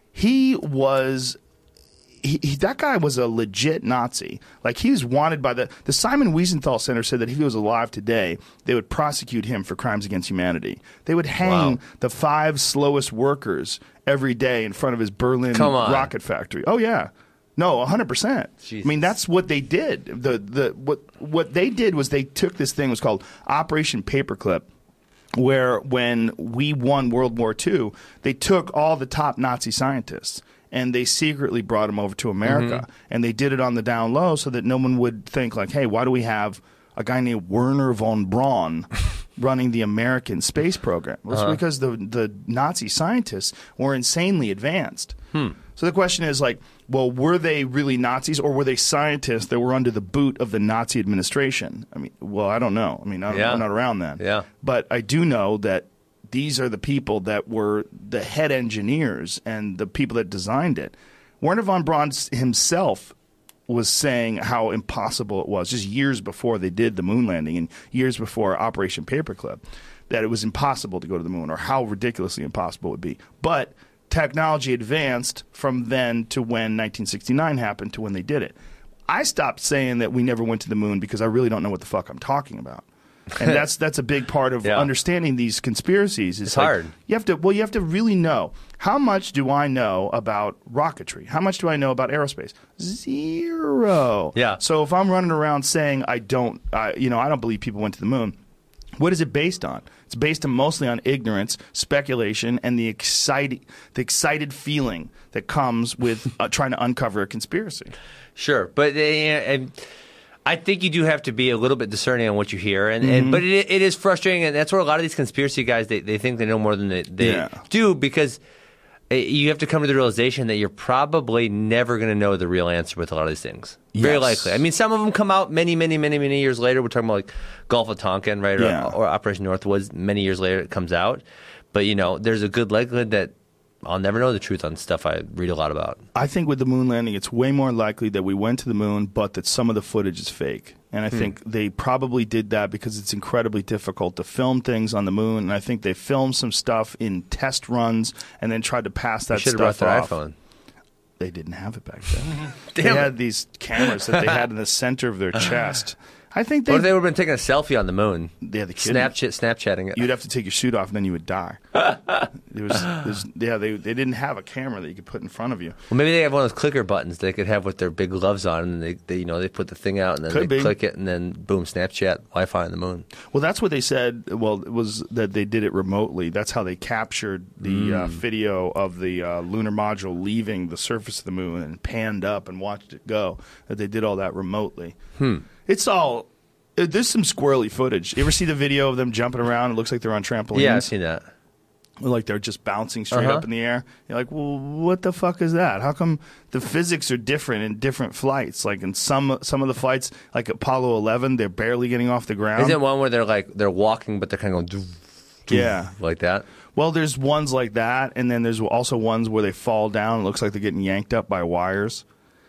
[SPEAKER 2] He was. He, he, that guy was a legit Nazi. Like, he was wanted by the the Simon Wiesenthal Center said that if he was alive today, they would prosecute him for crimes against humanity. They would hang
[SPEAKER 1] Wow.
[SPEAKER 2] the five slowest workers every day in front of his Berlin
[SPEAKER 1] Come on.
[SPEAKER 2] rocket factory. Oh yeah. No, one hundred percent. I
[SPEAKER 1] Jesus.
[SPEAKER 2] mean, that's what they did. The the what what they did was they took this thing, it was called Operation Paperclip, where when we won World War Two, they took all the top Nazi scientists and they secretly brought them over to America.
[SPEAKER 1] Mm-hmm.
[SPEAKER 2] And they did it on the down low so that no one would think like, hey, why do we have a guy named Werner von Braun running the American space program? Well, it's
[SPEAKER 1] Uh-huh.
[SPEAKER 2] because the the Nazi scientists were insanely advanced.
[SPEAKER 1] Hmm.
[SPEAKER 2] So the question is like, well, were they really Nazis or were they scientists that were under the boot of the Nazi administration? I mean, well, I don't know. I mean, I don't,
[SPEAKER 1] Yeah.
[SPEAKER 2] I'm not around then.
[SPEAKER 1] Yeah.
[SPEAKER 2] But I do know that these are the people that were the head engineers and the people that designed it. Werner von Braun himself was saying how impossible it was just years before they did the moon landing and years before Operation Paperclip, that it was impossible to go to the moon or how ridiculously impossible it would be. But technology advanced from then to when nineteen sixty-nine happened to when they did it. I stopped saying that we never went to the moon because I really don't know what the fuck I'm talking about. And that's that's a big part of
[SPEAKER 1] Yeah.
[SPEAKER 2] understanding these conspiracies. It's,
[SPEAKER 1] It's
[SPEAKER 2] like,
[SPEAKER 1] hard.
[SPEAKER 2] You have to well, you have to really know, how much do I know about rocketry? How much do I know about aerospace? Zero.
[SPEAKER 1] Yeah.
[SPEAKER 2] So if I'm running around saying I don't, I, you know, I don't believe people went to the moon, what is it based on? It's based on mostly on ignorance, speculation, and the excited, the excited feeling that comes with uh, trying to uncover a conspiracy.
[SPEAKER 1] Sure, but uh, and I think you do have to be a little bit discerning on what you hear, and, and but it, it is frustrating, and that's where a lot of these conspiracy guys they, they think they know more than they, they
[SPEAKER 2] Yeah.
[SPEAKER 1] do, because uh, you have to come to the realization that you're probably never going to know the real answer with a lot of these things. Very
[SPEAKER 2] Yes.
[SPEAKER 1] likely. I mean, some of them come out many, many, many, many years later. We're talking about like Gulf of Tonkin, right,
[SPEAKER 2] Yeah.
[SPEAKER 1] or, or Operation Northwoods. Many years later, it comes out, but you know, there's a good likelihood that I'll never know the truth on stuff I read a lot about.
[SPEAKER 2] I think with the moon landing, it's way more likely that we went to the moon, but that some of the footage is fake. And I think they probably did that because it's incredibly difficult to film things on the moon. And I think they filmed some stuff in test runs and then tried to pass that
[SPEAKER 1] Should have
[SPEAKER 2] stuff
[SPEAKER 1] brought their
[SPEAKER 2] off.
[SPEAKER 1] iPhone.
[SPEAKER 2] They didn't have it back then. they
[SPEAKER 1] Damn it.
[SPEAKER 2] had these cameras that they had in the center of their chest. I think they.
[SPEAKER 1] What if they would have been taking a selfie on the moon?
[SPEAKER 2] Yeah, the kidding me.
[SPEAKER 1] Snapchat, Snapchatting it.
[SPEAKER 2] You'd have to take your suit off, and then you would die. there was, there's, yeah, they they didn't have a camera that you could put in front of you.
[SPEAKER 1] Well, maybe they have one of those clicker buttons they could have with their big gloves on, and they, they you know, they put the thing out, and then
[SPEAKER 2] Could
[SPEAKER 1] they
[SPEAKER 2] be.
[SPEAKER 1] click it, and then boom, Snapchat, Wi-Fi on the moon.
[SPEAKER 2] Well, that's what they said. Well, it was that they did it remotely. That's how they captured the uh, video of the uh, lunar module leaving the surface of the moon and panned up and watched it go. That they did all that remotely. Hmm. It's all. uh, There's some squirrely footage. You ever see the video of them jumping around? It looks like they're on trampolines.
[SPEAKER 1] Yeah, I've seen that.
[SPEAKER 2] Like they're just bouncing straight
[SPEAKER 1] Uh-huh.
[SPEAKER 2] up in the air. You're like, well, what the fuck is that? How come the physics are different in different flights? Like in some some of the flights, like Apollo eleven, they're barely getting off the ground.
[SPEAKER 1] Isn't it one where they're like they're walking, but they're kind of going doof, doof,
[SPEAKER 2] Yeah.
[SPEAKER 1] like that?
[SPEAKER 2] Well, there's ones like that, and then there's also ones where they fall down. It looks like they're getting yanked up by wires.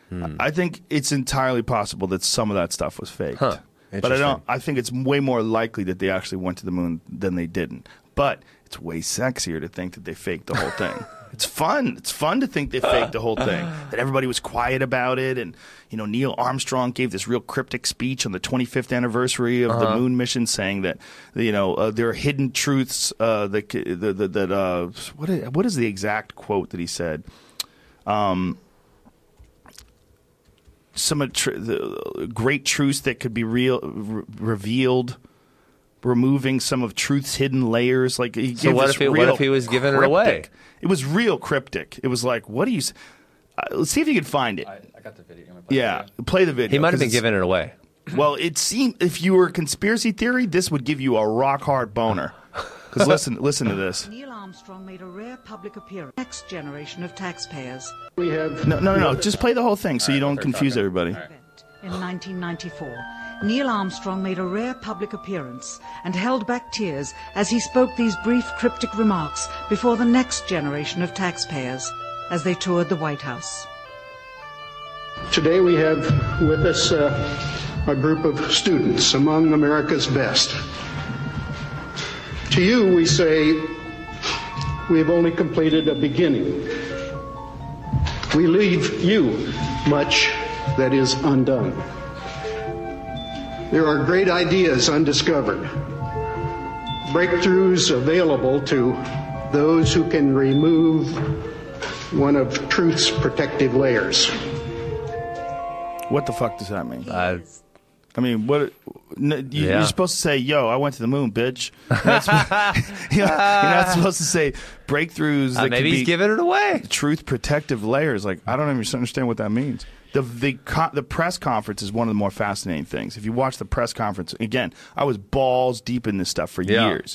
[SPEAKER 2] I think it's entirely possible that some of that stuff was faked.
[SPEAKER 1] Huh.
[SPEAKER 2] But I don't.
[SPEAKER 1] Interesting.
[SPEAKER 2] I think it's way more likely that they actually went to the moon than they didn't. But it's way sexier to think that they faked the whole thing. It's fun. It's fun to think they faked the whole thing. That everybody was quiet about it, and you know Neil Armstrong gave this real cryptic speech on the twenty-fifth anniversary of the moon mission, saying that you know uh, there are hidden truths. Uh, that c- the, the, that uh, what is, what is the exact quote that he said? Um, some of tr- the great truths that could be real re- revealed. Removing some of truth's hidden layers, like he
[SPEAKER 1] So
[SPEAKER 2] gave
[SPEAKER 1] what
[SPEAKER 2] this
[SPEAKER 1] if he- what
[SPEAKER 2] real
[SPEAKER 1] if he was giving it
[SPEAKER 2] cryptic-
[SPEAKER 1] away?
[SPEAKER 2] It was real cryptic. It was like, what do you? s- Uh, let's see if you can find it.
[SPEAKER 3] I, I got the video.
[SPEAKER 2] Yeah, play the video.
[SPEAKER 1] He might have
[SPEAKER 2] 'cause
[SPEAKER 1] been
[SPEAKER 2] it's-
[SPEAKER 1] giving it away.
[SPEAKER 2] Well, it seemed if you were a conspiracy theory, this would give you a rock hard boner. Because listen, listen to this.
[SPEAKER 4] Neil Armstrong made a rare public appearance. Next generation of taxpayers.
[SPEAKER 5] We have
[SPEAKER 2] No, no, no, no. Just play the whole thing so you don't confuse everybody.
[SPEAKER 4] Event in nineteen ninety-four, Neil Armstrong made a rare public appearance and held back tears as he spoke these brief cryptic remarks before the next generation of taxpayers as they toured the White House.
[SPEAKER 5] today we have with us uh, a group of students among America's best. To you, we say we have only completed a beginning. We leave you much that is undone. There are great ideas undiscovered, breakthroughs available to those who can remove one of truth's protective layers.
[SPEAKER 2] What the fuck does that mean?
[SPEAKER 1] Uh,
[SPEAKER 2] I mean, what? n- You,
[SPEAKER 1] Yeah.
[SPEAKER 2] You're supposed to say, "Yo, I went to the moon, bitch." You're not, supposed, you're not supposed to say breakthroughs. That
[SPEAKER 1] uh, maybe
[SPEAKER 2] could
[SPEAKER 1] he's
[SPEAKER 2] be
[SPEAKER 1] giving it away.
[SPEAKER 2] truth protective layers. Like I don't even understand what that means. The the co- the press conference is one of the more fascinating things. If you watch the press conference again, I was balls deep in this stuff for
[SPEAKER 1] Yeah.
[SPEAKER 2] years.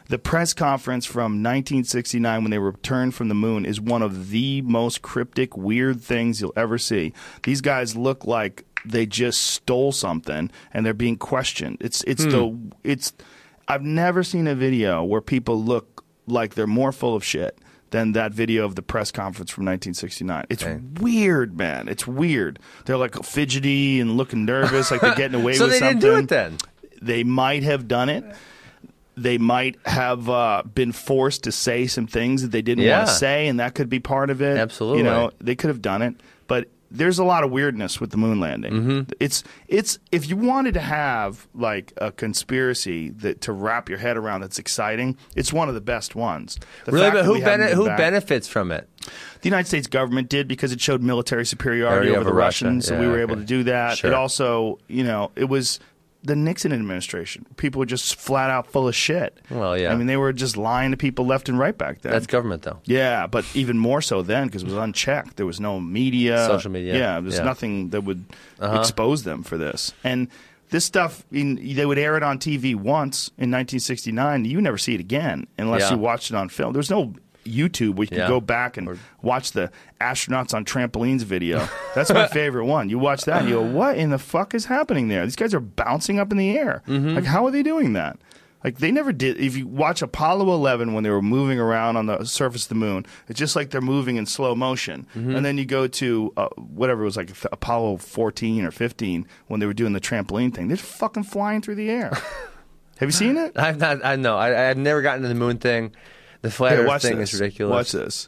[SPEAKER 2] The press conference from nineteen sixty-nine when they returned from the moon is one of the most cryptic, weird things you'll ever see. These guys look like they just stole something and they're being questioned. It's it's hmm. the it's. I've never seen a video where people look like they're more full of shit than that video of the press conference from nineteen sixty-nine. It's okay. weird, man. It's weird. They're like fidgety and looking nervous, like they're getting away
[SPEAKER 1] so
[SPEAKER 2] with something.
[SPEAKER 1] So they didn't do it then?
[SPEAKER 2] They might have done it. They might have uh, been forced to say some things that they didn't
[SPEAKER 1] yeah.
[SPEAKER 2] want to say, and that could be part of it.
[SPEAKER 1] Absolutely.
[SPEAKER 2] You know, they could have done it, but there's a lot of weirdness with the moon landing.
[SPEAKER 1] Mm-hmm.
[SPEAKER 2] It's it's if you wanted to have like a conspiracy that to wrap your head around that's exciting, it's one of the best ones. The
[SPEAKER 1] really, but who, bene- who
[SPEAKER 2] back,
[SPEAKER 1] benefits from it?
[SPEAKER 2] The United States government did because it showed military superiority over, over the
[SPEAKER 1] Russia.
[SPEAKER 2] Russians, so
[SPEAKER 1] yeah,
[SPEAKER 2] we were
[SPEAKER 1] okay.
[SPEAKER 2] able to do that.
[SPEAKER 1] Sure.
[SPEAKER 2] It also, you know, it was the Nixon administration. People were just flat out full of shit.
[SPEAKER 1] Well, yeah.
[SPEAKER 2] I mean, they were just lying to people left and right back then.
[SPEAKER 1] That's government, though.
[SPEAKER 2] Yeah, but even more so then because it was unchecked. There was no media.
[SPEAKER 1] Social media.
[SPEAKER 2] Yeah, there's
[SPEAKER 1] yeah.
[SPEAKER 2] nothing that would
[SPEAKER 1] uh-huh.
[SPEAKER 2] expose them for this. And this stuff, in, they would air it on T V once in nineteen sixty-nine. You would never see it again unless
[SPEAKER 1] yeah.
[SPEAKER 2] you watched it on film. There was no YouTube where you could
[SPEAKER 1] yeah.
[SPEAKER 2] go back and
[SPEAKER 1] or,
[SPEAKER 2] watch the astronauts on trampolines video. That's my favorite one. You watch that and you go, what in the fuck is happening there? These guys are bouncing up in the air.
[SPEAKER 1] Mm-hmm.
[SPEAKER 2] Like, how are they doing that? Like, they never did. If you watch Apollo eleven when they were moving around on the surface of the moon, it's just like they're moving in slow motion.
[SPEAKER 1] Mm-hmm.
[SPEAKER 2] And then you go to uh, whatever it was, like Apollo fourteen or fifteen when they were doing the trampoline thing. They're fucking flying through the air. Have you seen it?
[SPEAKER 1] I've not. I know. I, I've never gotten to the moon thing. The flat
[SPEAKER 2] Here,
[SPEAKER 1] Earth thing
[SPEAKER 2] this.
[SPEAKER 1] is ridiculous.
[SPEAKER 2] Watch this.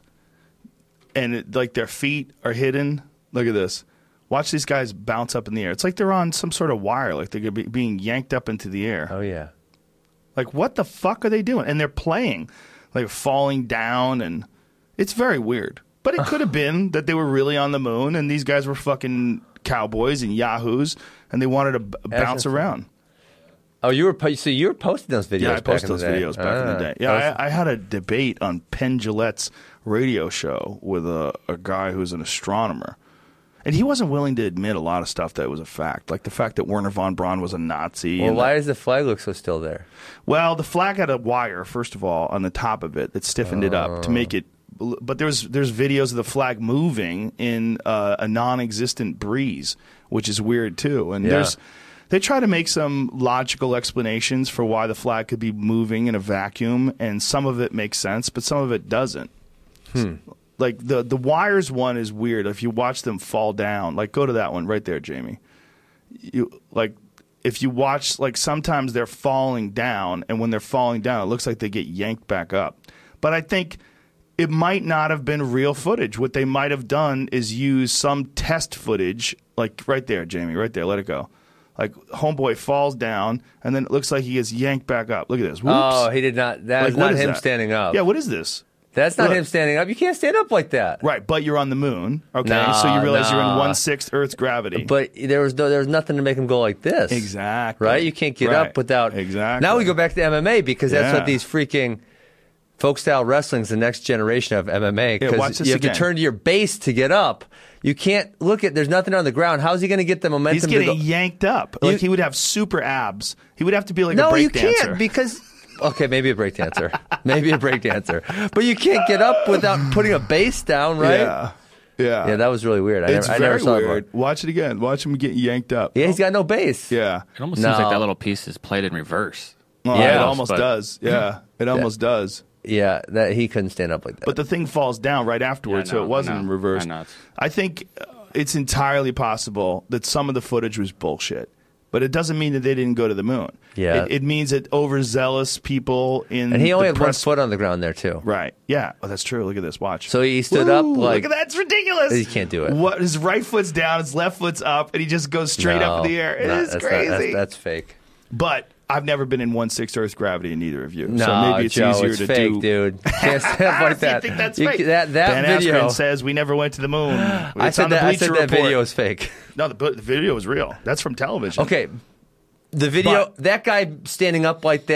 [SPEAKER 2] And it, like their feet are hidden. Look at this. Watch these guys bounce up in the air. It's like they're on some sort of wire, like they're be, being yanked up into the air.
[SPEAKER 1] Oh yeah.
[SPEAKER 2] Like what the fuck are they doing? And they're playing, like falling down, and it's very weird. But it could have been that they were really on the moon, and these guys were fucking cowboys and yahoos, and they wanted to b- bounce around.
[SPEAKER 1] Oh, you were po- so you were posting those videos.
[SPEAKER 2] Yeah, I
[SPEAKER 1] back
[SPEAKER 2] posted
[SPEAKER 1] in
[SPEAKER 2] those
[SPEAKER 1] the day.
[SPEAKER 2] videos back
[SPEAKER 1] ah,
[SPEAKER 2] in the day. Yeah, I, I had a debate on Penn Jillette's radio show with a, a guy who's an astronomer. And he wasn't willing to admit a lot of stuff that was a fact, like the fact that Wernher von Braun was a Nazi.
[SPEAKER 1] Well,
[SPEAKER 2] and
[SPEAKER 1] why
[SPEAKER 2] the,
[SPEAKER 1] does the flag look so still there?
[SPEAKER 2] Well, the flag had a wire, first of all, on the top of it that stiffened
[SPEAKER 1] oh.
[SPEAKER 2] it up to make it. But there's there's videos of the flag moving in uh, a non-existent breeze, which is weird too. And
[SPEAKER 1] yeah.
[SPEAKER 2] there's they try to make some logical explanations for why the flag could be moving in a vacuum, and some of it makes sense, but some of it doesn't.
[SPEAKER 1] Hmm.
[SPEAKER 2] Like the the wires one is weird. If you watch them fall down, like go to that one right there, Jamie. You like if you watch, like sometimes they're falling down, and when they're falling down, it looks like they get yanked back up. But I think it might not have been real footage. What they might have done is use some test footage, like right there, Jamie, right there. Let it go. Like homeboy falls down, and then it looks like he gets yanked back up. Look at this. Whoops.
[SPEAKER 1] Oh, he did not. That's
[SPEAKER 2] Like,
[SPEAKER 1] not
[SPEAKER 2] what is
[SPEAKER 1] him
[SPEAKER 2] that?
[SPEAKER 1] standing up.
[SPEAKER 2] Yeah, what is this?
[SPEAKER 1] That's not
[SPEAKER 2] Look.
[SPEAKER 1] him standing up. You can't stand up like that.
[SPEAKER 2] Right, but you're on the moon. Okay,
[SPEAKER 1] No,
[SPEAKER 2] so you realize you're in
[SPEAKER 1] no.
[SPEAKER 2] one sixth Earth's gravity.
[SPEAKER 1] But there was no, there was nothing to make him go like this.
[SPEAKER 2] Exactly.
[SPEAKER 1] Right? You can't get
[SPEAKER 2] Right.
[SPEAKER 1] up without.
[SPEAKER 2] Exactly.
[SPEAKER 1] Now we go back to M M A because that's
[SPEAKER 2] Yeah.
[SPEAKER 1] what these freaking folk style wrestling's the next generation of M M A.
[SPEAKER 2] Yeah, watch
[SPEAKER 1] Because
[SPEAKER 2] this
[SPEAKER 1] you have
[SPEAKER 2] again.
[SPEAKER 1] to turn to your base to get up. You can't look at. There's nothing on the ground. How's he going to get the momentum?
[SPEAKER 2] He's getting
[SPEAKER 1] to go?
[SPEAKER 2] yanked up.
[SPEAKER 1] You-
[SPEAKER 2] Like he would have super abs. He would have to be like a
[SPEAKER 1] No,
[SPEAKER 2] break
[SPEAKER 1] you
[SPEAKER 2] dancer.
[SPEAKER 1] can't because. Okay, maybe a break dancer. maybe a break dancer. But you can't get up without putting a base down, right?
[SPEAKER 2] Yeah. Yeah.
[SPEAKER 1] Yeah, that was really weird. I
[SPEAKER 2] It's
[SPEAKER 1] never, I
[SPEAKER 2] very
[SPEAKER 1] never saw
[SPEAKER 2] weird.
[SPEAKER 1] it.
[SPEAKER 2] Watch it again. Watch him get yanked up.
[SPEAKER 1] Yeah, he's got no base.
[SPEAKER 2] Yeah.
[SPEAKER 3] It almost
[SPEAKER 1] No.
[SPEAKER 3] seems like that little piece is played in reverse.
[SPEAKER 2] Oh,
[SPEAKER 1] Yeah.
[SPEAKER 2] it almost
[SPEAKER 3] But-
[SPEAKER 2] does. Yeah. It almost does.
[SPEAKER 1] Yeah, that he couldn't stand up like that.
[SPEAKER 2] But the thing falls down right afterwards,
[SPEAKER 3] Yeah, I
[SPEAKER 2] so
[SPEAKER 3] know,
[SPEAKER 2] it wasn't
[SPEAKER 3] I know,
[SPEAKER 2] in reverse.
[SPEAKER 3] I know, it's-
[SPEAKER 2] I think uh, it's entirely possible that some of the footage was bullshit. But it doesn't mean that they didn't go to the moon.
[SPEAKER 1] Yeah.
[SPEAKER 2] It, it means that overzealous people in
[SPEAKER 1] and he only
[SPEAKER 2] the
[SPEAKER 1] had one
[SPEAKER 2] press,
[SPEAKER 1] foot on the ground there too.
[SPEAKER 2] Right. Yeah. Oh, that's true. Look at this. Watch.
[SPEAKER 1] So he stood
[SPEAKER 2] Woo,
[SPEAKER 1] up like
[SPEAKER 2] look at that. It's ridiculous.
[SPEAKER 1] He can't do it.
[SPEAKER 2] What, his right foot's down, his left foot's up, and he just goes straight
[SPEAKER 1] No,
[SPEAKER 2] up in the air. It
[SPEAKER 1] no,
[SPEAKER 2] is
[SPEAKER 1] that's not-
[SPEAKER 2] crazy.
[SPEAKER 1] that's, that's fake.
[SPEAKER 2] But I've never been in one sixth Earth's gravity in either of you.
[SPEAKER 1] No,
[SPEAKER 2] so maybe it's
[SPEAKER 1] Joe,
[SPEAKER 2] easier
[SPEAKER 1] it's
[SPEAKER 2] to
[SPEAKER 1] fake,
[SPEAKER 2] do.
[SPEAKER 1] dude. Can't stand up like that.
[SPEAKER 2] You think that's
[SPEAKER 1] You-
[SPEAKER 2] fake?
[SPEAKER 1] That, that
[SPEAKER 2] Ben
[SPEAKER 1] video.
[SPEAKER 2] Askren says we never went to the moon. It's
[SPEAKER 1] I said
[SPEAKER 2] on the
[SPEAKER 1] that. I
[SPEAKER 2] Bleacher
[SPEAKER 1] said that
[SPEAKER 2] Report.
[SPEAKER 1] video is fake.
[SPEAKER 2] No, the, the video is real. That's from television.
[SPEAKER 1] Okay, the video.
[SPEAKER 2] But-
[SPEAKER 1] that guy standing up like that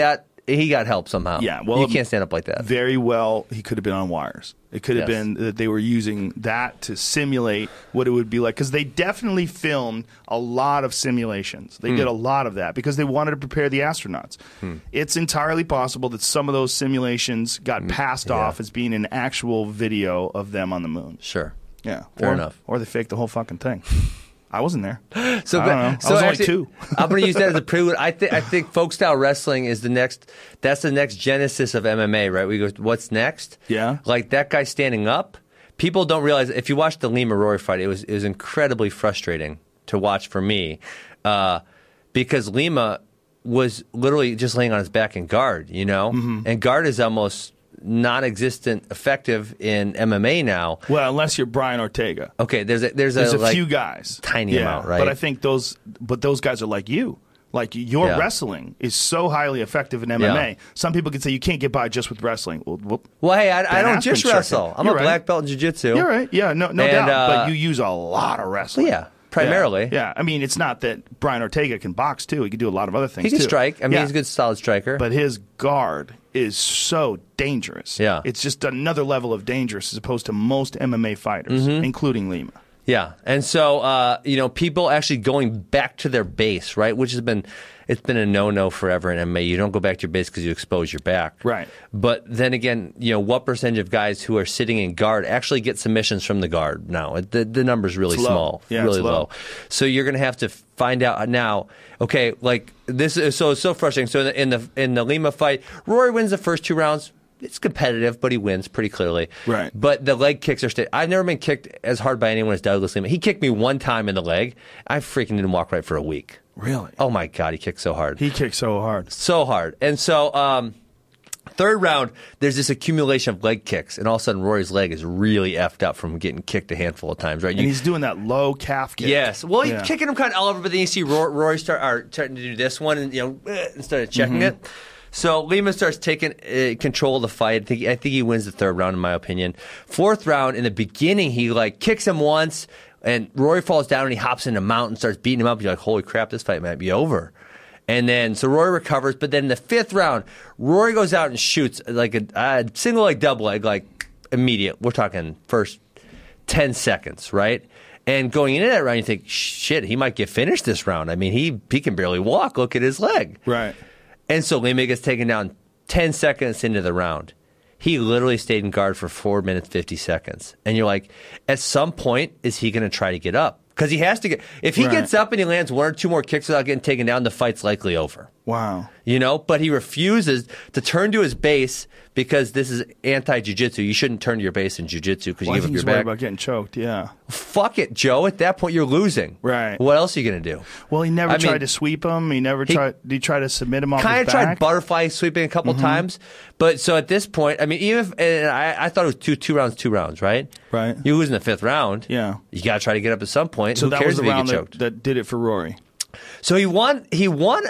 [SPEAKER 1] he got help somehow.
[SPEAKER 2] Yeah, well,
[SPEAKER 1] you can't stand up like that.
[SPEAKER 2] Very well, he could have been on wires. It could have
[SPEAKER 1] Yes.
[SPEAKER 2] been that they were using that to simulate what it would be like. Because they definitely filmed a lot of simulations. They
[SPEAKER 1] Hmm.
[SPEAKER 2] did a lot of that because they wanted to prepare the astronauts. It's entirely possible that some of those simulations got passed
[SPEAKER 1] Hmm. yeah.
[SPEAKER 2] off as being an actual video of them on the moon.
[SPEAKER 1] Sure.
[SPEAKER 2] Yeah,
[SPEAKER 1] Fair
[SPEAKER 2] or,
[SPEAKER 1] enough.
[SPEAKER 2] Or they faked the whole fucking thing. I wasn't there.
[SPEAKER 1] So,
[SPEAKER 2] I don't know. I
[SPEAKER 1] so
[SPEAKER 2] was only
[SPEAKER 1] actually,
[SPEAKER 2] two.
[SPEAKER 1] I'm going to use that as a prelude. I think I think folk style wrestling is the next. That's the next genesis of M M A, right? We go, what's next?
[SPEAKER 2] Yeah.
[SPEAKER 1] Like that guy standing up. People don't realize if you watch the Lima Rory fight, it was it was incredibly frustrating to watch for me, uh, because Lima was literally just laying on his back in guard, you know,
[SPEAKER 2] Mm-hmm.
[SPEAKER 1] and guard is almost non-existent effective in M M A now.
[SPEAKER 2] Well, unless you're Brian Ortega.
[SPEAKER 1] Okay, there's a there's,
[SPEAKER 2] There's a,
[SPEAKER 1] like,
[SPEAKER 2] few guys,
[SPEAKER 1] tiny
[SPEAKER 2] yeah,
[SPEAKER 1] amount, right?
[SPEAKER 2] But I think those, but those guys are like you. Like your
[SPEAKER 1] Yeah.
[SPEAKER 2] wrestling is so highly effective in M M A.
[SPEAKER 1] Yeah.
[SPEAKER 2] Some people can say you can't get by just with wrestling. Well, whoop.
[SPEAKER 1] Well, hey, I, I
[SPEAKER 2] Ben
[SPEAKER 1] don't just
[SPEAKER 2] Askren's
[SPEAKER 1] wrestle.
[SPEAKER 2] checking.
[SPEAKER 1] I'm
[SPEAKER 2] You're
[SPEAKER 1] a
[SPEAKER 2] right.
[SPEAKER 1] black belt in jiu-jitsu.
[SPEAKER 2] You're right. Yeah, no, no
[SPEAKER 1] And,
[SPEAKER 2] doubt.
[SPEAKER 1] uh,
[SPEAKER 2] but you use a lot of wrestling.
[SPEAKER 1] Yeah, primarily.
[SPEAKER 2] Yeah. yeah. I mean, it's not that Brian Ortega can box too. He can do a lot of other things.
[SPEAKER 1] He can
[SPEAKER 2] too.
[SPEAKER 1] strike. I mean,
[SPEAKER 2] Yeah.
[SPEAKER 1] he's a good, solid striker.
[SPEAKER 2] But his guard is so dangerous.
[SPEAKER 1] Yeah.
[SPEAKER 2] It's just another level of dangerous as opposed to most M M A fighters,
[SPEAKER 1] Mm-hmm.
[SPEAKER 2] including Lima.
[SPEAKER 1] yeah, and so uh, you know, people actually going back to their base, right? Which has been it's been a no-no forever in M M A. You don't go back to your base because you expose your back.
[SPEAKER 2] Right.
[SPEAKER 1] But then again, you know, what percentage of guys who are sitting in guard actually get submissions from the guard? No, it- the the number's really
[SPEAKER 2] It's low.
[SPEAKER 1] small,
[SPEAKER 2] Yeah,
[SPEAKER 1] really
[SPEAKER 2] it's low.
[SPEAKER 1] low. So you're going to have to find out now. Okay, like this is so it's so frustrating. So in the, in the in the Lima fight, Rory wins the first two rounds. It's competitive, but he wins pretty clearly.
[SPEAKER 2] Right.
[SPEAKER 1] But the leg kicks are still. I've never been kicked as hard by anyone as Douglas Lima. He kicked me one time in the leg. I freaking didn't walk right for a week.
[SPEAKER 2] Really?
[SPEAKER 1] Oh my God, he kicked so hard.
[SPEAKER 2] He kicks so hard.
[SPEAKER 1] So hard. And so, um, third round, there's this accumulation of leg kicks, and all of a sudden, Rory's leg is really effed up from getting kicked a handful of times, right?
[SPEAKER 2] And
[SPEAKER 1] You-
[SPEAKER 2] he's doing that low calf kick.
[SPEAKER 1] yes. Well, he's
[SPEAKER 2] Yeah.
[SPEAKER 1] kicking him kind of all over, but then you see Rory, Rory start are starting to do this one, and you know, eh, instead of checking
[SPEAKER 2] Mm-hmm.
[SPEAKER 1] it. So Lima starts taking uh, control of the fight. I think, I think he wins the third round, in my opinion. Fourth round, in the beginning, he like kicks him once, and Rory falls down, and he hops in a mount and starts beating him up. You're like, holy crap, this fight might be over. And then, so Rory recovers, but then in the fifth round, Rory goes out and shoots like a, a single leg, double leg, like immediate. We're talking first ten seconds, right? And going into that round, you think, shit, he might get finished this round. I mean, he he can barely walk. Look at his leg.
[SPEAKER 2] Right.
[SPEAKER 1] And so Lima gets taken down ten seconds into the round. He literally stayed in guard for four minutes, fifty seconds. And you're like, at some point, is he going to try to get up? Because he has to get. If he
[SPEAKER 2] Right.
[SPEAKER 1] gets up and he lands one or two more kicks without getting taken down, the fight's likely over.
[SPEAKER 2] Wow.
[SPEAKER 1] You know, but he refuses to turn to his base because this is anti-jiu-jitsu. You shouldn't turn to your base in jiu-jitsu because
[SPEAKER 2] Well, I
[SPEAKER 1] you give
[SPEAKER 2] think
[SPEAKER 1] up
[SPEAKER 2] he's
[SPEAKER 1] your
[SPEAKER 2] worried
[SPEAKER 1] back.
[SPEAKER 2] about getting choked. Yeah.
[SPEAKER 1] Fuck it, Joe. At that point, you're losing.
[SPEAKER 2] Right.
[SPEAKER 1] What else are you going to do?
[SPEAKER 2] Well, he never
[SPEAKER 1] I
[SPEAKER 2] tried
[SPEAKER 1] mean,
[SPEAKER 2] to sweep him. He never
[SPEAKER 1] he-
[SPEAKER 2] tried. Did he try to submit him off
[SPEAKER 1] Kind
[SPEAKER 2] his
[SPEAKER 1] of tried
[SPEAKER 2] back?
[SPEAKER 1] butterfly sweeping a couple
[SPEAKER 2] Mm-hmm.
[SPEAKER 1] times, but so at this point, I mean, even if and I, I thought it was two two rounds, two rounds, right?
[SPEAKER 2] Right.
[SPEAKER 1] You lose in the fifth round.
[SPEAKER 2] Yeah.
[SPEAKER 1] You got to try to get up at some point.
[SPEAKER 2] So
[SPEAKER 1] Who
[SPEAKER 2] that
[SPEAKER 1] cares
[SPEAKER 2] was the
[SPEAKER 1] if you
[SPEAKER 2] round
[SPEAKER 1] get
[SPEAKER 2] that,
[SPEAKER 1] choked?
[SPEAKER 2] that did it for Rory.
[SPEAKER 1] So he won. He won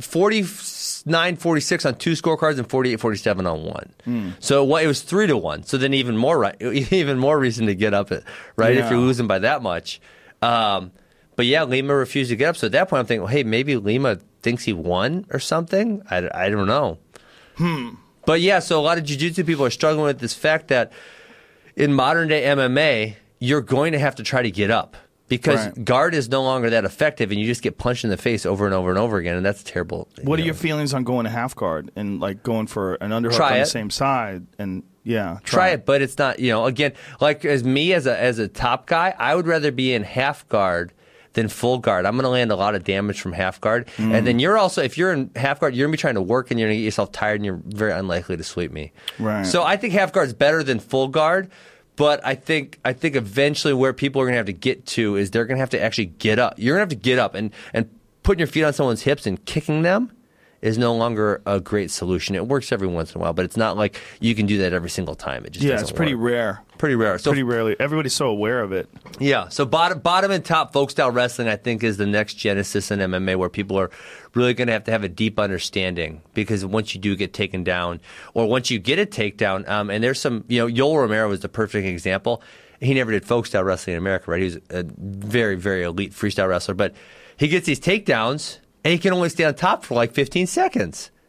[SPEAKER 1] forty-nine forty-six on two scorecards and forty-eight forty-seven on one.
[SPEAKER 2] Hmm.
[SPEAKER 1] So what, it was three to one. So then even more right, even more reason to get up it, right?
[SPEAKER 2] Yeah.
[SPEAKER 1] If you're losing by that much. Um, but yeah, Lima refused to get up. So at that point, I'm thinking, well, hey, maybe Lima thinks he won or something. I, I don't know. Hmm. But yeah, so a lot of jiu-jitsu people are struggling with this fact that in modern day M M A, you're going to have to try to get up. Because
[SPEAKER 2] Right.
[SPEAKER 1] guard is no longer that effective, and you just get punched in the face over and over and over again, and that's terrible.
[SPEAKER 2] What
[SPEAKER 1] you
[SPEAKER 2] are your
[SPEAKER 1] know.
[SPEAKER 2] feelings on going to half guard and like going for an underhook
[SPEAKER 1] Try
[SPEAKER 2] on
[SPEAKER 1] it.
[SPEAKER 2] the same side? And yeah,
[SPEAKER 1] Try it, but it's not. You know, again, like as me as a as a top guy, I would rather be in half guard than full guard. I'm going to land a lot of damage from half guard,
[SPEAKER 2] Mm.
[SPEAKER 1] and then you're also if you're in half guard, you're going to be trying to work, and you're going to get yourself tired, and you're very unlikely to sweep me.
[SPEAKER 2] Right.
[SPEAKER 1] So I think half guard's better than full guard. But I think I think eventually where people are going to have to get to is they're going to have to actually get up. You're going to have to get up, and, and putting your feet on someone's hips and kicking them is no longer a great solution. It works every once in a while, but it's not like you can do that every single time. It just
[SPEAKER 2] Yeah,
[SPEAKER 1] doesn't
[SPEAKER 2] it's pretty
[SPEAKER 1] work.
[SPEAKER 2] rare.
[SPEAKER 1] Pretty rare. So
[SPEAKER 2] Pretty rarely. Everybody's so aware of it.
[SPEAKER 1] yeah, so bottom bottom and top folk style wrestling, I think, is the next genesis in M M A where people are really going to have to have a deep understanding because once you do get taken down, or once you get a takedown, um, and there's some, you know, Yoel Romero was the perfect example. He never did folk style wrestling in America, right? He was a very, very elite freestyle wrestler, but he gets these takedowns and he can only stay on top for like fifteen seconds.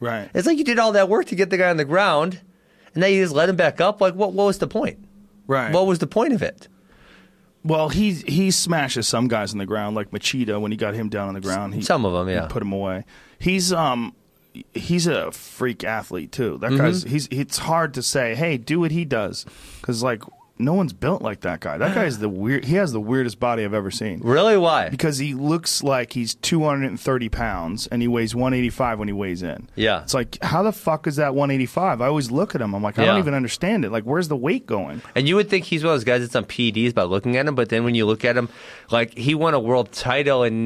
[SPEAKER 2] Right.
[SPEAKER 1] It's like you did all that work to get the guy on the ground, and now you just let him back up. Like, what, what was the point?
[SPEAKER 2] Right.
[SPEAKER 1] What was the point of it?
[SPEAKER 2] Well, he he smashes some guys on the ground, like Machida. When he got him down on the ground, he,
[SPEAKER 1] Some of them, yeah.
[SPEAKER 2] he put him away. He's um he's a freak athlete too. That
[SPEAKER 1] Mm-hmm.
[SPEAKER 2] guy's he's it's hard to say, hey, do what he does, because like no one's built like that guy. That guy's the weird. He has the weirdest body I've ever seen.
[SPEAKER 1] Really? Why?
[SPEAKER 2] Because he looks like he's two hundred thirty pounds and he weighs one eighty-five when he weighs in.
[SPEAKER 1] Yeah.
[SPEAKER 2] It's like, how the fuck is that one eighty-five? I always look at him. I'm like, I
[SPEAKER 1] Yeah.
[SPEAKER 2] don't even understand it. Like, where's the weight going?
[SPEAKER 1] And you would think he's one of those guys that's on P E Ds by looking at him, but then when you look at him, like, he won a world title in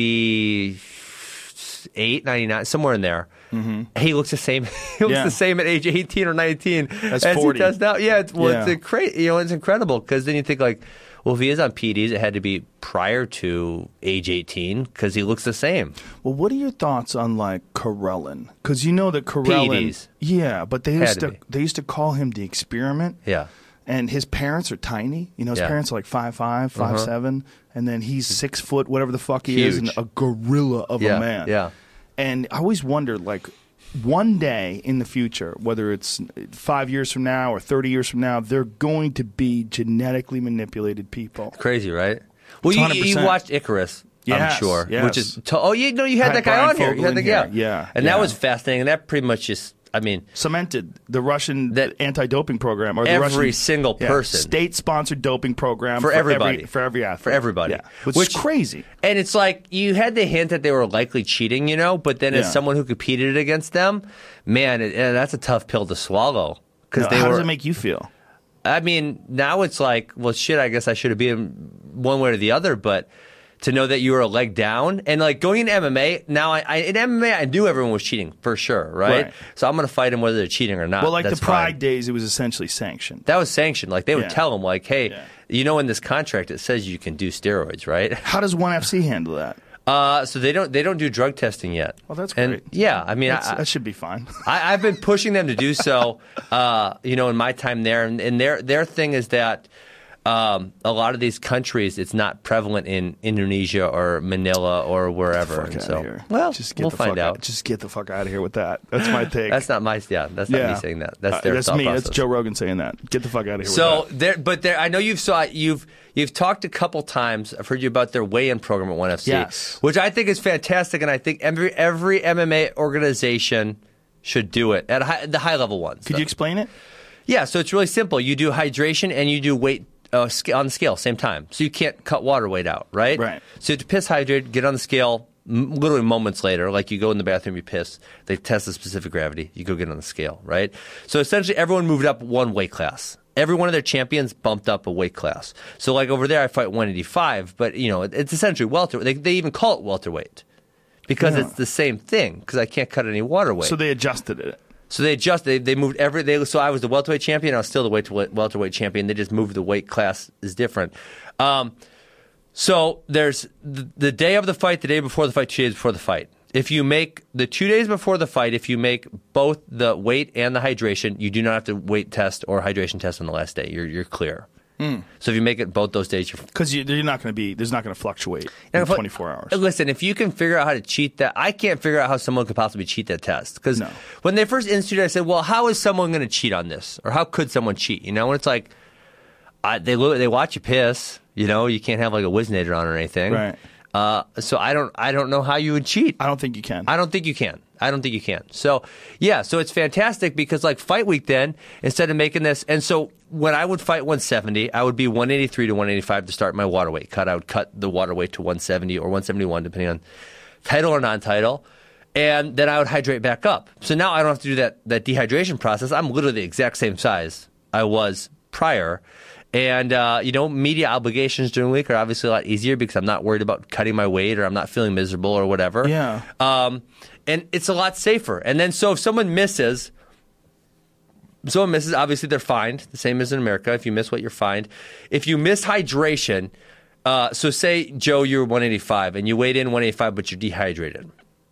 [SPEAKER 1] ninety-eight, ninety-nine, somewhere in there. Mm-hmm. He looks the same. He looks
[SPEAKER 2] Yeah.
[SPEAKER 1] the same at age eighteen or nineteen
[SPEAKER 2] As
[SPEAKER 1] as
[SPEAKER 2] forty.
[SPEAKER 1] he does now. Yeah, it's, well,
[SPEAKER 2] Yeah.
[SPEAKER 1] it's crazy. You know, it's incredible because then you think like, well, if he is on P E Ds, it had to be prior to age eighteen because he looks the same.
[SPEAKER 2] Well, what are your thoughts on like Karelin? Because you know that Karelin,
[SPEAKER 1] P E Ds.
[SPEAKER 2] yeah, but they
[SPEAKER 1] Had
[SPEAKER 2] used
[SPEAKER 1] to
[SPEAKER 2] to
[SPEAKER 1] be.
[SPEAKER 2] they used to call him the experiment.
[SPEAKER 1] Yeah.
[SPEAKER 2] And his parents are tiny. You know, his
[SPEAKER 1] Yeah.
[SPEAKER 2] parents are like five five, five seven, and then he's six foot, whatever the fuck he is, and
[SPEAKER 1] Huge.
[SPEAKER 2] a gorilla of
[SPEAKER 1] Yeah,
[SPEAKER 2] a man.
[SPEAKER 1] yeah.
[SPEAKER 2] And I always wondered, like, one day in the future, whether it's five years from now or thirty years from now, they're going to be genetically manipulated people.
[SPEAKER 1] Crazy, right? Well, you,
[SPEAKER 2] one hundred
[SPEAKER 1] you
[SPEAKER 2] percent.
[SPEAKER 1] watched Icarus, I'm
[SPEAKER 2] Yes,
[SPEAKER 1] sure.
[SPEAKER 2] yes.
[SPEAKER 1] Which is to- oh, you know, you had
[SPEAKER 2] Had
[SPEAKER 1] that guy
[SPEAKER 2] Brian
[SPEAKER 1] on here. You
[SPEAKER 2] Fogel
[SPEAKER 1] had
[SPEAKER 2] in
[SPEAKER 1] the
[SPEAKER 2] here.
[SPEAKER 1] guy,
[SPEAKER 2] Yeah,
[SPEAKER 1] and
[SPEAKER 2] yeah.
[SPEAKER 1] that was fascinating. And that pretty much just, I mean,
[SPEAKER 2] Cemented the Russian
[SPEAKER 1] That-
[SPEAKER 2] anti-doping program, or the
[SPEAKER 1] every
[SPEAKER 2] Russian,
[SPEAKER 1] single
[SPEAKER 2] yeah,
[SPEAKER 1] person.
[SPEAKER 2] state-sponsored doping program
[SPEAKER 1] For
[SPEAKER 2] every-
[SPEAKER 1] everybody.
[SPEAKER 2] for every athlete,
[SPEAKER 1] For everybody.
[SPEAKER 2] yeah. Which,
[SPEAKER 1] Which-
[SPEAKER 2] is crazy.
[SPEAKER 1] and it's like you had the hint that they were likely cheating, you know. But then, as
[SPEAKER 2] Yeah.
[SPEAKER 1] someone who competed against them, man, it, and that's a tough pill to swallow because
[SPEAKER 2] Now,
[SPEAKER 1] they
[SPEAKER 2] how
[SPEAKER 1] were.
[SPEAKER 2] does it make you feel?
[SPEAKER 1] I mean, now it's like, well, shit. I guess I should have been one way or the other, but to know that you were a leg down and like going into M M A now, I, I in M M A I knew everyone was cheating for sure, right?
[SPEAKER 2] Right.
[SPEAKER 1] So I'm going to fight them whether they're cheating or not.
[SPEAKER 2] Well, like
[SPEAKER 1] That's
[SPEAKER 2] the Pride
[SPEAKER 1] fine.
[SPEAKER 2] days, it was essentially sanctioned.
[SPEAKER 1] That was sanctioned. Like they would
[SPEAKER 2] Yeah.
[SPEAKER 1] tell them, like, hey,
[SPEAKER 2] Yeah.
[SPEAKER 1] you know, in this contract it says you can do steroids, right?
[SPEAKER 2] How does ONE F C handle that?
[SPEAKER 1] Uh, so they don't they don't do drug testing yet.
[SPEAKER 2] Well, that's
[SPEAKER 1] and
[SPEAKER 2] great.
[SPEAKER 1] Yeah, I mean,
[SPEAKER 2] That's,
[SPEAKER 1] I,
[SPEAKER 2] that should be fine.
[SPEAKER 1] I, I've been pushing them to do so. Uh, you know, in my time there, and, and their their thing is that um, a lot of these countries, it's not prevalent in Indonesia or Manila or wherever.
[SPEAKER 2] Fuck
[SPEAKER 1] And
[SPEAKER 2] outta
[SPEAKER 1] so,
[SPEAKER 2] here.
[SPEAKER 1] well,
[SPEAKER 2] just get
[SPEAKER 1] we'll
[SPEAKER 2] the
[SPEAKER 1] find
[SPEAKER 2] fuck
[SPEAKER 1] out.
[SPEAKER 2] Just get the fuck out of here with that. That's my take.
[SPEAKER 1] That's not my yeah. That's not
[SPEAKER 2] yeah.
[SPEAKER 1] me saying that. That's
[SPEAKER 2] Uh,
[SPEAKER 1] their
[SPEAKER 2] that's
[SPEAKER 1] thought
[SPEAKER 2] me.
[SPEAKER 1] process.
[SPEAKER 2] That's Joe Rogan saying that. Get the fuck out of here.
[SPEAKER 1] So
[SPEAKER 2] with that.
[SPEAKER 1] there, but there, I know you've saw you've you've talked a couple times. I've heard you about their weigh-in program at ONE F C,
[SPEAKER 2] Yes.
[SPEAKER 1] which I think is fantastic, and I think every every M M A organization should do it at high, the high level ones.
[SPEAKER 2] Could you explain it?
[SPEAKER 1] Yeah, so it's really simple. You do hydration and you do weight uh, sc- on the scale same time. So you can't cut water weight out, right?
[SPEAKER 2] Right.
[SPEAKER 1] So you have to piss hydrate, get on the scale m- literally moments later. Like you go in the bathroom, you piss. They test the specific gravity. You go get on the scale, right? So essentially everyone moved up one weight class. Every one of their champions bumped up a weight class. So like over there I fight one eighty-five, but you know, it, it's essentially welterweight. They, they even call it welterweight because
[SPEAKER 2] Yeah.
[SPEAKER 1] it's the same thing because I can't cut any water weight.
[SPEAKER 2] So they adjusted it.
[SPEAKER 1] So they just they, they moved every they so I was the welterweight champion. I was still the weight welterweight champion. They just moved the weight class is different. Um, so there's the, the day of the fight, the day before the fight, two days before the fight. If you make the two days before the fight, if you make both the weight and the hydration, you do not have to weight test or hydration test on the last day. You're you're clear. So if you make it both those days, you're
[SPEAKER 2] Because you, you're not going to be, there's not going to fluctuate
[SPEAKER 1] And
[SPEAKER 2] in
[SPEAKER 1] if I-
[SPEAKER 2] twenty-four hours.
[SPEAKER 1] Listen, if you can figure out how to cheat that, I can't figure out how someone could possibly cheat that test. Because
[SPEAKER 2] No.
[SPEAKER 1] when they first instituted, I said, "Well, how is someone going to cheat on this, or how could someone cheat?" You know, and it's like, I, they look, they watch you piss. You know, you can't have like a Whiznator on or anything.
[SPEAKER 2] Right.
[SPEAKER 1] Uh, so I don't, I don't know how you would cheat.
[SPEAKER 2] I don't think you can.
[SPEAKER 1] I don't think you can. I don't think you can. So, yeah, so it's fantastic because, like, fight week then, instead of making this, and so when I would fight one seventy, I would be one eighty-three to one eighty-five to start my water weight cut. I would cut the water weight to one seventy or one seventy-one, depending on title or non-title, and then I would hydrate back up. So now I don't have to do that, that dehydration process. I'm literally the exact same size I was prior. And, uh, you know, media obligations during the week are obviously a lot easier because I'm not worried about cutting my weight or I'm not feeling miserable or whatever.
[SPEAKER 2] Yeah.
[SPEAKER 1] Um, and it's a lot safer. And then so if someone misses, someone misses, obviously they're fined, the same as in America. If you miss weight, you're fined. If you miss hydration, uh, so say, Joe, you're one eighty-five and you weighed in one eighty-five, but you're dehydrated.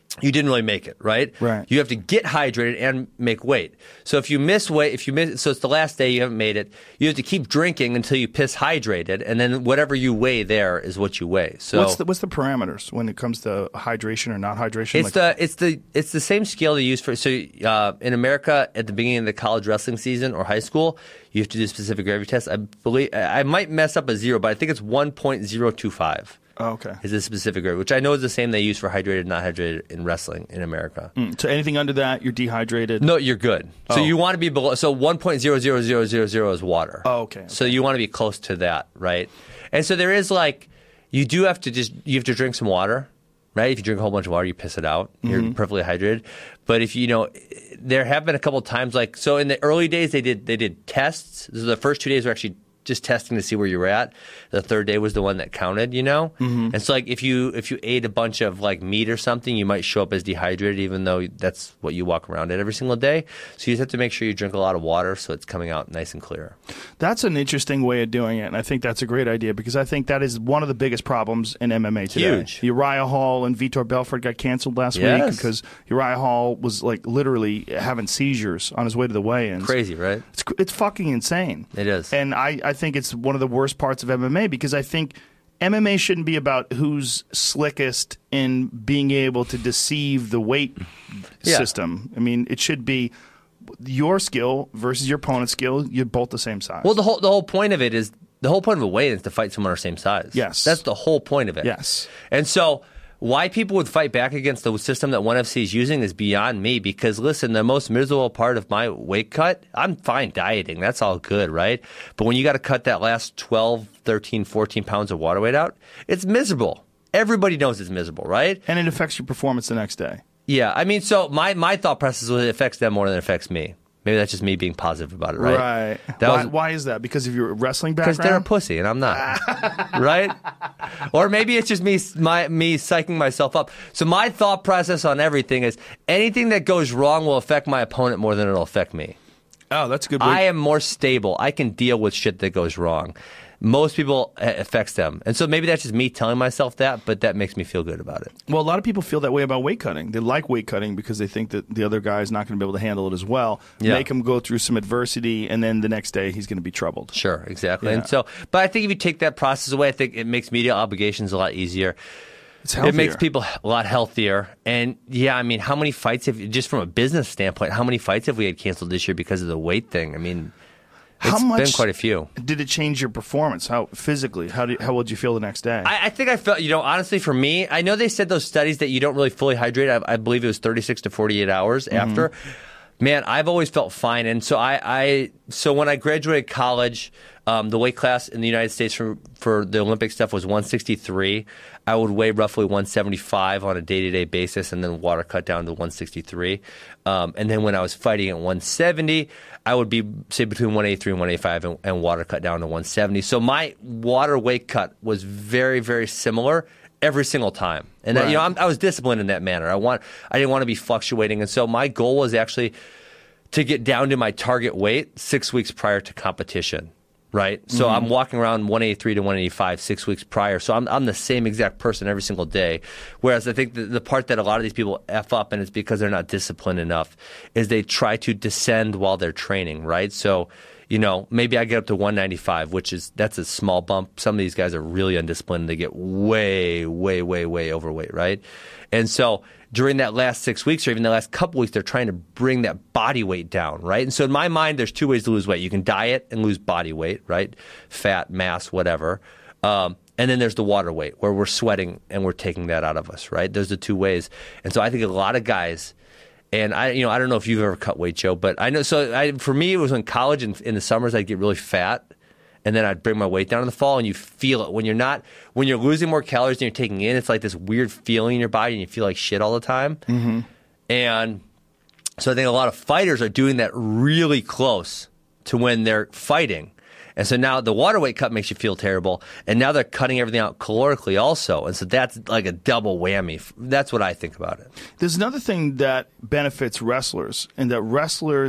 [SPEAKER 1] you didn't really make it, right?
[SPEAKER 2] Right.
[SPEAKER 1] You have to get hydrated and make weight. So if you miss weight, if you miss, so it's the last day you haven't made it, you have to keep drinking until you piss hydrated, and then whatever you weigh there is what you weigh. So
[SPEAKER 2] what's the, what's the parameters when it comes to hydration or not hydration?
[SPEAKER 1] It's like, the it's the it's the same scale they use for. So uh, in America, at the beginning of the college wrestling season or high school, you have to do a specific gravity test. I believe I might mess up a zero, but I think it's one point zero two five.
[SPEAKER 2] Oh, okay.
[SPEAKER 1] Is a specific grade, which I know is the same they use for hydrated, not hydrated in wrestling in America.
[SPEAKER 2] Mm, so anything under that, you're dehydrated?
[SPEAKER 1] No, you're good.
[SPEAKER 2] Oh.
[SPEAKER 1] So you want to be below. So one point zero zero zero zero zero is water.
[SPEAKER 2] Oh, okay, okay.
[SPEAKER 1] So you want to be close to that, right? And so there is like, you do have to just, you have to drink some water, right? If you drink a whole bunch of water, you piss it out. You're mm-hmm. perfectly hydrated. But if you, you know, there have been a couple of times like, so in the early days they did they did tests. So the first two days were actually just testing to see where you were at. The third day was the one that counted, you know? Mm-hmm. And so like if you if you ate a bunch of like meat or something, you might show up as dehydrated even though that's what you walk around at every single day. So you just have to make sure you drink a lot of water so it's coming out nice and clear.
[SPEAKER 2] That's an interesting way of doing it, and I think that's a great idea because I think that is one of the biggest problems in M M A today.
[SPEAKER 1] Huge.
[SPEAKER 2] Uriah Hall and Vitor Belfort got canceled last
[SPEAKER 1] yes.
[SPEAKER 2] week because Uriah Hall was like literally having seizures on his way to the weigh-ins.
[SPEAKER 1] Crazy, right?
[SPEAKER 2] It's, it's fucking insane.
[SPEAKER 1] It is.
[SPEAKER 2] And I, I think it's one of the worst parts of M M A because I think M M A shouldn't be about who's slickest in being able to deceive the weight
[SPEAKER 1] yeah.
[SPEAKER 2] system. I mean, it should be your skill versus your opponent's skill. You're both the same size.
[SPEAKER 1] Well, the whole the whole point of it is the whole point of a weigh-in is to fight someone our same size.
[SPEAKER 2] Yes,
[SPEAKER 1] that's the whole point of it.
[SPEAKER 2] Yes,
[SPEAKER 1] and so. Why people would fight back against the system that ONE F C is using is beyond me because, listen, the most miserable part of my weight cut, I'm fine dieting. That's all good, right? But when you got to cut that last twelve, thirteen, fourteen pounds of water weight out, it's miserable. Everybody knows it's miserable, right?
[SPEAKER 2] And it affects your performance the next day.
[SPEAKER 1] Yeah. I mean, so my, my thought process was it affects them more than it affects me. Maybe that's just me being positive about it, right?
[SPEAKER 2] Right.
[SPEAKER 1] That
[SPEAKER 2] why,
[SPEAKER 1] was,
[SPEAKER 2] why is that? Because of your wrestling background?
[SPEAKER 1] Because they're a pussy and I'm not, right? Or maybe it's just me, my, me psyching myself up. So my thought process on everything is anything that goes wrong will affect my opponent more than it'll affect me.
[SPEAKER 2] Oh, that's a good.
[SPEAKER 1] I am more stable. I can deal with shit that goes wrong. Most people, it affects them. And so maybe that's just me telling myself that, but that makes me feel good about it.
[SPEAKER 2] Well, a lot of people feel that way about weight cutting. They like weight cutting because they think that the other guy is not going to be able to handle it as well.
[SPEAKER 1] Yeah.
[SPEAKER 2] Make him go through some adversity, and then the next day he's going to be troubled.
[SPEAKER 1] Sure, exactly.
[SPEAKER 2] Yeah.
[SPEAKER 1] And so, but I think if you take that process away, I think it makes media obligations a lot easier.
[SPEAKER 2] It's healthier.
[SPEAKER 1] It makes people a lot healthier. And yeah, I mean, how many fights have, just from a business standpoint, how many fights have we had canceled this year because of the weight thing? I mean,
[SPEAKER 2] How
[SPEAKER 1] it's
[SPEAKER 2] much
[SPEAKER 1] been quite a few.
[SPEAKER 2] Did it change your performance? How physically? How did how would you feel the next day?
[SPEAKER 1] I, I think I felt, you know, honestly, for me, I know they said those studies that you don't really fully hydrate. I, I believe it was thirty-six to forty-eight hours mm-hmm. after. Man, I've always felt fine. And so I, I so when I graduated college, um, the weight class in the United States for, for the Olympic stuff was one sixty-three. I would weigh roughly one seventy-five on a day-to-day basis and then water cut down to one sixty-three. Um, and then when I was fighting at one seventy, I would be, say, between one eighty-three and one eighty-five and, and water cut down to one seventy. So my water weight cut was very, very similar every single time. And
[SPEAKER 2] right.
[SPEAKER 1] I, you know, I'm, I was disciplined in that manner. I want, I didn't want to be fluctuating. And so my goal was actually to get down to my target weight six weeks prior to competition. Right? So mm-hmm. I'm walking around one eighty-three to one eighty-five six weeks prior. So I'm I'm the same exact person every single day. Whereas I think the, the part that a lot of these people F up, and it's because they're not disciplined enough, is they try to descend while they're training, right? So, you know, maybe I get up to one ninety-five, which is, that's a small bump. Some of these guys are really undisciplined. They get way, way, way, way overweight, right? And so during that last six weeks or even the last couple weeks, they're trying to bring that body weight down, right? And so in my mind, there's two ways to lose weight. You can diet and lose body weight, right? Fat, mass, whatever. Um, and then there's the water weight where we're sweating and we're taking that out of us, right? Those are the two ways. And so I think a lot of guys, and I, you know, I don't know if you've ever cut weight, Joe, but I know, so I, for me, it was in college and in the summers, I'd get really fat. And then I'd bring my weight down in the fall, and you feel it when you're not, when you're losing more calories than you're taking in. It's like this weird feeling in your body, and you feel like shit all the time. Mm-hmm. And so I think a lot of fighters are doing that really close to when they're fighting. And so now the water weight cut makes you feel terrible, and now they're cutting everything out calorically also. And so that's like a double whammy. That's what I think about it.
[SPEAKER 2] There's another thing that benefits wrestlers, and that wrestlers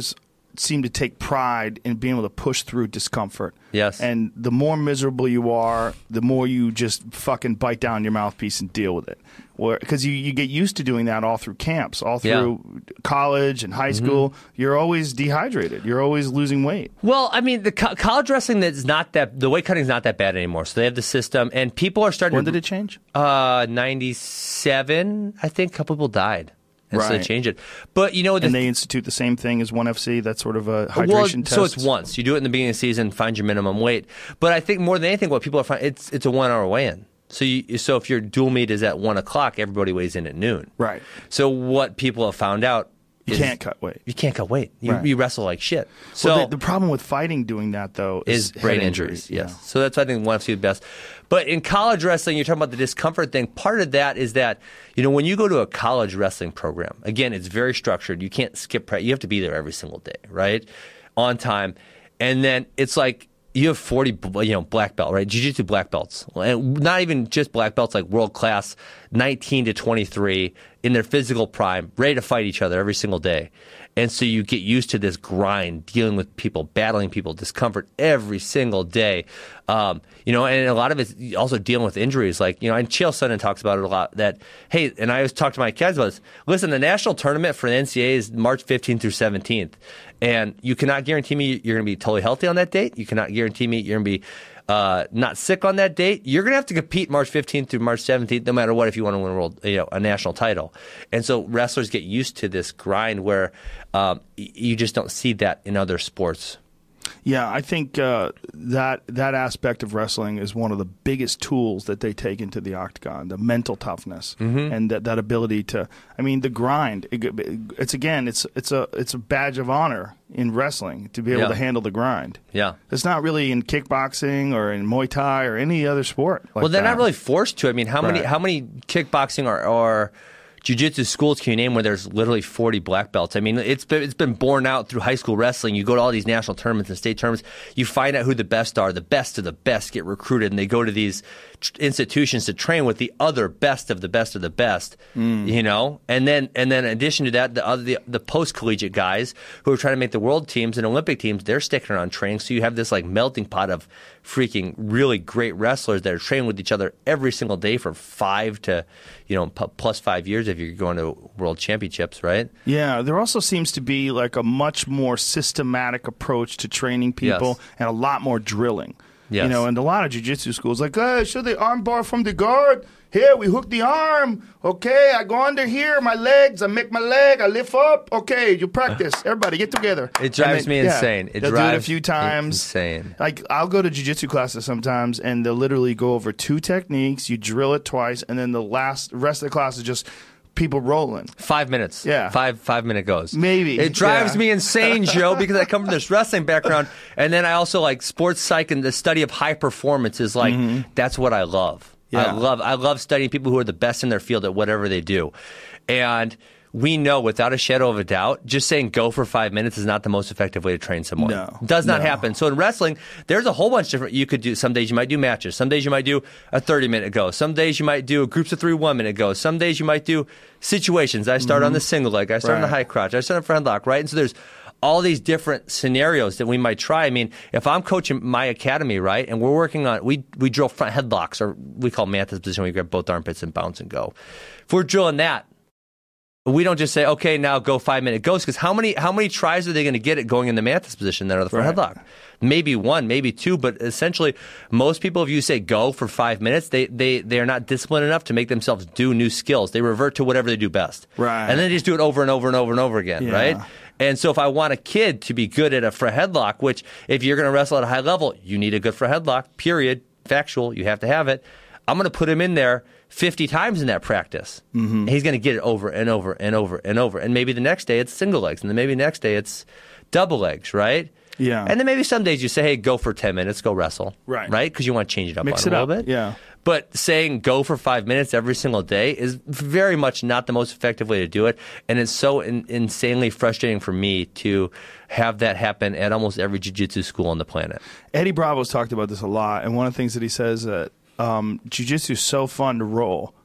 [SPEAKER 2] seem to take pride in being able to push through discomfort.
[SPEAKER 1] Yes.
[SPEAKER 2] And the more miserable you are, the more you just fucking bite down your mouthpiece and deal with it. Because you, you get used to doing that all through camps, all through yeah. college and high school. Mm-hmm. You're always dehydrated. You're always losing weight.
[SPEAKER 1] Well, I mean, the co- college wrestling, that's not that, the weight cutting is not that bad anymore. So they have the system, and people are starting
[SPEAKER 2] when
[SPEAKER 1] to...
[SPEAKER 2] When did it change?
[SPEAKER 1] Uh, ninety-seven, I think. A couple people died. And
[SPEAKER 2] right.
[SPEAKER 1] so they change it. But, you know... The
[SPEAKER 2] and they institute the same thing as one F C, that sort of a hydration
[SPEAKER 1] well,
[SPEAKER 2] test?
[SPEAKER 1] So it's once. You do it in the beginning of the season, find your minimum weight. But I think more than anything, what people are finding, it's, it's a one-hour weigh-in. So you, so if your dual meet is at one o'clock, everybody weighs in at noon.
[SPEAKER 2] Right.
[SPEAKER 1] So what people have found out
[SPEAKER 2] You
[SPEAKER 1] is
[SPEAKER 2] can't cut weight.
[SPEAKER 1] You can't cut weight. You,
[SPEAKER 2] Right.
[SPEAKER 1] you wrestle like shit. So
[SPEAKER 2] Well, the, the problem with fighting doing that, though, is,
[SPEAKER 1] is brain
[SPEAKER 2] head
[SPEAKER 1] injuries. Yes.
[SPEAKER 2] Yeah.
[SPEAKER 1] So that's why I think one F C is best. But in college wrestling, you're talking about the discomfort thing. Part of that is that, you know, when you go to a college wrestling program, again, it's very structured. You can't skip practice. You have to be there every single day, right? On time. And then it's like you have forty, you know, black belt, right? Jiu-jitsu black belts. And not even just black belts, like world class, nineteen to twenty-three, in their physical prime, ready to fight each other every single day. And so you get used to this grind, dealing with people, battling people, discomfort every single day. Um, you know, and a lot of it's also dealing with injuries. Like, you know, and Chael Sonnen talks about it a lot, that, hey, and I always talk to my kids about this, listen, the national tournament for the N C double A is March fifteenth through seventeenth. And you cannot guarantee me you're going to be totally healthy on that date. You cannot guarantee me you're going to be uh, not sick on that date. You're going to have to compete March fifteenth through March seventeenth, no matter what, if you want to win a world, you know, a national title. And so wrestlers get used to this grind where um, you just don't see that in other sports.
[SPEAKER 2] Yeah, I think uh, that that aspect of wrestling is one of the biggest tools that they take into the octagon, the mental toughness mm-hmm. and that, that ability to, I mean, the grind. It, it's again, it's it's a it's a badge of honor in wrestling to be able
[SPEAKER 1] yeah.
[SPEAKER 2] to handle the grind.
[SPEAKER 1] Yeah,
[SPEAKER 2] it's not really in kickboxing or in Muay Thai or any other sport. Like
[SPEAKER 1] well, they're
[SPEAKER 2] that.
[SPEAKER 1] not really forced to. I mean, how
[SPEAKER 2] right.
[SPEAKER 1] many how many kickboxing or, or jiu-jitsu schools can you name where there's literally forty black belts? I mean, it's been, it's been borne out through high school wrestling. You go to all these national tournaments and state tournaments. You find out who the best are. The best of the best get recruited, and they go to these tr- institutions to train with the other best of the best of the best. Mm. You know, and then and then in addition to that, the other the, the post-collegiate guys who are trying to make the world teams and Olympic teams, they're sticking around training. So you have this like melting pot of freaking really great wrestlers that are training with each other every single day for five to you know p- plus five years if you're going to world championships, right?
[SPEAKER 2] Yeah, there also seems to be like a much more systematic approach to training people
[SPEAKER 1] yes.
[SPEAKER 2] and a lot more drilling.
[SPEAKER 1] Yes.
[SPEAKER 2] You know, and a lot of jiu-jitsu schools like, hey, show the arm bar from the guard. Here, we hook the arm. Okay, I go under here, my legs, I make my leg, I lift up. Okay, you practice. Everybody, get together.
[SPEAKER 1] It drives
[SPEAKER 2] then,
[SPEAKER 1] me
[SPEAKER 2] yeah,
[SPEAKER 1] insane. It
[SPEAKER 2] they'll
[SPEAKER 1] drives
[SPEAKER 2] do it a few times.
[SPEAKER 1] Insane.
[SPEAKER 2] Like, I'll go to jiu-jitsu classes sometimes, and they'll literally go over two techniques. You drill it twice, and then the last rest of the class is just people rolling.
[SPEAKER 1] Five minutes.
[SPEAKER 2] Yeah.
[SPEAKER 1] Five five minute goes.
[SPEAKER 2] Maybe.
[SPEAKER 1] It drives
[SPEAKER 2] yeah.
[SPEAKER 1] me insane, Joe, because I come from this wrestling background, and then I also like sports psych, and the study of high performance is like, mm-hmm. that's what I love.
[SPEAKER 2] Yeah.
[SPEAKER 1] I love I love studying people who are the best in their field at whatever they do. And we know without a shadow of a doubt, just saying go for five minutes is not the most effective way to train someone.
[SPEAKER 2] No.
[SPEAKER 1] It does not
[SPEAKER 2] no.
[SPEAKER 1] happen. So in wrestling, there's a whole bunch of different, you could do, some days you might do matches. Some days you might do a thirty minute go. Some days you might do groups of three one minute go. Some days you might do situations. I start mm-hmm. on the single leg. I start
[SPEAKER 2] right.
[SPEAKER 1] on the high crotch. I start on front lock, right? And so there's all these different scenarios that we might try. I mean, if I'm coaching my academy, right, and we're working on, we we drill front headlocks, or we call mantis position, where you grab both armpits and bounce and go. If we're drilling that, we don't just say, okay, now go five minute goes, because how many how many tries are they going to get at going in the mantis position that are the front
[SPEAKER 2] right.
[SPEAKER 1] headlock? Maybe one, maybe two, but essentially, most people, if you say go for five minutes, they they they are not disciplined enough to make themselves do new skills. They revert to whatever they do best,
[SPEAKER 2] right?
[SPEAKER 1] And then they just do it over and over and over and over again,
[SPEAKER 2] yeah.
[SPEAKER 1] right? And so if I want a kid to be good at a front headlock, which if you're going to wrestle at a high level, you need a good front headlock, period, factual, you have to have it. I'm going to put him in there fifty times in that practice. Mm-hmm. He's going to get it over and over and over and over. And maybe the next day it's single legs, and then maybe the next day it's double legs, right?
[SPEAKER 2] Yeah.
[SPEAKER 1] And then maybe some days you say, hey, go for ten minutes, go wrestle.
[SPEAKER 2] Right.
[SPEAKER 1] Right? Because you want to change it up
[SPEAKER 2] Mix
[SPEAKER 1] on
[SPEAKER 2] it
[SPEAKER 1] a
[SPEAKER 2] up.
[SPEAKER 1] little bit.
[SPEAKER 2] Yeah.
[SPEAKER 1] But saying go for five minutes every single day is very much not the most effective way to do it. And it's so in, insanely frustrating for me to have that happen at almost every jiu-jitsu school on the planet.
[SPEAKER 2] Eddie Bravo's talked about this a lot. And one of the things that he says that um, jiu-jitsu is so fun to roll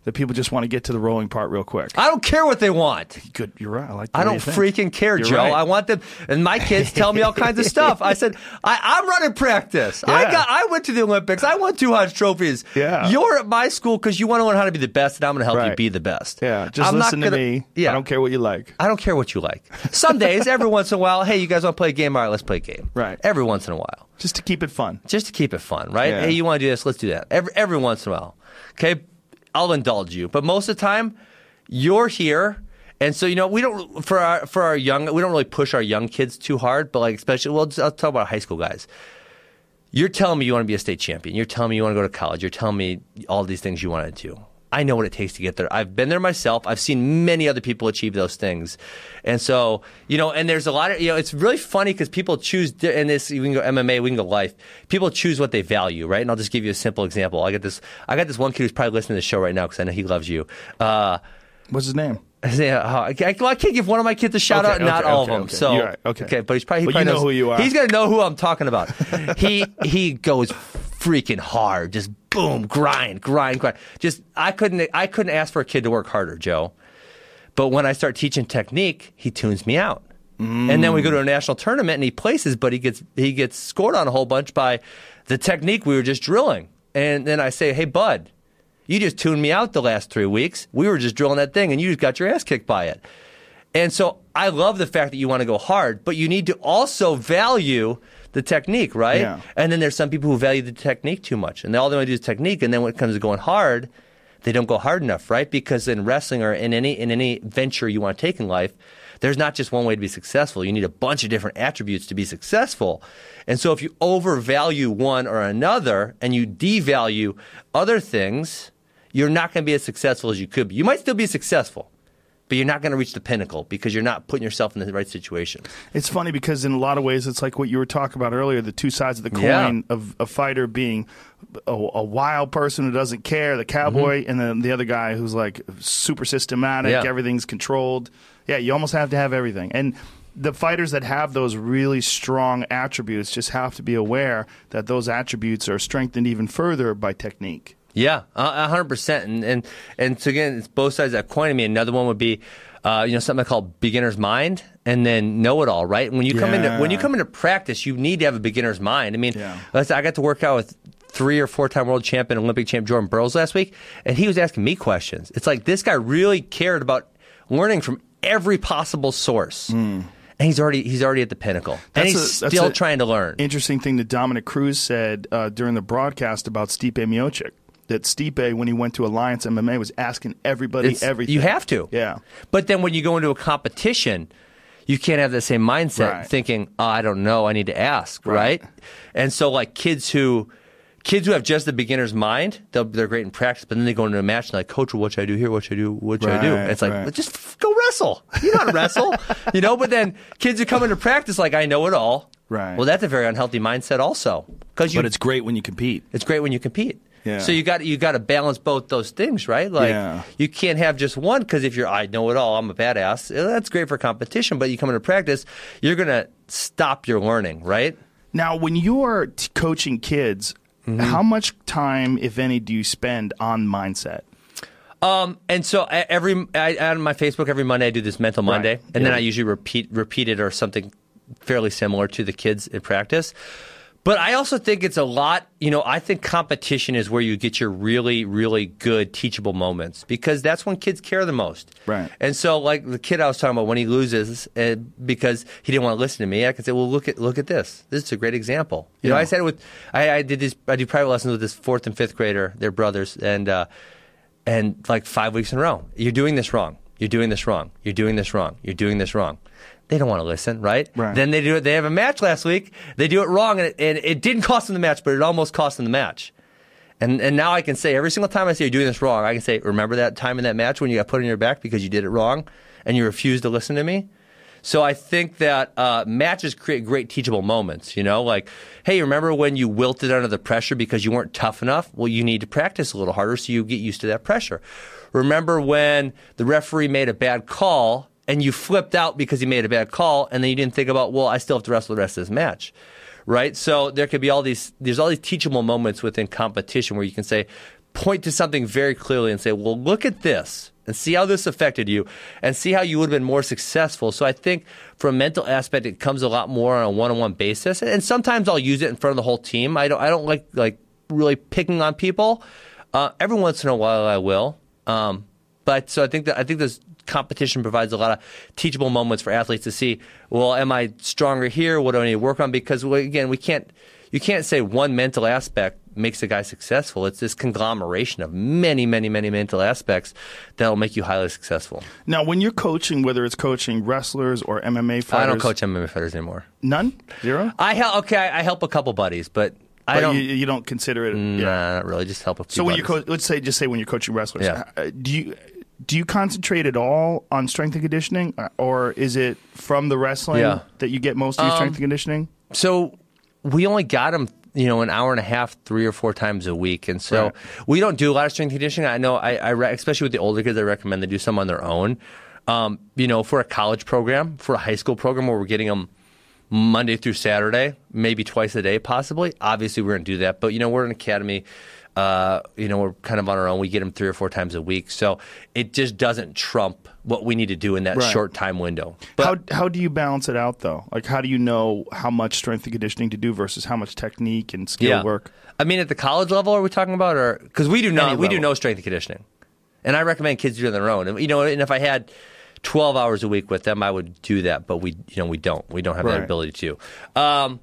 [SPEAKER 2] that people just want to get to the rolling part real quick.
[SPEAKER 1] I don't care what they want.
[SPEAKER 2] Good, you're right. I like. The
[SPEAKER 1] I
[SPEAKER 2] way
[SPEAKER 1] don't
[SPEAKER 2] you think.
[SPEAKER 1] freaking care,
[SPEAKER 2] You're
[SPEAKER 1] Joe.
[SPEAKER 2] right.
[SPEAKER 1] I want them, and my kids tell me all kinds of stuff. I said, I, I'm running practice. I
[SPEAKER 2] Yeah.
[SPEAKER 1] got, I went to the Olympics. I won two Hodge trophies.
[SPEAKER 2] Yeah.
[SPEAKER 1] You're at my school because you want to learn how to be the best, and I'm going to help you
[SPEAKER 2] Right.
[SPEAKER 1] be the best.
[SPEAKER 2] Yeah, just
[SPEAKER 1] I'm
[SPEAKER 2] listen
[SPEAKER 1] not gonna,
[SPEAKER 2] to me.
[SPEAKER 1] Yeah.
[SPEAKER 2] I don't care what you like.
[SPEAKER 1] I don't care what you like. Some days, every once in a while, hey, you guys want to play a game? All right, let's play a game.
[SPEAKER 2] Right.
[SPEAKER 1] Every once in a while.
[SPEAKER 2] Just to keep it fun.
[SPEAKER 1] Just to keep it fun, right?
[SPEAKER 2] Yeah.
[SPEAKER 1] Hey, you want to do this? Let's do that. Every every once in a while. Okay? I'll indulge you. But most of the time, you're here. And so, you know, we don't, for our, for our young, we don't really push our young kids too hard, but like, especially, well, I'll talk about high school guys. You're telling me you want to be a state champion. You're telling me you want to go to college. You're telling me all these things you want to do. I know what it takes to get there. I've been there myself. I've seen many other people achieve those things. And so, you know, and there's a lot of, you know, it's really funny because people choose, in this, we can go M M A, we can go life. People choose what they value, right? And I'll just give you a simple example. I got this, I got this one kid who's probably listening to the show right now because I know he loves you. Uh,
[SPEAKER 2] What's his name?
[SPEAKER 1] Yeah, I can't give one of my kids a shout
[SPEAKER 2] Okay,
[SPEAKER 1] out, not
[SPEAKER 2] okay,
[SPEAKER 1] all
[SPEAKER 2] okay,
[SPEAKER 1] of them.
[SPEAKER 2] okay.
[SPEAKER 1] So,
[SPEAKER 2] You're right, okay.
[SPEAKER 1] but he's probably, he
[SPEAKER 2] But
[SPEAKER 1] probably
[SPEAKER 2] you know
[SPEAKER 1] knows,
[SPEAKER 2] who you are.
[SPEAKER 1] He's gonna know who I'm talking about. he he goes freaking hard, just boom, grind, grind, grind. Just I couldn't I couldn't ask for a kid to work harder, Joe. But when I start teaching technique, he tunes me out. Mm. And then we go to a national tournament and he places, but he gets he gets scored on a whole bunch by the technique we were just drilling. And then I say, hey, bud. You just tuned me out the last three weeks. We were just drilling that thing, and you just got your ass kicked by it. And so I love the fact that you want to go hard, but you need to also value the technique, right?
[SPEAKER 2] Yeah.
[SPEAKER 1] And then there's some people who value the technique too much, and all they want to do is technique, and then when it comes to going hard, they don't go hard enough, right? Because in wrestling or in any in any venture you want to take in life, there's not just one way to be successful. You need a bunch of different attributes to be successful. And so if you overvalue one or another and you devalue other things, you're not going to be as successful as you could be. You might still be successful, but you're not going to reach the pinnacle because you're not putting yourself in the right situation.
[SPEAKER 2] It's funny because in a lot of ways, it's like what you were talking about earlier, the two sides of the coin
[SPEAKER 1] Yeah.
[SPEAKER 2] of a fighter being a, a wild person who doesn't care, the cowboy,
[SPEAKER 1] Mm-hmm.
[SPEAKER 2] and then the other guy who's like super systematic,
[SPEAKER 1] Yeah.
[SPEAKER 2] everything's controlled. Yeah, you almost have to have everything. And the fighters that have those really strong attributes just have to be aware that those attributes are strengthened even further by technique.
[SPEAKER 1] Yeah, a hundred percent. And and and so again, it's both sides of that coin. I mean, another one would be, uh, you know, something I call beginner's mind, and then know it all. Right? When you come into when you
[SPEAKER 2] Yeah.
[SPEAKER 1] come into practice, you need to have a beginner's mind. I mean,
[SPEAKER 2] Yeah.
[SPEAKER 1] let's, I got to work out with three or four time world champion, Olympic champ Jordan Burroughs last week, and he was asking me questions. It's like this guy really cared about learning from every possible source. Mm. And he's already he's already at the pinnacle,
[SPEAKER 2] That's
[SPEAKER 1] and he's
[SPEAKER 2] a- that's
[SPEAKER 1] still
[SPEAKER 2] a
[SPEAKER 1] trying to learn.
[SPEAKER 2] Interesting thing that Dominic Cruz said uh, during the broadcast about Stipe Miocic. That Stipe, when he went to Alliance M M A, was asking everybody
[SPEAKER 1] It's-
[SPEAKER 2] everything.
[SPEAKER 1] You have to.
[SPEAKER 2] Yeah.
[SPEAKER 1] But then when you go into a competition, you can't have the same mindset
[SPEAKER 2] Right.
[SPEAKER 1] thinking, oh, I don't know, I need to ask,
[SPEAKER 2] Right.
[SPEAKER 1] right? And so like kids who kids who have just the beginner's mind, they'll, they're great in practice, but then they go into a match and like, coach, what should I do here? What should I do? What should I do?
[SPEAKER 2] Right,
[SPEAKER 1] And it's like,
[SPEAKER 2] right.
[SPEAKER 1] just f- go wrestle. You know how to wrestle, you know? But then kids who come into practice like, I know it all.
[SPEAKER 2] Right.
[SPEAKER 1] Well, that's a very unhealthy mindset also. Because you
[SPEAKER 2] But it's great when you compete.
[SPEAKER 1] it's great when you compete.
[SPEAKER 2] Yeah.
[SPEAKER 1] So you got you got to balance both those things, right? Like
[SPEAKER 2] Yeah.
[SPEAKER 1] you can't have just one because if you're I know it all, I'm a badass. eh, That's great for competition, but you come into practice, you're gonna stop your learning, right?
[SPEAKER 2] Now, when you're t- coaching kids,
[SPEAKER 1] Mm-hmm.
[SPEAKER 2] how much time, if any, do you spend on mindset?
[SPEAKER 1] Um, and so I- every I, on my Facebook every Monday I do this mental Monday,
[SPEAKER 2] Right.
[SPEAKER 1] and then
[SPEAKER 2] Yeah.
[SPEAKER 1] I usually repeat repeat it or something fairly similar to the kids in practice. But I also think it's a lot, you know, I think competition is where you get your really, really good teachable moments because that's when kids care the most.
[SPEAKER 2] Right.
[SPEAKER 1] And so like the kid I was talking about when he loses uh, because he didn't want to listen to me, I could say, well, look at look at this. This is a great example. You know,
[SPEAKER 2] Yeah.
[SPEAKER 1] I said it with, I, I did this, I do private lessons with this fourth and fifth grader, they're brothers, and, uh, and like five weeks in a row, you're doing this wrong. You're doing this wrong. You're doing this wrong. You're doing this wrong. They don't want to listen, right?
[SPEAKER 2] Right.
[SPEAKER 1] Then they do it. They have a match last week. They do it wrong, and it, and it didn't cost them the match, but it almost cost them the match. And and now I can say every single time I say you're doing this wrong, I can say, remember that time in that match when you got put on your back because you did it wrong, and you refused to listen to me. So I think that uh, matches create great teachable moments. You know, like, hey, remember when you wilted under the pressure because you weren't tough enough? Well, you need to practice a little harder so you get used to that pressure. Remember when the referee made a bad call and you flipped out because he made a bad call, and then you didn't think about, well, I still have to wrestle the rest of this match, right? So there could be all these, there's all these teachable moments within competition where you can say, point to something very clearly and say, well, look at this and see how this affected you and see how you would have been more successful. So I think from a mental aspect, it comes a lot more on a one-on-one basis. And sometimes I'll use it in front of the whole team. I don't, I don't like, like really picking on people. Uh, every once in a while I will. Um, but so I think that, I think this competition provides a lot of teachable moments for athletes to see, well, am I stronger here? What do I need to work on? Because again, we can't, you can't say one mental aspect makes a guy successful. It's this conglomeration of many, many, many mental aspects that will make you highly successful.
[SPEAKER 2] Now, when you're coaching, whether it's coaching wrestlers or M M A fighters,
[SPEAKER 1] I don't coach M M A fighters anymore.
[SPEAKER 2] None, zero.
[SPEAKER 1] I help. Okay, I help a couple buddies, but, I
[SPEAKER 2] but
[SPEAKER 1] don't.
[SPEAKER 2] You, you don't consider it.
[SPEAKER 1] Nah,
[SPEAKER 2] yeah.
[SPEAKER 1] not really. Just help a few.
[SPEAKER 2] So when
[SPEAKER 1] buddies.
[SPEAKER 2] you're co- let's say just say when you're coaching wrestlers,
[SPEAKER 1] Yeah.
[SPEAKER 2] uh, do you do you concentrate at all on strength and conditioning, uh, or is it from the wrestling
[SPEAKER 1] Yeah.
[SPEAKER 2] that you get most of your
[SPEAKER 1] Um,
[SPEAKER 2] strength and conditioning?
[SPEAKER 1] So we only got them, you know, an hour and a half, three or four times a week, and so
[SPEAKER 2] Right.
[SPEAKER 1] we don't do a lot of strength conditioning. I know, I, I re- especially with the older kids, I recommend they do some on their own. Um, you know, for a college program, for a high school program where we're getting them Monday through Saturday, maybe twice a day, possibly. Obviously, we're going to do that, but you know, we're an academy. Uh, you know, we're kind of on our own. We get them three or four times a week, so it just doesn't trump what we need to do in that
[SPEAKER 2] Right.
[SPEAKER 1] short time window. But
[SPEAKER 2] how how do you balance it out though? Like, how do you know how much strength and conditioning to do versus how much technique and skill work?
[SPEAKER 1] I mean, at the college level, are we talking about, or because we do not,
[SPEAKER 2] Any
[SPEAKER 1] we do
[SPEAKER 2] level.
[SPEAKER 1] no strength and conditioning, and I recommend kids do it on their own. And, you know, and if I had twelve hours a week with them, I would do that, but we, you know, we don't. We don't have
[SPEAKER 2] Right.
[SPEAKER 1] that ability to. Um,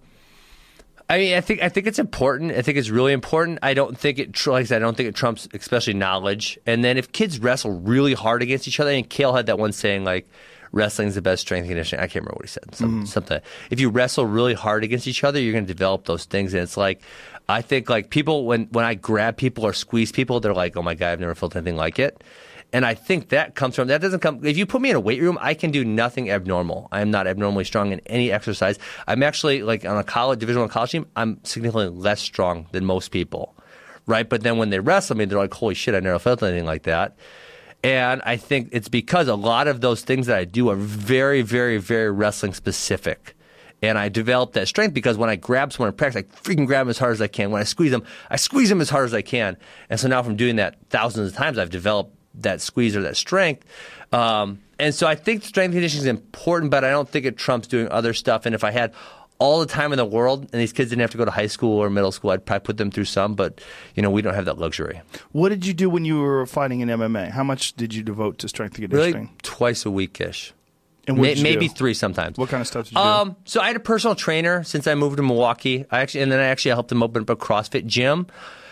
[SPEAKER 1] I mean, I think I think it's important. I think it's really important. I don't think it, tr- like I said, I don't think it trumps, especially knowledge. And then if kids wrestle really hard against each other, and Cale had that one saying like, wrestling's the best strength and conditioning. I can't remember what he said. Some,
[SPEAKER 2] Mm-hmm.
[SPEAKER 1] Something. If you wrestle really hard against each other, you're going to develop those things. And it's like, I think like people, when, when I grab people or squeeze people, they're like, oh my God, I've never felt anything like it. And I think that comes from, that doesn't come, if you put me in a weight room, I can do nothing abnormal. I am not abnormally strong in any exercise. I'm actually, like on a college, Division One college team, I'm significantly less strong than most people, right? But then when they wrestle me, they're like, holy shit, I never felt anything like that. And I think it's because a lot of those things that I do are very, very, very wrestling specific. And I developed that strength because when I grab someone in practice, I freaking grab them as hard as I can. When I squeeze them, I squeeze them as hard as I can. And so now from doing that thousands of times, I've developed that squeeze or that strength. Um, and so I think strength conditioning is important, but I don't think it trumps doing other stuff. And if I had all the time in the world and these kids didn't have to go to high school or middle school, I'd probably put them through some, but you know, we don't have that luxury.
[SPEAKER 2] What did you do when you were fighting in M M A? How much did you devote to strength and conditioning?
[SPEAKER 1] Really twice a week-ish.
[SPEAKER 2] And what
[SPEAKER 1] May,
[SPEAKER 2] did you
[SPEAKER 1] maybe
[SPEAKER 2] do?
[SPEAKER 1] three sometimes.
[SPEAKER 2] What kind of stuff did you do?
[SPEAKER 1] Um, so I had a personal trainer since I moved to Milwaukee. I actually, and then I actually helped him open up a CrossFit gym.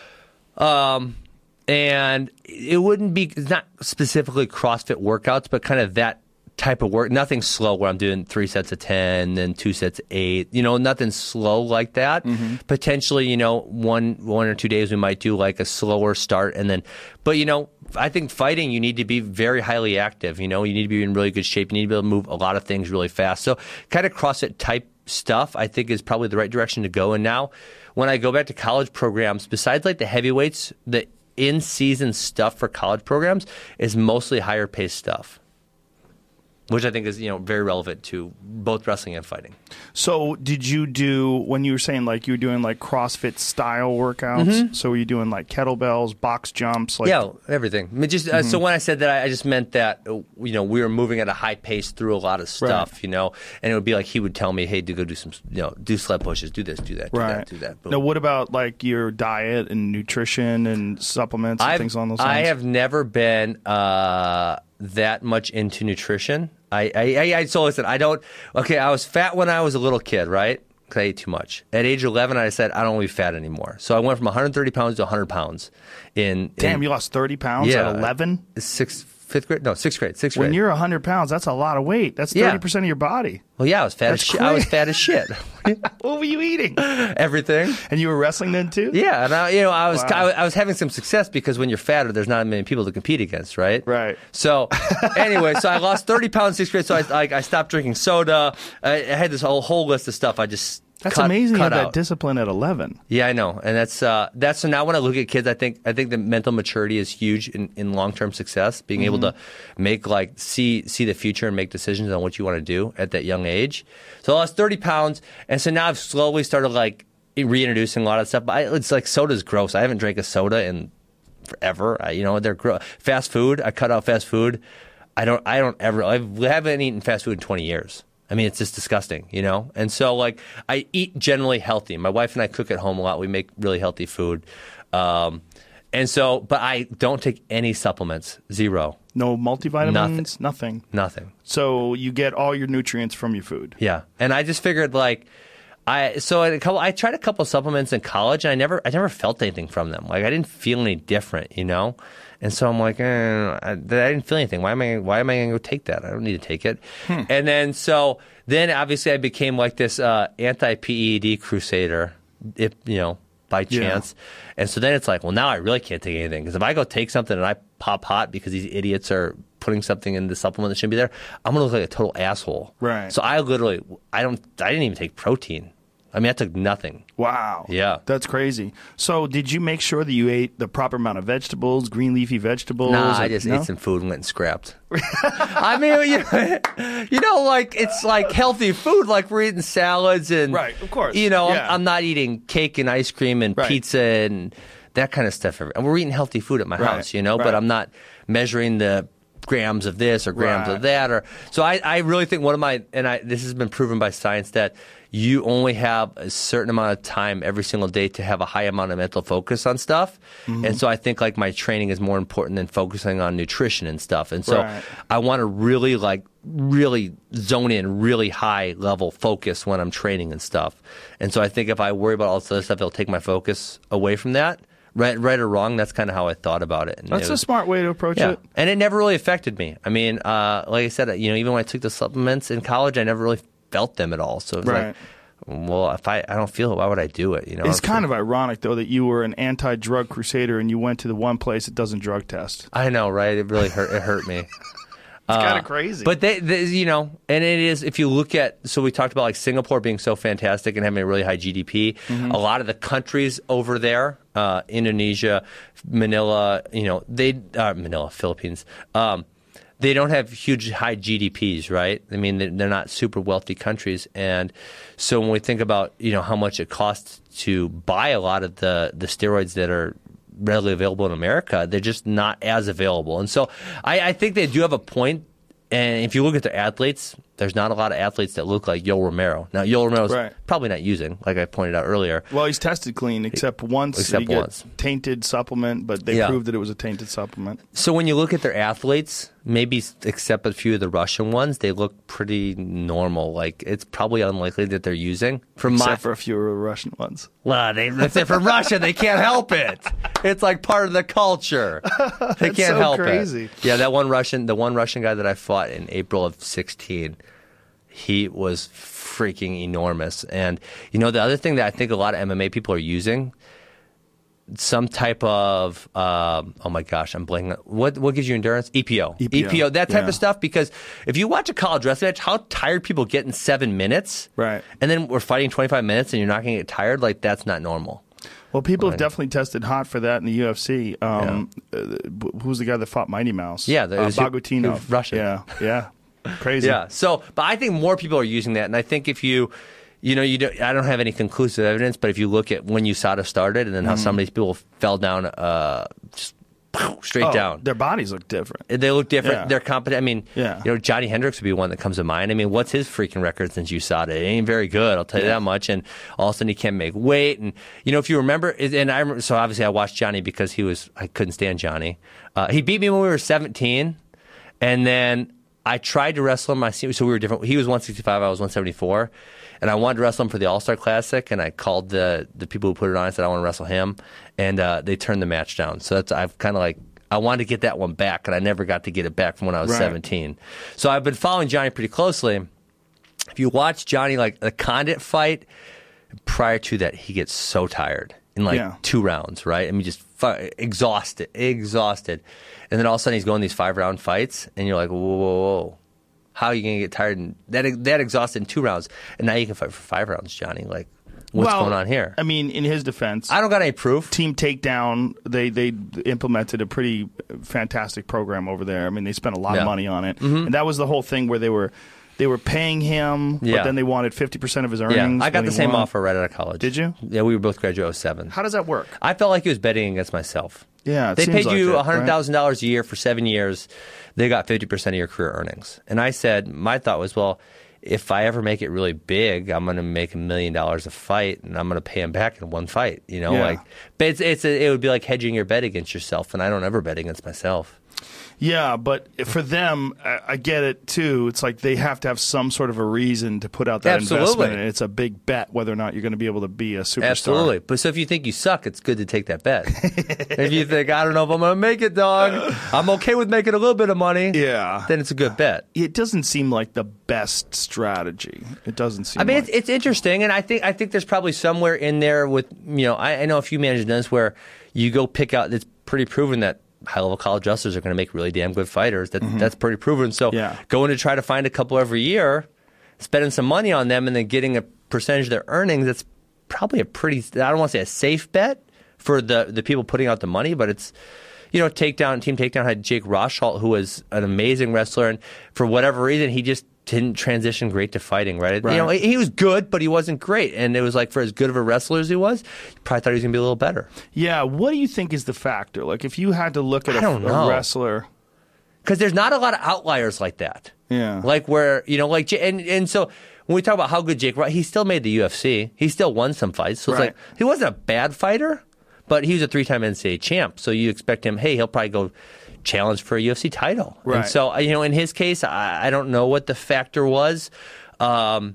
[SPEAKER 1] Um, and it wouldn't be, it's not specifically CrossFit workouts, but kind of that type of work. Nothing slow where I'm doing three sets of ten, then two sets of eight. You know, nothing slow like that.
[SPEAKER 2] Mm-hmm.
[SPEAKER 1] Potentially, you know, one one or two days we might do like a slower start, and then. But you know, I think fighting you need to be very highly active. You know, you need to be in really good shape. You need to be able to move a lot of things really fast. So, kind of CrossFit type stuff, I think, is probably the right direction to go. And now, when I go back to college programs, besides like the heavyweights, the in-season stuff for college programs is mostly higher paced stuff, which I think is, you know, very relevant to both wrestling and fighting.
[SPEAKER 2] So did you do, when you were saying like you were doing like CrossFit style workouts,
[SPEAKER 1] Mm-hmm.
[SPEAKER 2] so were you doing like kettlebells, box jumps? Like,
[SPEAKER 1] Yeah, everything. I mean, just uh, so when I said that, I, I just meant that uh, you know, we were moving at a high pace through a lot of stuff,
[SPEAKER 2] Right.
[SPEAKER 1] you know, and it would be like he would tell me, "Hey, to go do some, you know, do sled pushes, do this, do that, do
[SPEAKER 2] Right.
[SPEAKER 1] that, do that." Boom.
[SPEAKER 2] Now, what about like your diet and nutrition and supplements and
[SPEAKER 1] I've-
[SPEAKER 2] things along those
[SPEAKER 1] I
[SPEAKER 2] lines?
[SPEAKER 1] have never been uh, that much into nutrition. I, I, I, I so listen. I don't. Okay, I was fat when I was a little kid, right? Because I ate too much. At age eleven, I said I don't want to be fat anymore. So I went from one hundred thirty pounds to one hundred pounds. In
[SPEAKER 2] Damn,
[SPEAKER 1] in
[SPEAKER 2] you lost thirty pounds
[SPEAKER 1] Yeah.
[SPEAKER 2] at eleven?
[SPEAKER 1] sixth, fifth grade? No, sixth grade. Sixth
[SPEAKER 2] When
[SPEAKER 1] grade.
[SPEAKER 2] you're one hundred pounds, that's a lot of weight. That's
[SPEAKER 1] Yeah.
[SPEAKER 2] thirty percent of your body.
[SPEAKER 1] Well, yeah, I was fat
[SPEAKER 2] That's
[SPEAKER 1] as shit. I was
[SPEAKER 2] crazy.
[SPEAKER 1] fat as shit.
[SPEAKER 2] What were you eating?
[SPEAKER 1] Everything.
[SPEAKER 2] And you were wrestling then too?
[SPEAKER 1] Yeah, and I, you know, I was
[SPEAKER 2] Wow.
[SPEAKER 1] I, I was having some success because when you're fatter, there's not many people to compete against, right?
[SPEAKER 2] Right.
[SPEAKER 1] So, anyway, so I lost thirty pounds in sixth grade. So I like I stopped drinking soda. I, I had this whole whole list of stuff. I just
[SPEAKER 2] That's
[SPEAKER 1] cut,
[SPEAKER 2] amazing you
[SPEAKER 1] cut
[SPEAKER 2] have that
[SPEAKER 1] out.
[SPEAKER 2] discipline at eleven.
[SPEAKER 1] Yeah, I know, and that's uh, that's so now when I look at kids, I think I think the mental maturity is huge in, in long term success. Being able to make like see see the future and make decisions on what you want to do at that young age. So I lost thirty pounds, and so now I've slowly started like reintroducing a lot of stuff. But I, it's like soda's gross. I haven't drank a soda in forever. I, you know, they're gro- fast food. I cut out fast food. I don't. I don't ever. I haven't eaten fast food in twenty years. I mean, it's just disgusting, you know? And so, like, I eat generally healthy. My wife and I cook at home a lot. We make really healthy food. Um, and so, but I don't take any supplements. Zero.
[SPEAKER 2] No multivitamins?
[SPEAKER 1] Nothing.
[SPEAKER 2] Nothing.
[SPEAKER 1] Nothing.
[SPEAKER 2] So you get all your nutrients from your food.
[SPEAKER 1] Yeah. And I just figured, like, I so a couple, I tried a couple supplements in college, and I never I never felt anything from them. Like, I didn't feel any different, you know? And so I'm like, eh, I, I didn't feel anything. Why am I? Why am I going to go take that? I don't need to take it. Hmm. And then so then obviously I became like this uh, anti-P E D crusader, if you know, by chance. Yeah. And so then it's like, well, now I really can't take anything, because if I go take something and I pop hot because these idiots are putting something in the supplement that shouldn't be there, I'm going to look like a total asshole.
[SPEAKER 2] Right.
[SPEAKER 1] So I literally, I don't, I didn't even take protein. I mean, I took nothing.
[SPEAKER 2] Wow.
[SPEAKER 1] Yeah.
[SPEAKER 2] That's crazy. So did you make sure that you ate the proper amount of vegetables, green leafy vegetables?
[SPEAKER 1] Nah,
[SPEAKER 2] or,
[SPEAKER 1] I just
[SPEAKER 2] no?
[SPEAKER 1] ate some food and went and scrapped. I mean, you know, you know, like, it's like healthy food. Like, we're eating salads and...
[SPEAKER 2] Right, of course.
[SPEAKER 1] You know,
[SPEAKER 2] Yeah.
[SPEAKER 1] I'm, I'm not eating cake and ice cream and
[SPEAKER 2] Right.
[SPEAKER 1] pizza and that kind of stuff. And we're eating healthy food at my
[SPEAKER 2] Right,
[SPEAKER 1] house, you know,
[SPEAKER 2] right.
[SPEAKER 1] but I'm not measuring the grams of this or grams
[SPEAKER 2] Right.
[SPEAKER 1] of that. Or So I, I really think one of my... And I, this has been proven by science that you only have a certain amount of time every single day to have a high amount of mental focus on stuff. Mm-hmm. And so I think like my training is more important than focusing on nutrition and stuff. And so
[SPEAKER 2] Right.
[SPEAKER 1] I want to really like really zone in really high level focus when I'm training and stuff. And so I think if I worry about all this other stuff, it'll take my focus away from that. Right, right or wrong, that's kind of how I thought about it. And
[SPEAKER 2] That's
[SPEAKER 1] it was,
[SPEAKER 2] a smart way to approach
[SPEAKER 1] yeah.
[SPEAKER 2] it.
[SPEAKER 1] And it never really affected me. I mean, uh, like I said, you know, even when I took the supplements in college, I never really felt them at all. So it was
[SPEAKER 2] Right.
[SPEAKER 1] like, well, if I, I don't feel it, why would I do it? You know,
[SPEAKER 2] It's kind of ironic, though, that you were an anti-drug crusader and you went to the one place that doesn't drug test.
[SPEAKER 1] I know, right? It really hurt. It hurt me.
[SPEAKER 2] It's kind of crazy.
[SPEAKER 1] But they, they, you know, and it is. If you look at, so we talked about like Singapore being so fantastic and having a really high G D P. Mm-hmm. A lot of the countries over there, uh, Indonesia, Manila, you know, they uh, Manila, Philippines. Um, They don't have huge high G D Ps, right? I mean, they're not super wealthy countries. And so when we think about, you know, how much it costs to buy a lot of the, the steroids that are readily available in America, they're just not as available. And so I, I think they do have a point. And if you look at their athletes, there's not a lot of athletes that look like Yoel Romero. Now, Yoel Romero's
[SPEAKER 2] Right.
[SPEAKER 1] probably not using, like I pointed out earlier.
[SPEAKER 2] Well, he's tested clean, except once.
[SPEAKER 1] Except
[SPEAKER 2] he got
[SPEAKER 1] once.
[SPEAKER 2] tainted supplement, but they
[SPEAKER 1] Yeah.
[SPEAKER 2] proved that it was a tainted supplement.
[SPEAKER 1] So when you look at their athletes, maybe except a few of the Russian ones, they look pretty normal. Like, it's probably unlikely that they're using. From
[SPEAKER 2] Except
[SPEAKER 1] my,
[SPEAKER 2] for a few Russian ones.
[SPEAKER 1] well, they, they're from Russia. They can't help it. It's like part of the culture. They can't
[SPEAKER 2] so
[SPEAKER 1] help
[SPEAKER 2] crazy.
[SPEAKER 1] it. Yeah, that one Russian, the one Russian guy that I fought in April of sixteen, he was freaking enormous. And, you know, the other thing that I think a lot of M M A people are using, some type of, um, oh my gosh, I'm blanking. What what gives you endurance? E P O.
[SPEAKER 2] E P O,
[SPEAKER 1] E P O, that type
[SPEAKER 2] yeah.
[SPEAKER 1] of stuff. Because if you watch a college wrestling match, how tired people get in seven minutes.
[SPEAKER 2] Right.
[SPEAKER 1] And then we're fighting twenty-five minutes and you're not going to get tired, like that's not normal.
[SPEAKER 2] Well, people
[SPEAKER 1] Right.
[SPEAKER 2] have definitely tested hot for that in the U F C. Um, uh, who's the guy that fought Mighty Mouse?
[SPEAKER 1] Yeah, that
[SPEAKER 2] uh,
[SPEAKER 1] was-
[SPEAKER 2] Bagutino.
[SPEAKER 1] he was Russian.
[SPEAKER 2] Yeah, yeah. Crazy.
[SPEAKER 1] Yeah. So, but I think more people are using that. And I think if you, you know, you don't, I don't have any conclusive evidence, but if you look at when U S A D A started and then how some of these people fell down, uh, just straight
[SPEAKER 2] Oh,
[SPEAKER 1] down.
[SPEAKER 2] Their bodies look different.
[SPEAKER 1] They look different.
[SPEAKER 2] Yeah.
[SPEAKER 1] They're competent. I mean,
[SPEAKER 2] Yeah.
[SPEAKER 1] you know, Johnny Hendricks would be one that comes to mind. I mean, what's his freaking record since U S A D A? It ain't very good. I'll tell you
[SPEAKER 2] Yeah.
[SPEAKER 1] that much. And all of a sudden he can't make weight. And, you know, if you remember, and I remember, so obviously I watched Johnny because he was, I couldn't stand Johnny. Uh, he beat me when we were seventeen. And then I tried to wrestle him. I see, so we were different. He was one sixty-five. I was one seventy-four. And I wanted to wrestle him for the All-Star Classic, and I called the the people who put it on. I said, I want to wrestle him. And uh, they turned the match down. So that's, I've kind of like, I wanted to get that one back, and I never got to get it back from when I was
[SPEAKER 2] Right.
[SPEAKER 1] seventeen. So I've been following Johnny pretty closely. If you watch Johnny, like the Condit fight, prior to that, he gets so tired in like
[SPEAKER 2] Yeah.
[SPEAKER 1] two rounds, right? I mean, just fu- exhausted, exhausted. And then all of a sudden he's going these five-round fights, and you're like, whoa, whoa, whoa. How are you going to get tired and that that exhausted in two rounds? And now you can fight for five rounds, Johnny. Like, what's
[SPEAKER 2] well,
[SPEAKER 1] going on here?
[SPEAKER 2] I mean, in his defense,
[SPEAKER 1] I don't got any proof.
[SPEAKER 2] Team Takedown, they they implemented a pretty fantastic program over there. I mean, they spent a lot
[SPEAKER 1] Yeah.
[SPEAKER 2] of money on it, and that was the whole thing where they were they were paying him,
[SPEAKER 1] Yeah.
[SPEAKER 2] but then they wanted fifty percent of his
[SPEAKER 1] Yeah,
[SPEAKER 2] earnings.
[SPEAKER 1] I got
[SPEAKER 2] when
[SPEAKER 1] the
[SPEAKER 2] he
[SPEAKER 1] same
[SPEAKER 2] won.
[SPEAKER 1] offer right out of college.
[SPEAKER 2] Did you?
[SPEAKER 1] Yeah, we were both graduate oh seven.
[SPEAKER 2] How does that work?
[SPEAKER 1] I felt like he was betting against myself.
[SPEAKER 2] Yeah, it
[SPEAKER 1] they
[SPEAKER 2] seems
[SPEAKER 1] paid
[SPEAKER 2] like
[SPEAKER 1] you
[SPEAKER 2] it,
[SPEAKER 1] one hundred thousand dollars a year for seven years. They got fifty percent of your career earnings. And I said, my thought was, well, if I ever make it really big, I'm going to make a million dollars a fight, and I'm going to pay him back in one fight. You know,
[SPEAKER 2] Yeah.
[SPEAKER 1] like, but it's it's a, it would be like hedging your bet against yourself, and I don't ever bet against myself.
[SPEAKER 2] Yeah, but for them, I, I get it too. It's like they have to have some sort of a reason to put out that
[SPEAKER 1] Absolutely.
[SPEAKER 2] investment, and it's a big bet whether or not you're going to be able to be a superstar.
[SPEAKER 1] Absolutely. But so if you think you suck, it's good to take that bet. If you think, I don't know if I'm going to make it, dog, I'm okay with making a little bit of money,
[SPEAKER 2] Yeah.
[SPEAKER 1] then it's a good bet.
[SPEAKER 2] It doesn't seem like the best strategy. It doesn't seem
[SPEAKER 1] I mean,
[SPEAKER 2] like
[SPEAKER 1] it's, it's interesting, and I think I think there's probably somewhere in there with, you know, I, I know a few managers done this where you go pick out, it's pretty proven that high-level college wrestlers are going to make really damn good fighters. That, That's pretty proven. So
[SPEAKER 2] Yeah.
[SPEAKER 1] going to try to find a couple every year, spending some money on them, and then getting a percentage of their earnings, that's probably a pretty, I don't want to say a safe bet for the, the people putting out the money, but it's, you know, Takedown, Team Takedown had Jake Rothschild, who was an amazing wrestler, and for whatever reason, he just didn't transition great to fighting, right?
[SPEAKER 2] Right.
[SPEAKER 1] You know, he was good, but he wasn't great. And it was like, for as good of a wrestler as he was, you probably thought he was going to be a little better.
[SPEAKER 2] Yeah, what do you think is the factor? Like, if you had to look at
[SPEAKER 1] I
[SPEAKER 2] a,
[SPEAKER 1] don't know.
[SPEAKER 2] a wrestler,
[SPEAKER 1] Because there's not a lot of outliers like that.
[SPEAKER 2] Yeah.
[SPEAKER 1] Like where, you know, like, J- and, and so when we talk about how good Jake, Ro- he still made the U F C. He still won some fights. So it's
[SPEAKER 2] Right.
[SPEAKER 1] like, he wasn't a bad fighter, but he was a three-time N C A A champ. So you expect him, hey, he'll probably go challenge for a U F C title.
[SPEAKER 2] Right.
[SPEAKER 1] And so, you know, in his case, I, I don't know what the factor was. Um,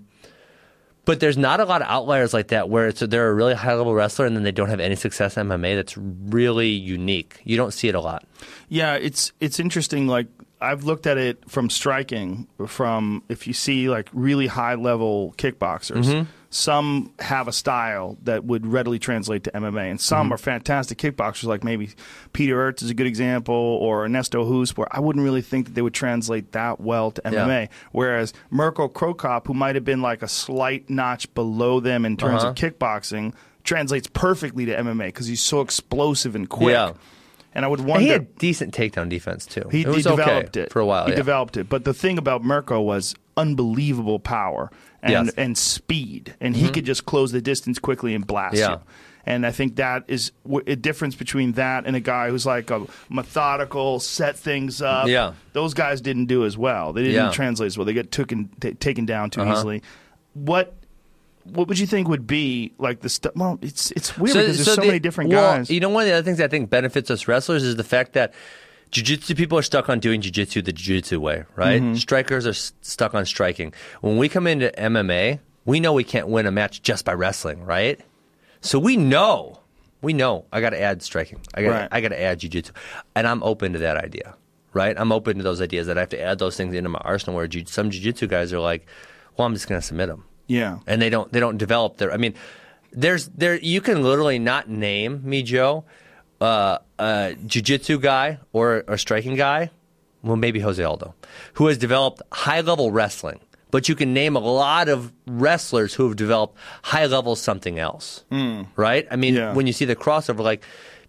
[SPEAKER 1] but there's not a lot of outliers like that where it's they're a really high-level wrestler and then they don't have any success in M M A. That's really unique. You don't see it a lot.
[SPEAKER 2] yeah, it's it's interesting. Like, I've looked at it from striking, from if you see like really high level kickboxers,
[SPEAKER 1] Mm-hmm.
[SPEAKER 2] some have a style that would readily translate to M M A, and some
[SPEAKER 1] Mm-hmm.
[SPEAKER 2] are fantastic kickboxers, like maybe Peter Ertz is a good example, or Ernesto Hus, where I wouldn't really think that they would translate that well to M M A.
[SPEAKER 1] Yeah.
[SPEAKER 2] Whereas Mirko Krokop, who might have been like a slight notch below them in terms
[SPEAKER 1] Uh-huh.
[SPEAKER 2] of kickboxing, translates perfectly to M M A because he's so explosive and quick.
[SPEAKER 1] Yeah.
[SPEAKER 2] And I would
[SPEAKER 1] And
[SPEAKER 2] wonder.
[SPEAKER 1] he had decent takedown defense, too.
[SPEAKER 2] He,
[SPEAKER 1] it
[SPEAKER 2] he
[SPEAKER 1] was
[SPEAKER 2] developed
[SPEAKER 1] okay
[SPEAKER 2] it
[SPEAKER 1] for a while.
[SPEAKER 2] He
[SPEAKER 1] yeah.
[SPEAKER 2] developed it, but the thing about Mirko was unbelievable power and
[SPEAKER 1] Yes.
[SPEAKER 2] and speed, and he could just close the distance quickly and blast
[SPEAKER 1] Yeah.
[SPEAKER 2] you. And I think that is w- a difference between that and a guy who's like a methodical, set things up.
[SPEAKER 1] Yeah.
[SPEAKER 2] Those guys didn't do as well. They didn't
[SPEAKER 1] Yeah.
[SPEAKER 2] translate as well. They get taken t- taken down too
[SPEAKER 1] Uh-huh.
[SPEAKER 2] easily. What what would you think would be like the stuff? Well, it's it's weird because there's so,
[SPEAKER 1] the-
[SPEAKER 2] many different
[SPEAKER 1] well,
[SPEAKER 2] guys.
[SPEAKER 1] You know, one of the other things I think benefits us wrestlers is the fact that jiu-jitsu people are stuck on doing jiu-jitsu the jiu-jitsu way, right?
[SPEAKER 2] Mm-hmm.
[SPEAKER 1] Strikers are s- stuck on striking. When we come into M M A, we know we can't win a match just by wrestling, right? So we know, we know I got to add striking. I got
[SPEAKER 2] Right.
[SPEAKER 1] I got to add jiu-jitsu, and I'm open to that idea, right? I'm open to those ideas that I have to add those things into my arsenal. Where jiu- some jiu-jitsu guys are like, well, I'm just going to submit them.
[SPEAKER 2] yeah.
[SPEAKER 1] And they don't they don't develop their. I mean, there's there you can literally not name me, Joe, uh, a jiu-jitsu guy or a striking guy. Well, maybe Jose Aldo, who has developed high level wrestling. But you can name a lot of wrestlers who have developed high level something else, right? I mean,
[SPEAKER 2] Yeah.
[SPEAKER 1] when you see the crossover, like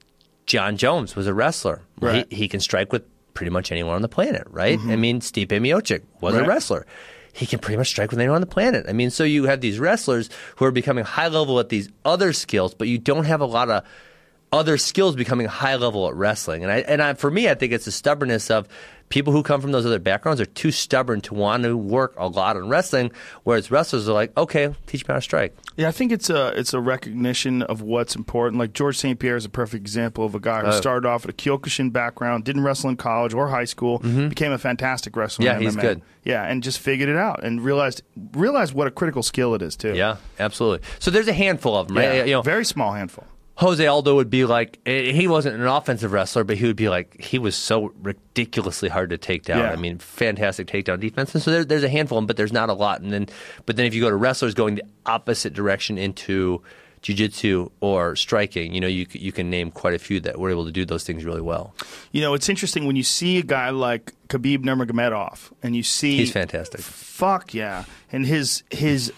[SPEAKER 1] John Jones was a wrestler.
[SPEAKER 2] Right.
[SPEAKER 1] He, he can strike with pretty much anyone on the planet, right? I mean, Stipe Miocic was a
[SPEAKER 2] Right.
[SPEAKER 1] wrestler. He can pretty much strike with anyone on the planet. I mean, so you have these wrestlers who are becoming high level at these other skills, but you don't have a lot of other skills becoming high level at wrestling. And I, and I, for me, I think it's the stubbornness of people who come from those other backgrounds are too stubborn to want to work a lot on wrestling, whereas wrestlers are like, okay, teach me how to strike.
[SPEAKER 2] Yeah, I think it's a it's a recognition of what's important. Like George Saint Pierre is a perfect example of a guy who
[SPEAKER 1] Uh,
[SPEAKER 2] started off with a Kyokushin background, didn't wrestle in college or high school, became a fantastic wrestler.
[SPEAKER 1] Mm-hmm. Yeah,
[SPEAKER 2] in
[SPEAKER 1] he's
[SPEAKER 2] M M A.
[SPEAKER 1] good.
[SPEAKER 2] Yeah, and just figured it out and realized realized what a critical skill it is too.
[SPEAKER 1] Yeah, absolutely. So there's a handful of them,
[SPEAKER 2] Yeah,
[SPEAKER 1] right? You know,
[SPEAKER 2] very small handful.
[SPEAKER 1] Jose Aldo would be like, eh, he wasn't an offensive wrestler, but he would be like, he was so ridiculously hard to take down.
[SPEAKER 2] Yeah.
[SPEAKER 1] I mean, fantastic takedown defense. And so there, there's a handful of them, but there's not a lot. And then, but then if you go to wrestlers going the opposite direction into jiu-jitsu or striking, you know, you c- you can name quite a few that were able to do those things really well.
[SPEAKER 2] You know, it's interesting when you see a guy like Khabib Nurmagomedov and you see
[SPEAKER 1] He's fantastic.
[SPEAKER 2] Fuck yeah, and his his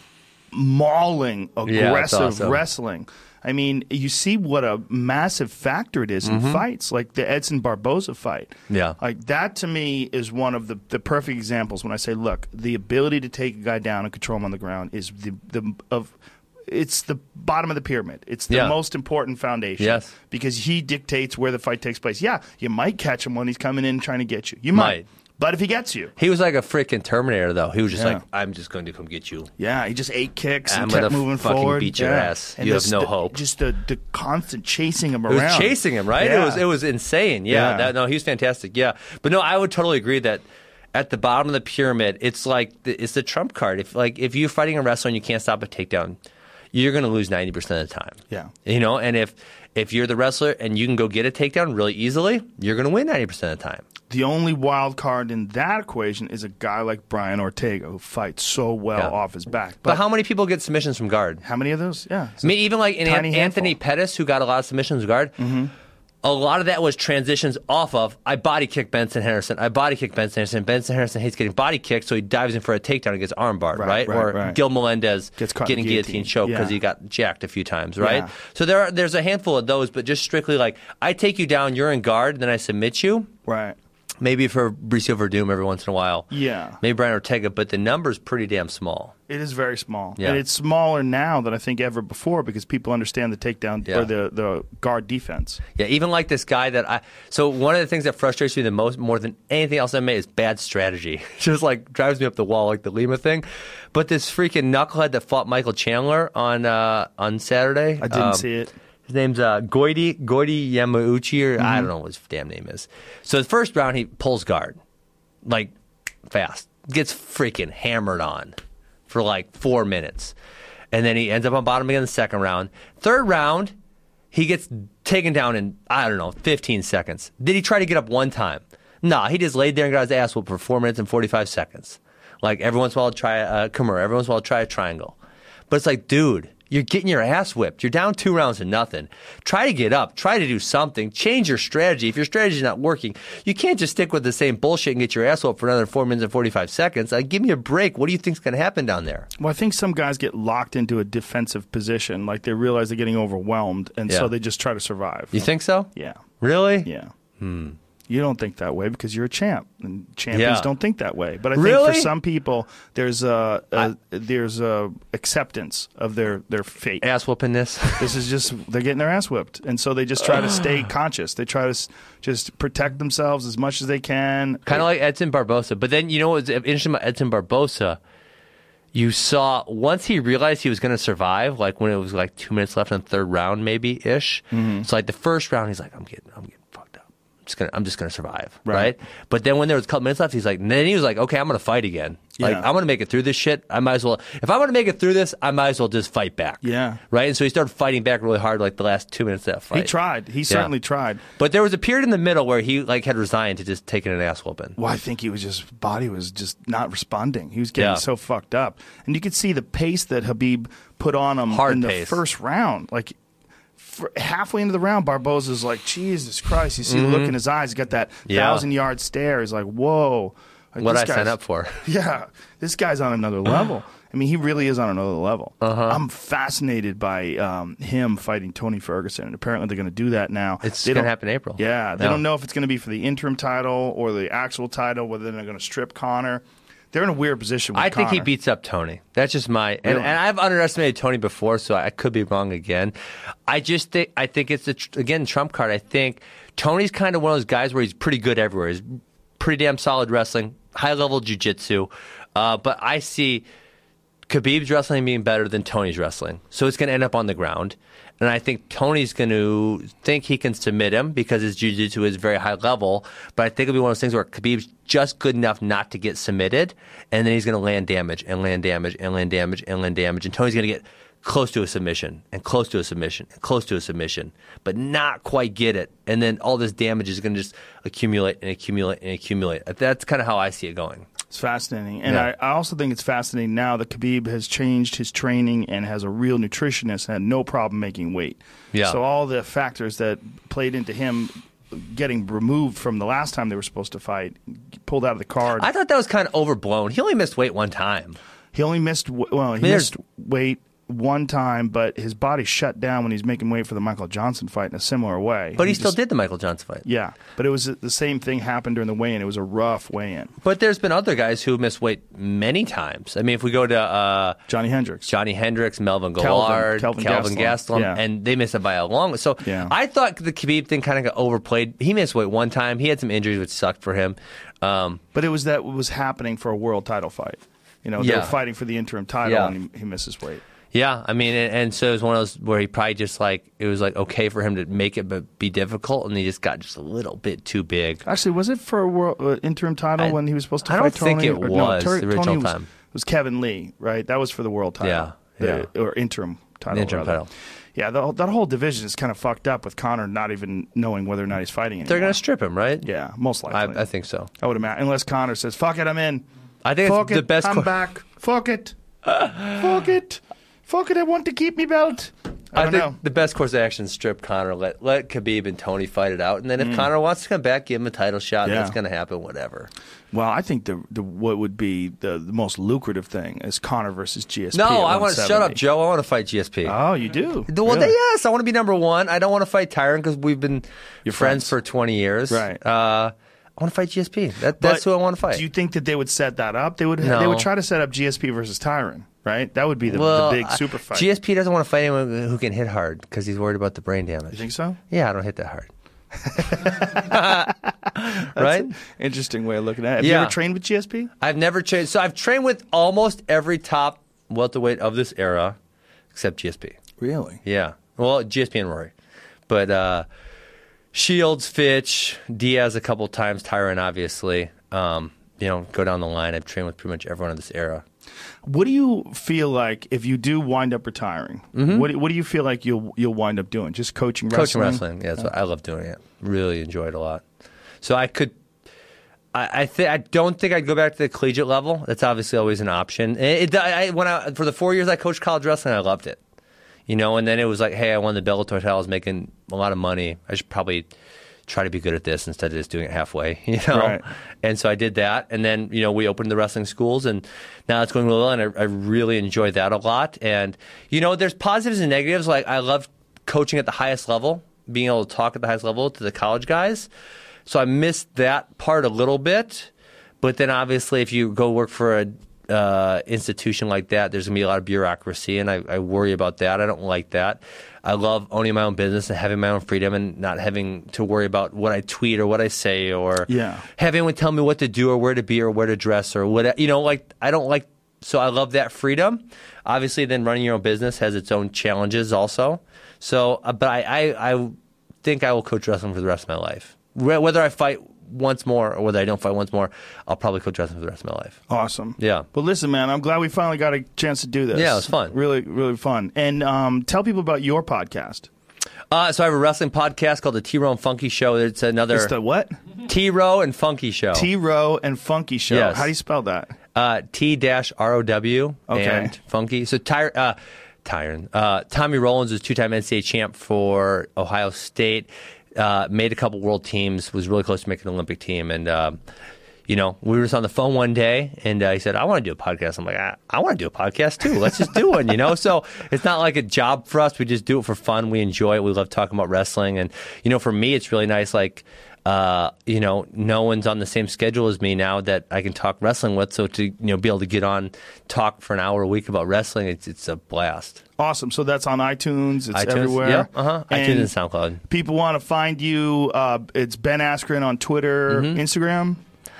[SPEAKER 2] mauling,
[SPEAKER 1] Yeah, it's
[SPEAKER 2] aggressive
[SPEAKER 1] awesome.
[SPEAKER 2] wrestling. I mean, you see what a massive factor it is in fights, like the Edson Barboza fight.
[SPEAKER 1] Mm-hmm. Yeah.
[SPEAKER 2] Like that to me is one of the, the perfect examples when I say, look, the ability to take a guy down and control him on the ground is the the of it's the bottom of the pyramid. It's the
[SPEAKER 1] Yeah.
[SPEAKER 2] most important foundation.
[SPEAKER 1] Yes.
[SPEAKER 2] Because he dictates where the fight takes place. Yeah, you might catch him when he's coming in trying to get you. You might.
[SPEAKER 1] Might.
[SPEAKER 2] But if he gets you,
[SPEAKER 1] He was like a freaking Terminator, though. He was just
[SPEAKER 2] Yeah.
[SPEAKER 1] like, I'm just going to come get you.
[SPEAKER 2] yeah, he just ate kicks and
[SPEAKER 1] I'm
[SPEAKER 2] kept
[SPEAKER 1] gonna
[SPEAKER 2] moving
[SPEAKER 1] fucking
[SPEAKER 2] forward.
[SPEAKER 1] beat your
[SPEAKER 2] yeah.
[SPEAKER 1] ass.
[SPEAKER 2] And
[SPEAKER 1] You
[SPEAKER 2] this-
[SPEAKER 1] have no
[SPEAKER 2] the-
[SPEAKER 1] hope.
[SPEAKER 2] Just the, the constant chasing him
[SPEAKER 1] It
[SPEAKER 2] around.
[SPEAKER 1] was chasing him, right?
[SPEAKER 2] Yeah.
[SPEAKER 1] It was it was insane. Yeah,
[SPEAKER 2] Yeah.
[SPEAKER 1] That, no, he was fantastic. Yeah, but no, I would totally agree that at the bottom of the pyramid, it's like the, it's the trump card. If like if you're fighting a wrestler and you can't stop a takedown, you're going to lose ninety percent of the time.
[SPEAKER 2] Yeah.
[SPEAKER 1] you know, and if if you're the wrestler and you can go get a takedown really easily, you're going to win ninety percent of the time.
[SPEAKER 2] The only wild card in that equation is a guy like Brian Ortega who fights so well
[SPEAKER 1] Yeah.
[SPEAKER 2] off his back.
[SPEAKER 1] But, how many people get submissions from guard?
[SPEAKER 2] How many of those? Yeah.
[SPEAKER 1] I mean, even like in
[SPEAKER 2] Tiny
[SPEAKER 1] An-
[SPEAKER 2] handful.
[SPEAKER 1] Anthony Pettis, who got a lot of submissions guard, a lot of that was transitions off of, I body kick Benson Henderson, I body kick Benson Henderson. Benson Henderson hates getting body kicked, so he dives in for a takedown and gets armbarred, right?
[SPEAKER 2] Right, right,
[SPEAKER 1] or
[SPEAKER 2] right.
[SPEAKER 1] Gil Melendez
[SPEAKER 2] Gets caught in
[SPEAKER 1] getting
[SPEAKER 2] the
[SPEAKER 1] guillotine,
[SPEAKER 2] guillotine.
[SPEAKER 1] choke because
[SPEAKER 2] Yeah.
[SPEAKER 1] he got jacked a few times, right?
[SPEAKER 2] Yeah.
[SPEAKER 1] So there are, there's a handful of those, but just strictly like, I take you down, you're in guard, then I submit you.
[SPEAKER 2] Right.
[SPEAKER 1] Maybe for Bricio Verdum every once in a while.
[SPEAKER 2] Yeah.
[SPEAKER 1] Maybe Brian Ortega, but the number's pretty damn small.
[SPEAKER 2] It is very small.
[SPEAKER 1] Yeah.
[SPEAKER 2] And it's smaller now than I think ever before because people understand the takedown
[SPEAKER 1] Yeah.
[SPEAKER 2] or the, the guard defense.
[SPEAKER 1] Yeah, even like this guy that I. So one of the things that frustrates me the most, more than anything else I made, is bad strategy. Just like drives me up the wall, like the Lima thing. But this freaking knucklehead that fought Michael Chandler on uh, on Saturday.
[SPEAKER 2] I didn't
[SPEAKER 1] um,
[SPEAKER 2] see it.
[SPEAKER 1] His name's uh, Goiti Goiti Yamauchi, or
[SPEAKER 2] Mm-hmm.
[SPEAKER 1] I don't know what his damn name is. So the first round he pulls guard, like fast, gets freaking hammered on for like four minutes, and then he ends up on bottom again in the second round. Third round, he gets taken down in I don't know fifteen seconds. Did he try to get up one time? Nah, he just laid there and got his ass whooped for four minutes and forty-five seconds. Like every once in a while, I'll try a Kimura, every once in a while, I'll try a triangle. But it's like, dude, you're getting your ass whipped. You're down two rounds to nothing. Try to get up. Try to do something. Change your strategy. If your strategy's not working, you can't just stick with the same bullshit and get your ass whooped for another four minutes and forty-five seconds. Like, give me a break. What do you think's going to happen down there?
[SPEAKER 2] Well, I think some guys get locked into a defensive position. Like they realize they're getting overwhelmed, and
[SPEAKER 1] Yeah.
[SPEAKER 2] so they just try to survive.
[SPEAKER 1] You think so?
[SPEAKER 2] Yeah.
[SPEAKER 1] Really?
[SPEAKER 2] Yeah. Hmm. You don't think that way because you're a champ, and champions
[SPEAKER 1] Yeah.
[SPEAKER 2] don't think that way. But I think
[SPEAKER 1] Really?
[SPEAKER 2] for some people, there's a, a there's a acceptance of their their fate.
[SPEAKER 1] Ass whooping this.
[SPEAKER 2] This is just they're getting their ass whipped, and so they just try to stay conscious. They try to s- just protect themselves as much as they can.
[SPEAKER 1] Kind of like Edson Barbosa. But then, you know what's interesting about Edson Barbosa? You saw, once he realized he was going to survive, like when it was like two minutes left in the third round, maybe ish.
[SPEAKER 2] Mm-hmm.
[SPEAKER 1] So like the first round, he's like, I'm getting, I'm getting fucked up. I'm just gonna, I'm just gonna survive, right?
[SPEAKER 2] Right.
[SPEAKER 1] But then when there was a couple minutes left, he's like, and then he was like, okay, I'm gonna fight again. Like
[SPEAKER 2] Yeah.
[SPEAKER 1] I'm gonna make it through this shit. I might as well. If I'm gonna make it through this, I might as well just fight back.
[SPEAKER 2] Yeah.
[SPEAKER 1] Right. And so he started fighting back really hard, like the last two minutes of that fight.
[SPEAKER 2] He tried. He certainly tried.
[SPEAKER 1] But there was a period in the middle where he like had resigned to just taking an ass whooping.
[SPEAKER 2] Well, I think he was just body was just not responding. He was getting
[SPEAKER 1] Yeah.
[SPEAKER 2] so fucked up, and you could see the pace that Habib put on him
[SPEAKER 1] Hard
[SPEAKER 2] in the
[SPEAKER 1] pace.
[SPEAKER 2] first round. Like for halfway into the round, Barboza's like, Jesus Christ! You see
[SPEAKER 1] Mm-hmm.
[SPEAKER 2] the look in his eyes. He's got that
[SPEAKER 1] Yeah.
[SPEAKER 2] thousand yard stare. He's like, whoa. Like,
[SPEAKER 1] What
[SPEAKER 2] this
[SPEAKER 1] I sign
[SPEAKER 2] guy's-
[SPEAKER 1] up for.
[SPEAKER 2] Yeah, this guy's on another level. I mean, he really is on another level.
[SPEAKER 1] Uh-huh.
[SPEAKER 2] I'm fascinated by um, him fighting Tony Ferguson, and apparently they're going to do that now.
[SPEAKER 1] It's
[SPEAKER 2] They
[SPEAKER 1] gonna
[SPEAKER 2] don't-
[SPEAKER 1] happen in April.
[SPEAKER 2] Yeah, they
[SPEAKER 1] Yeah.
[SPEAKER 2] don't know if it's going to be for the interim title or the actual title, whether they're going to strip Conor. They're in a weird position with
[SPEAKER 1] I think he
[SPEAKER 2] Conor.
[SPEAKER 1] beats up Tony. That's just my and,
[SPEAKER 2] Really?
[SPEAKER 1] and I've underestimated Tony before, so I could be wrong again. I just think I think it's a, tr- again trump card. I think Tony's kind of one of those guys where he's pretty good everywhere. He's pretty damn solid wrestling, high level jiu-jitsu. Uh, but I see Khabib's wrestling being better than Tony's wrestling, so it's going to end up on the ground. And I think Tony's going to think he can submit him because his jiu-jitsu is very high level. But I think it'll be one of those things where Khabib's just good enough not to get submitted, and then he's going to land damage and land damage and land damage and land damage. And Tony's going to get close to a submission and close to a submission and close to a submission, but not quite get it. And then all this damage is going to just accumulate and accumulate and accumulate. That's kind of how I see it going.
[SPEAKER 2] It's fascinating. And
[SPEAKER 1] Yeah.
[SPEAKER 2] I, I also think it's fascinating now that Khabib has changed his training and has a real nutritionist and had no problem making weight.
[SPEAKER 1] Yeah.
[SPEAKER 2] So all the factors that played into him getting removed from the last time they were supposed to fight, pulled out of the card.
[SPEAKER 1] I thought that was kind of overblown. He only missed weight one time.
[SPEAKER 2] he only missed, w- well, he
[SPEAKER 1] mean,
[SPEAKER 2] missed weight one time, but his body shut down when he's making weight for the Michael Johnson fight in a similar way.
[SPEAKER 1] But he,
[SPEAKER 2] he
[SPEAKER 1] still
[SPEAKER 2] just,
[SPEAKER 1] did the Michael Johnson fight.
[SPEAKER 2] Yeah, but it was the same thing happened during the weigh-in. It was a rough weigh-in.
[SPEAKER 1] But there's been other guys who missed weight many times. I mean, if we go to uh,
[SPEAKER 2] Johnny Hendricks.
[SPEAKER 1] Johnny Hendricks, Melvin
[SPEAKER 2] Kelvin-
[SPEAKER 1] Gillard,
[SPEAKER 2] Kelvin
[SPEAKER 1] Calvin
[SPEAKER 2] Gastelum.
[SPEAKER 1] Gastelum,
[SPEAKER 2] Yeah.
[SPEAKER 1] and they missed it by a long. So
[SPEAKER 2] Yeah.
[SPEAKER 1] I thought the Khabib thing kind of got overplayed. He missed weight one time. He had some injuries, which sucked for him. Um,
[SPEAKER 2] But it was that was happening for a world title fight. You know, they
[SPEAKER 1] Yeah.
[SPEAKER 2] were fighting for the interim title,
[SPEAKER 1] Yeah.
[SPEAKER 2] and he, he misses weight.
[SPEAKER 1] yeah, I mean, and, and so it was one of those where he probably just like it was like okay for him to make it, but be difficult, and he just got just a little bit too big.
[SPEAKER 2] Actually, was it for a world uh, interim title
[SPEAKER 1] I-
[SPEAKER 2] when he was supposed to
[SPEAKER 1] I
[SPEAKER 2] fight
[SPEAKER 1] don't think
[SPEAKER 2] Tony?
[SPEAKER 1] it
[SPEAKER 2] Or-
[SPEAKER 1] was
[SPEAKER 2] Tur-
[SPEAKER 1] the original
[SPEAKER 2] Tony was,
[SPEAKER 1] time.
[SPEAKER 2] was Kevin Lee, right? That was for the world title.
[SPEAKER 1] Yeah,
[SPEAKER 2] The-
[SPEAKER 1] yeah.
[SPEAKER 2] Or interim title.
[SPEAKER 1] The interim
[SPEAKER 2] rather.
[SPEAKER 1] title.
[SPEAKER 2] Yeah, the, that whole division is kind of fucked up with Conor not even knowing whether or not he's fighting anymore.
[SPEAKER 1] They're going to strip him, right?
[SPEAKER 2] Yeah, most likely.
[SPEAKER 1] I, I think so.
[SPEAKER 2] I would imagine. Unless Conor says, fuck it, I'm in.
[SPEAKER 1] I think
[SPEAKER 2] Fuck
[SPEAKER 1] it's the
[SPEAKER 2] it,
[SPEAKER 1] best.
[SPEAKER 2] I'm
[SPEAKER 1] co-
[SPEAKER 2] back. Fuck it. Fuck it. Fuck it, I want to keep me belt. I
[SPEAKER 1] I,
[SPEAKER 2] don't
[SPEAKER 1] think
[SPEAKER 2] know.
[SPEAKER 1] the best course of action is strip Conor, let let Khabib and Tony fight it out, and then if Conor wants to come back, give him a title shot.
[SPEAKER 2] Mm. Yeah.
[SPEAKER 1] That's going to happen, whatever.
[SPEAKER 2] Well, I think the, the what would be the, the most lucrative thing is Conor versus G S P.
[SPEAKER 1] No,
[SPEAKER 2] at
[SPEAKER 1] I want to shut up,
[SPEAKER 2] one seventy.
[SPEAKER 1] Joe. I want to fight G S P.
[SPEAKER 2] Oh, you do?
[SPEAKER 1] well,
[SPEAKER 2] Really?
[SPEAKER 1] they, yes, I want to be number one. I don't want to fight Tyron because we've been
[SPEAKER 2] You're
[SPEAKER 1] friends,
[SPEAKER 2] friends.
[SPEAKER 1] for twenty years.
[SPEAKER 2] Right.
[SPEAKER 1] Uh, I want to fight G S P. That, that's
[SPEAKER 2] But
[SPEAKER 1] who I want to fight.
[SPEAKER 2] Do you think that they would set that up? They would.
[SPEAKER 1] No.
[SPEAKER 2] They would try to set up G S P versus Tyron, right? That would be the,
[SPEAKER 1] well,
[SPEAKER 2] the big
[SPEAKER 1] I-
[SPEAKER 2] super fight.
[SPEAKER 1] G S P doesn't want to fight anyone who can hit hard because he's worried about the brain damage.
[SPEAKER 2] you think so?
[SPEAKER 1] Yeah, I don't hit that hard.
[SPEAKER 2] That's
[SPEAKER 1] right?
[SPEAKER 2] an interesting way of looking at it. Have
[SPEAKER 1] Yeah.
[SPEAKER 2] you ever trained with G S P?
[SPEAKER 1] I've never trained. So I've trained with almost every top welterweight of this era, except G S P.
[SPEAKER 2] Really?
[SPEAKER 1] Yeah. Well, G S P and Rory, but uh, Shields, Fitch, Diaz a couple times, Tyron obviously. Um, you know, go down the line. I've trained with pretty much everyone of this era.
[SPEAKER 2] What do you feel like if you do wind up retiring? What, do- what do you feel like you'll you'll wind up doing? Just coaching
[SPEAKER 1] Coaching
[SPEAKER 2] wrestling?
[SPEAKER 1] wrestling, yeah, that's what, I love doing it. Really enjoy it a lot. So I could, I I, th- I don't think I'd go back to the collegiate level. That's obviously always an option. It, it, I, when I for the four years I coached college wrestling, I loved it. You know, and then it was like, hey, I won the Bellator title. I was making a lot of money. I should probably try to be good at this instead of just doing it halfway. You know,
[SPEAKER 2] Right.
[SPEAKER 1] and so I did that, and then you know we opened the wrestling schools, and now it's going really well, and I, I really enjoy that a lot. And you know, there's positives and negatives. Like I love coaching at the highest level, being able to talk at the highest level to the college guys. So I missed that part a little bit. But then obviously, if you go work for a uh, institution like that, there's going to be a lot of bureaucracy, and I, I worry about that. I don't like that. I love owning my own business and having my own freedom and not having to worry about what I tweet or what I say or
[SPEAKER 2] Yeah.
[SPEAKER 1] having anyone tell me what to do or where to be or where to dress or what. You know, like I don't like. So I love that freedom. Obviously, then running your own business has its own challenges also. So, uh, but I, I, I think I will coach wrestling for the rest of my life. Wh- Whether I fight once more or whether I don't fight once more, I'll probably coach wrestling for the rest of my life.
[SPEAKER 2] Awesome.
[SPEAKER 1] Yeah.
[SPEAKER 2] Well, listen, man, I'm glad we finally got a chance to do this.
[SPEAKER 1] Yeah, it was fun.
[SPEAKER 2] Really, really fun. And um, tell people about your podcast.
[SPEAKER 1] Uh, so I have a wrestling podcast called the T-Row and Funky Show. It's another
[SPEAKER 2] It's the what?
[SPEAKER 1] T-Row and Funky Show.
[SPEAKER 2] T-Row and Funky Show.
[SPEAKER 1] Yes.
[SPEAKER 2] How do you spell that?
[SPEAKER 1] Uh, T-R O W
[SPEAKER 2] Okay.
[SPEAKER 1] and Funky. So Ty- uh, Tyron. Uh, Tommy Rollins was two-time N C A A champ for Ohio State. Uh, made a couple world teams. Was really close to making an Olympic team. And, uh, you know, we were just on the phone one day, and uh, he said, I want to do a podcast. I'm like, I, I want to do a podcast, too. Let's just do one, you know? So it's not like a job for us. We just do it for fun. We enjoy it. We love talking about wrestling. And, you know, for me, it's really nice, like, uh, you know, no one's on the same schedule as me now that I can talk wrestling with. So to, you know, be able to get on, talk for an hour a week about wrestling, it's it's a blast.
[SPEAKER 2] Awesome. So that's on iTunes. It's
[SPEAKER 1] iTunes,
[SPEAKER 2] everywhere.
[SPEAKER 1] yeah, uh-huh.
[SPEAKER 2] And
[SPEAKER 1] iTunes and SoundCloud.
[SPEAKER 2] people want to find you. Uh, it's Ben Askren on Twitter,
[SPEAKER 1] Mm-hmm.
[SPEAKER 2] Instagram.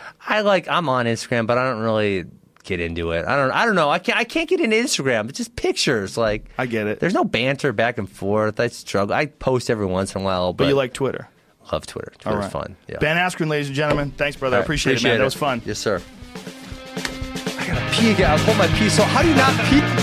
[SPEAKER 1] I like, I'm on Instagram, but I don't really get into it. I don't, I don't know. I can't, I can't get into Instagram. It's just pictures. Like,
[SPEAKER 2] I get it.
[SPEAKER 1] There's no banter back and forth. I struggle. I post every once in a while, but,
[SPEAKER 2] But you like Twitter.
[SPEAKER 1] love Twitter.
[SPEAKER 2] All
[SPEAKER 1] Twitter's
[SPEAKER 2] right.
[SPEAKER 1] fun. Yeah.
[SPEAKER 2] Ben Askren, ladies and gentlemen. Thanks, brother.
[SPEAKER 1] All
[SPEAKER 2] I
[SPEAKER 1] right,
[SPEAKER 2] appreciate, it, man. That was fun.
[SPEAKER 1] Yes, sir. I gotta pee again. I was holding my pee. So how do you not pee?